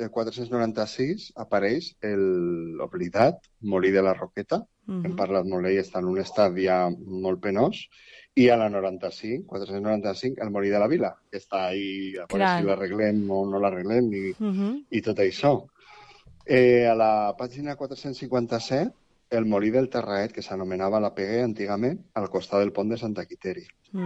496 apareix l'oblidat Molí de la Roqueta, hem parlat molt d'ell, està en un estat ja molt penós, i a la 495, el Molí de la Vila, que està ahí, a veure si l'arreglem o no l'arreglem, i tot això. A la pàgina 457, el Molí del Terraet, que s'anomenava la Peguer antigament, al costat del pont de Santa Quiteri.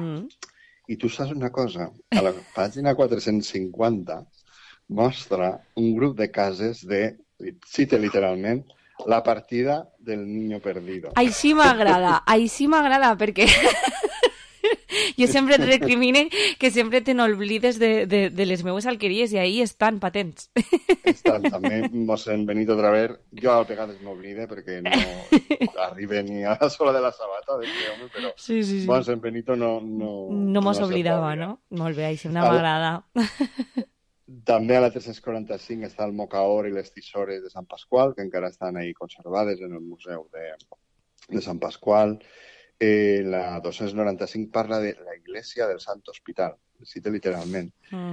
I tu saps una cosa? A la pàgina 450 mostra un grup de cases de, cita literalment, la partida del niño perdido. Així m'agrada, perquè jo sempre et recrimine que sempre te n'oblides de les meues alqueries i ahí estan patents. Estan, també mossèn Benito Traver, jo a vegades m'oblide perquè no arriba ni a la sola de la sabata, però mossèn Benito no mos oblidava, no? Molt bé, això m'agrada. També a la 345 està el mocaor i les tisores de Sant Pasqual, que encara estan ahí conservades en el Museu de Sant Pasqual. La 295 parla de la Iglesia del Santo Hospital, cita literalment,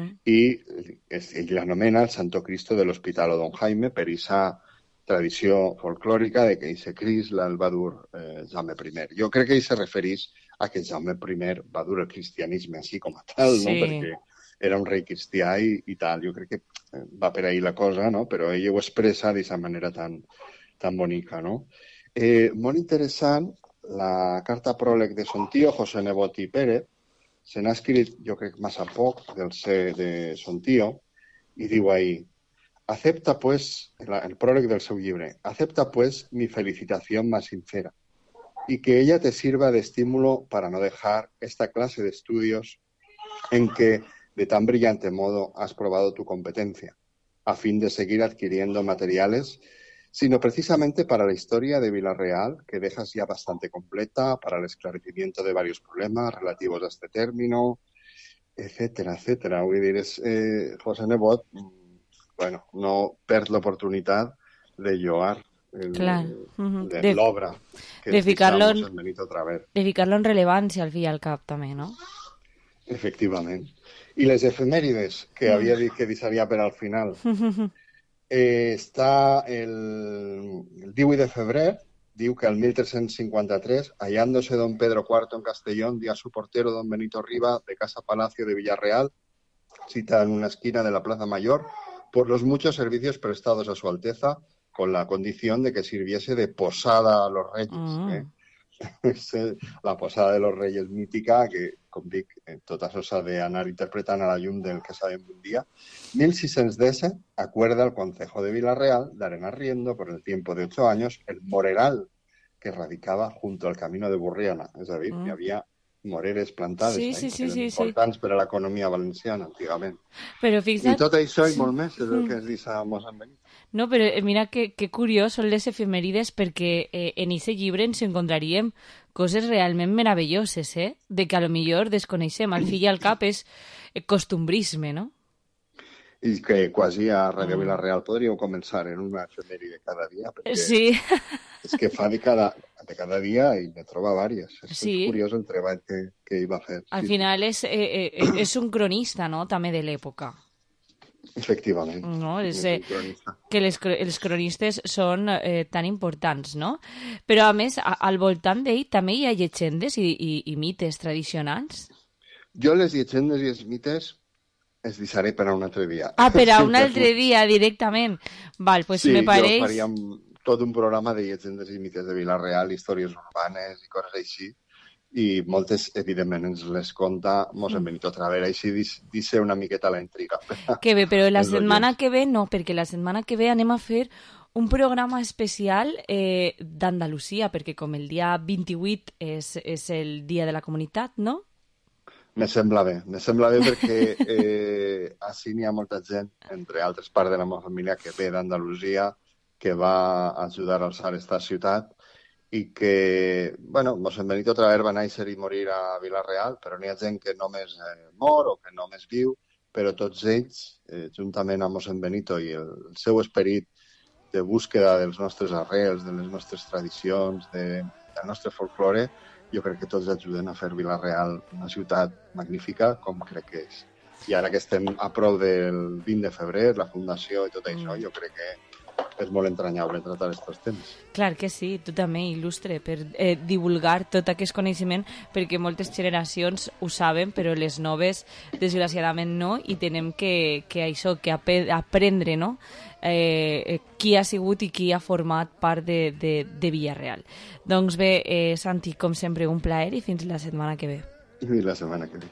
i l'anomena el Santo Cristo de l'Hospital o Don Jaime per aquesta tradició folclòrica de que aquest Crist el va dur Jaume I. Jo crec que ell se referís a que Jaume I va dur el cristianisme així com a tal, no? Perquè era un rei cristià i tal. Jo crec que va per ahí la cosa, no? Però ell ho expressa d'aquesta manera tan bonica, no? Molt interessant, la carta pròleg de son tío, José Nebot i Pérez, se n'ha escrit, jo crec, massa poc de son tío, i diu ahí, acepta pues, el pròleg del seu llibre, acepta pues mi felicitación más sincera y que ella te sirva de estímulo para no dejar esta clase de estudios en que de tan brillante modo has probado tu competencia, a fin de seguir adquiriendo materiales, sino precisamente para la historia de Vila-real, que dejas ya bastante completa, para el esclarecimiento de varios problemas relativos a este término, etcétera, etcétera. Vull dir, José Nebot, bueno, no perd l'oportunitat de lloar l'obra de ficar-lo en rellevància al fi i al cap, també, no? Efectivament. I les efemèrides, que havia dit que deixaria per al final. Està el 18 de febrer, diu que el 1353, hallándose don Pedro IV en Castellón, dio a su portero don Benito Riva de Casa Palacio de Villarreal, cita en una esquina de la Plaza Mayor, por los muchos servicios prestados a su Alteza, con la condición de que sirviese de posada a los reyes. La posada de los reyes mítica, que, com dic, tot això s'ha d'anar interpretant a la llum del que sabem un dia. 1610 acuerda el Concejo de Vila-real dar en arriendo por el tiempo de 8 años el moreral que radicaba junto al camino de Burriana. És a dir, hi havia moreres plantades importants per a l'economia valenciana antigament. I tot això i molt més és el que es diu a Mossèn Benito. No, però mira que curiós són les efemèrides, perquè en aquest llibre ens encontraríem coses realment meravelloses, de que a lo millor desconeixem. Al fi i al cap és costumbrisme, no? I que quasi a Ràdio Vila-real podríeu començar en una efemèride cada dia, perquè és que fa de cada dia i ne troba vàries. És curiós el treball que ell va fer. Al final és un cronista, no?, també de l'època. Efectivament. No? Que els cronistes són tan importants, no? Però, a més, al voltant d'ell també hi ha llegendes i mites tradicionals? Jo les llegendes i els mites els deixaré per a un altre dia. Per a un altre dia, directament. Val, pues sí, me pareix... jo faríem tot un programa de llegendes i mites de Vila-real, històries urbanes i coses així, i moltes, evidentment, ens les conta Mossèn Benito Travera, així deixa una miqueta la intriga. Que bé, però la setmana que ve no, perquè la setmana que ve anem a fer un programa especial d'Andalusia, perquè com el dia 28 és el dia de la comunitat, no? Me sembla bé perquè així n'hi ha molta gent, entre altres parts de la meva família, que ve d'Andalusia, que va ajudar a alçar esta ciutat, i que, bueno, Mossèn Benito Traver va néixer i morir a Vila-real, però n'hi ha gent que només mor o que només viu, però tots ells, juntament amb Mossèn Benito i el seu esperit de búsqueda dels nostres arrels, de les nostres tradicions, del nostre folklore, jo crec que tots ajuden a fer Vila-real una ciutat magnífica, com crec que és. I ara que estem a prop del 20 de febrer, la fundació i tot això, jo crec que és molt entranyable tractar aquests temes. Clar que sí, tu també, il·lustre, per divulgar tot aquest coneixement, perquè moltes generacions ho saben, però les noves, desgraciadament, no, i tenem que aprendre, no?, qui ha sigut i qui ha format part de Vila-real. Doncs bé, Santi, com sempre, un plaer i fins la setmana que ve. I la setmana que ve.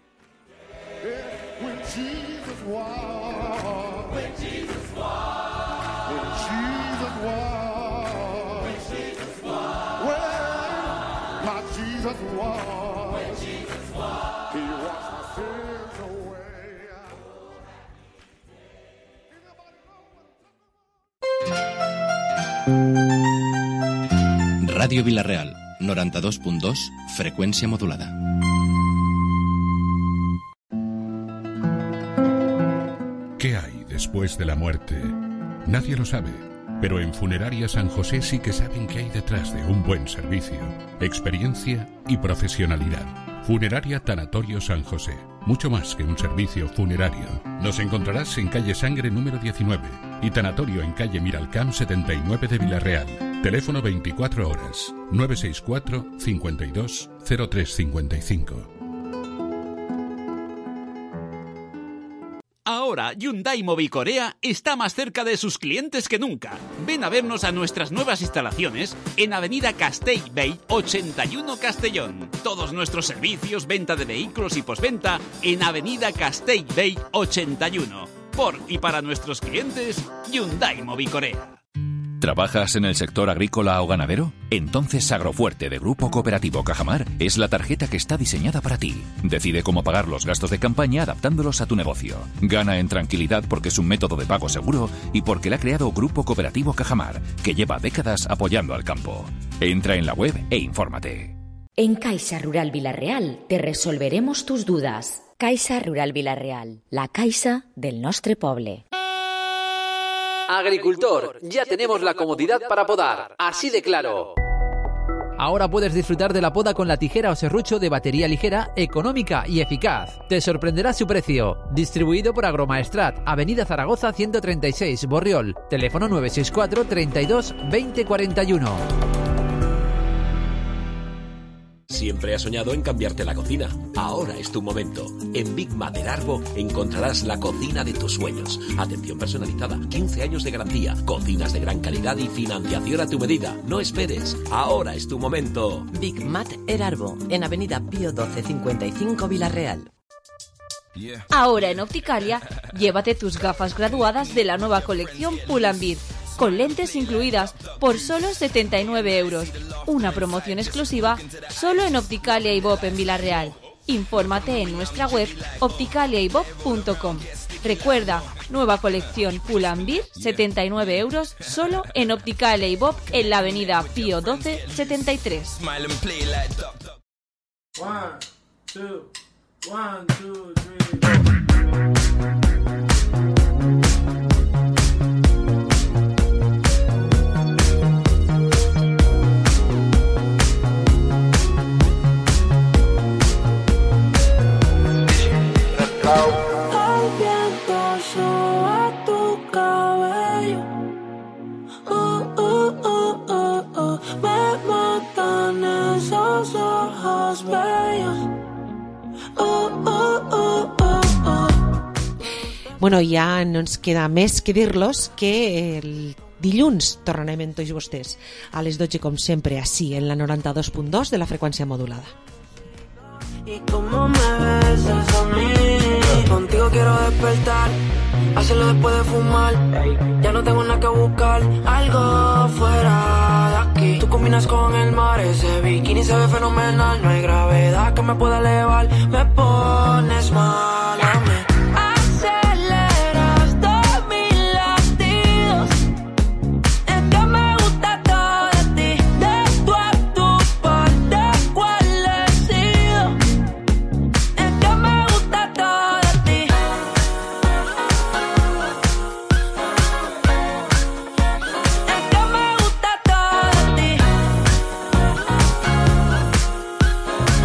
Radio Vila-real, 92.2, frecuencia modulada. ¿Qué hay después de la muerte? Nadie lo sabe, pero en Funeraria San José sí que saben qué hay detrás de un buen servicio, experiencia y profesionalidad. Funeraria Tanatorio San José, mucho más que un servicio funerario. Nos encontrarás en calle Sangre número 19 y Tanatorio en calle Miralcamp 79 de Vila-real. Teléfono 24 horas, 964 52 0355. Ahora Hyundai Mobicorea está más cerca de sus clientes que nunca. Ven a vernos a nuestras nuevas instalaciones en Avenida Castellbell 81 Castellón. Todos nuestros servicios, venta de vehículos y postventa en Avenida Castellbell 81. Por y para nuestros clientes, Hyundai Mobicorea. ¿Trabajas en el sector agrícola o ganadero? Entonces Agrofuerte de Grupo Cooperativo Cajamar es la tarjeta que está diseñada para ti. Decide cómo pagar los gastos de campaña adaptándolos a tu negocio. Gana en tranquilidad porque es un método de pago seguro y porque la ha creado Grupo Cooperativo Cajamar, que lleva décadas apoyando al campo. Entra en la web e infórmate. En Caixa Rural Vila-real te resolveremos tus dudas. Caixa Rural Vila-real, la caixa del nostre poble. Agricultor, ya tenemos la comodidad para podar, así de claro. Ahora puedes disfrutar de la poda con la tijera o serrucho de batería ligera, económica y eficaz. Te sorprenderá su precio. Distribuido por Agromaestrat, Avenida Zaragoza 136, Borriol. Teléfono 964 32 20 41. Siempre has soñado en cambiarte la cocina. Ahora es tu momento. En Big Mat del Arbo encontrarás la cocina de tus sueños. Atención personalizada, 15 años de garantía, cocinas de gran calidad y financiación a tu medida. No esperes. Ahora es tu momento. Big Mat El Arbo, en Avenida Pío 12 55 Vila-real. Ahora en Opticalia, llévate tus gafas graduadas de la nueva colección Pull&Bear, con lentes incluidas por solo 79 euros. Una promoción exclusiva solo en Opticalia y Bob en Vila-real. Infórmate en nuestra web opticaliaybob.com. Recuerda, nueva colección Pull&Bear, 79 euros solo en Opticalia y Bob en la avenida Pío 12 73. 1, 2, 1, 2, 3. Al viento Bueno, ja no ens queda més que dir-los que el dilluns tornarem amb tots vostès a les 12, com sempre, així, en la 92.2 de la freqüència modulada. Y como me besas a mí, contigo quiero despertar, hacerlo después de fumar, ya no tengo nada que buscar, algo fuera de aquí. Tú combinas con el mar, ese bikini se ve fenomenal, no hay gravedad que me pueda elevar, me pones mal a mí.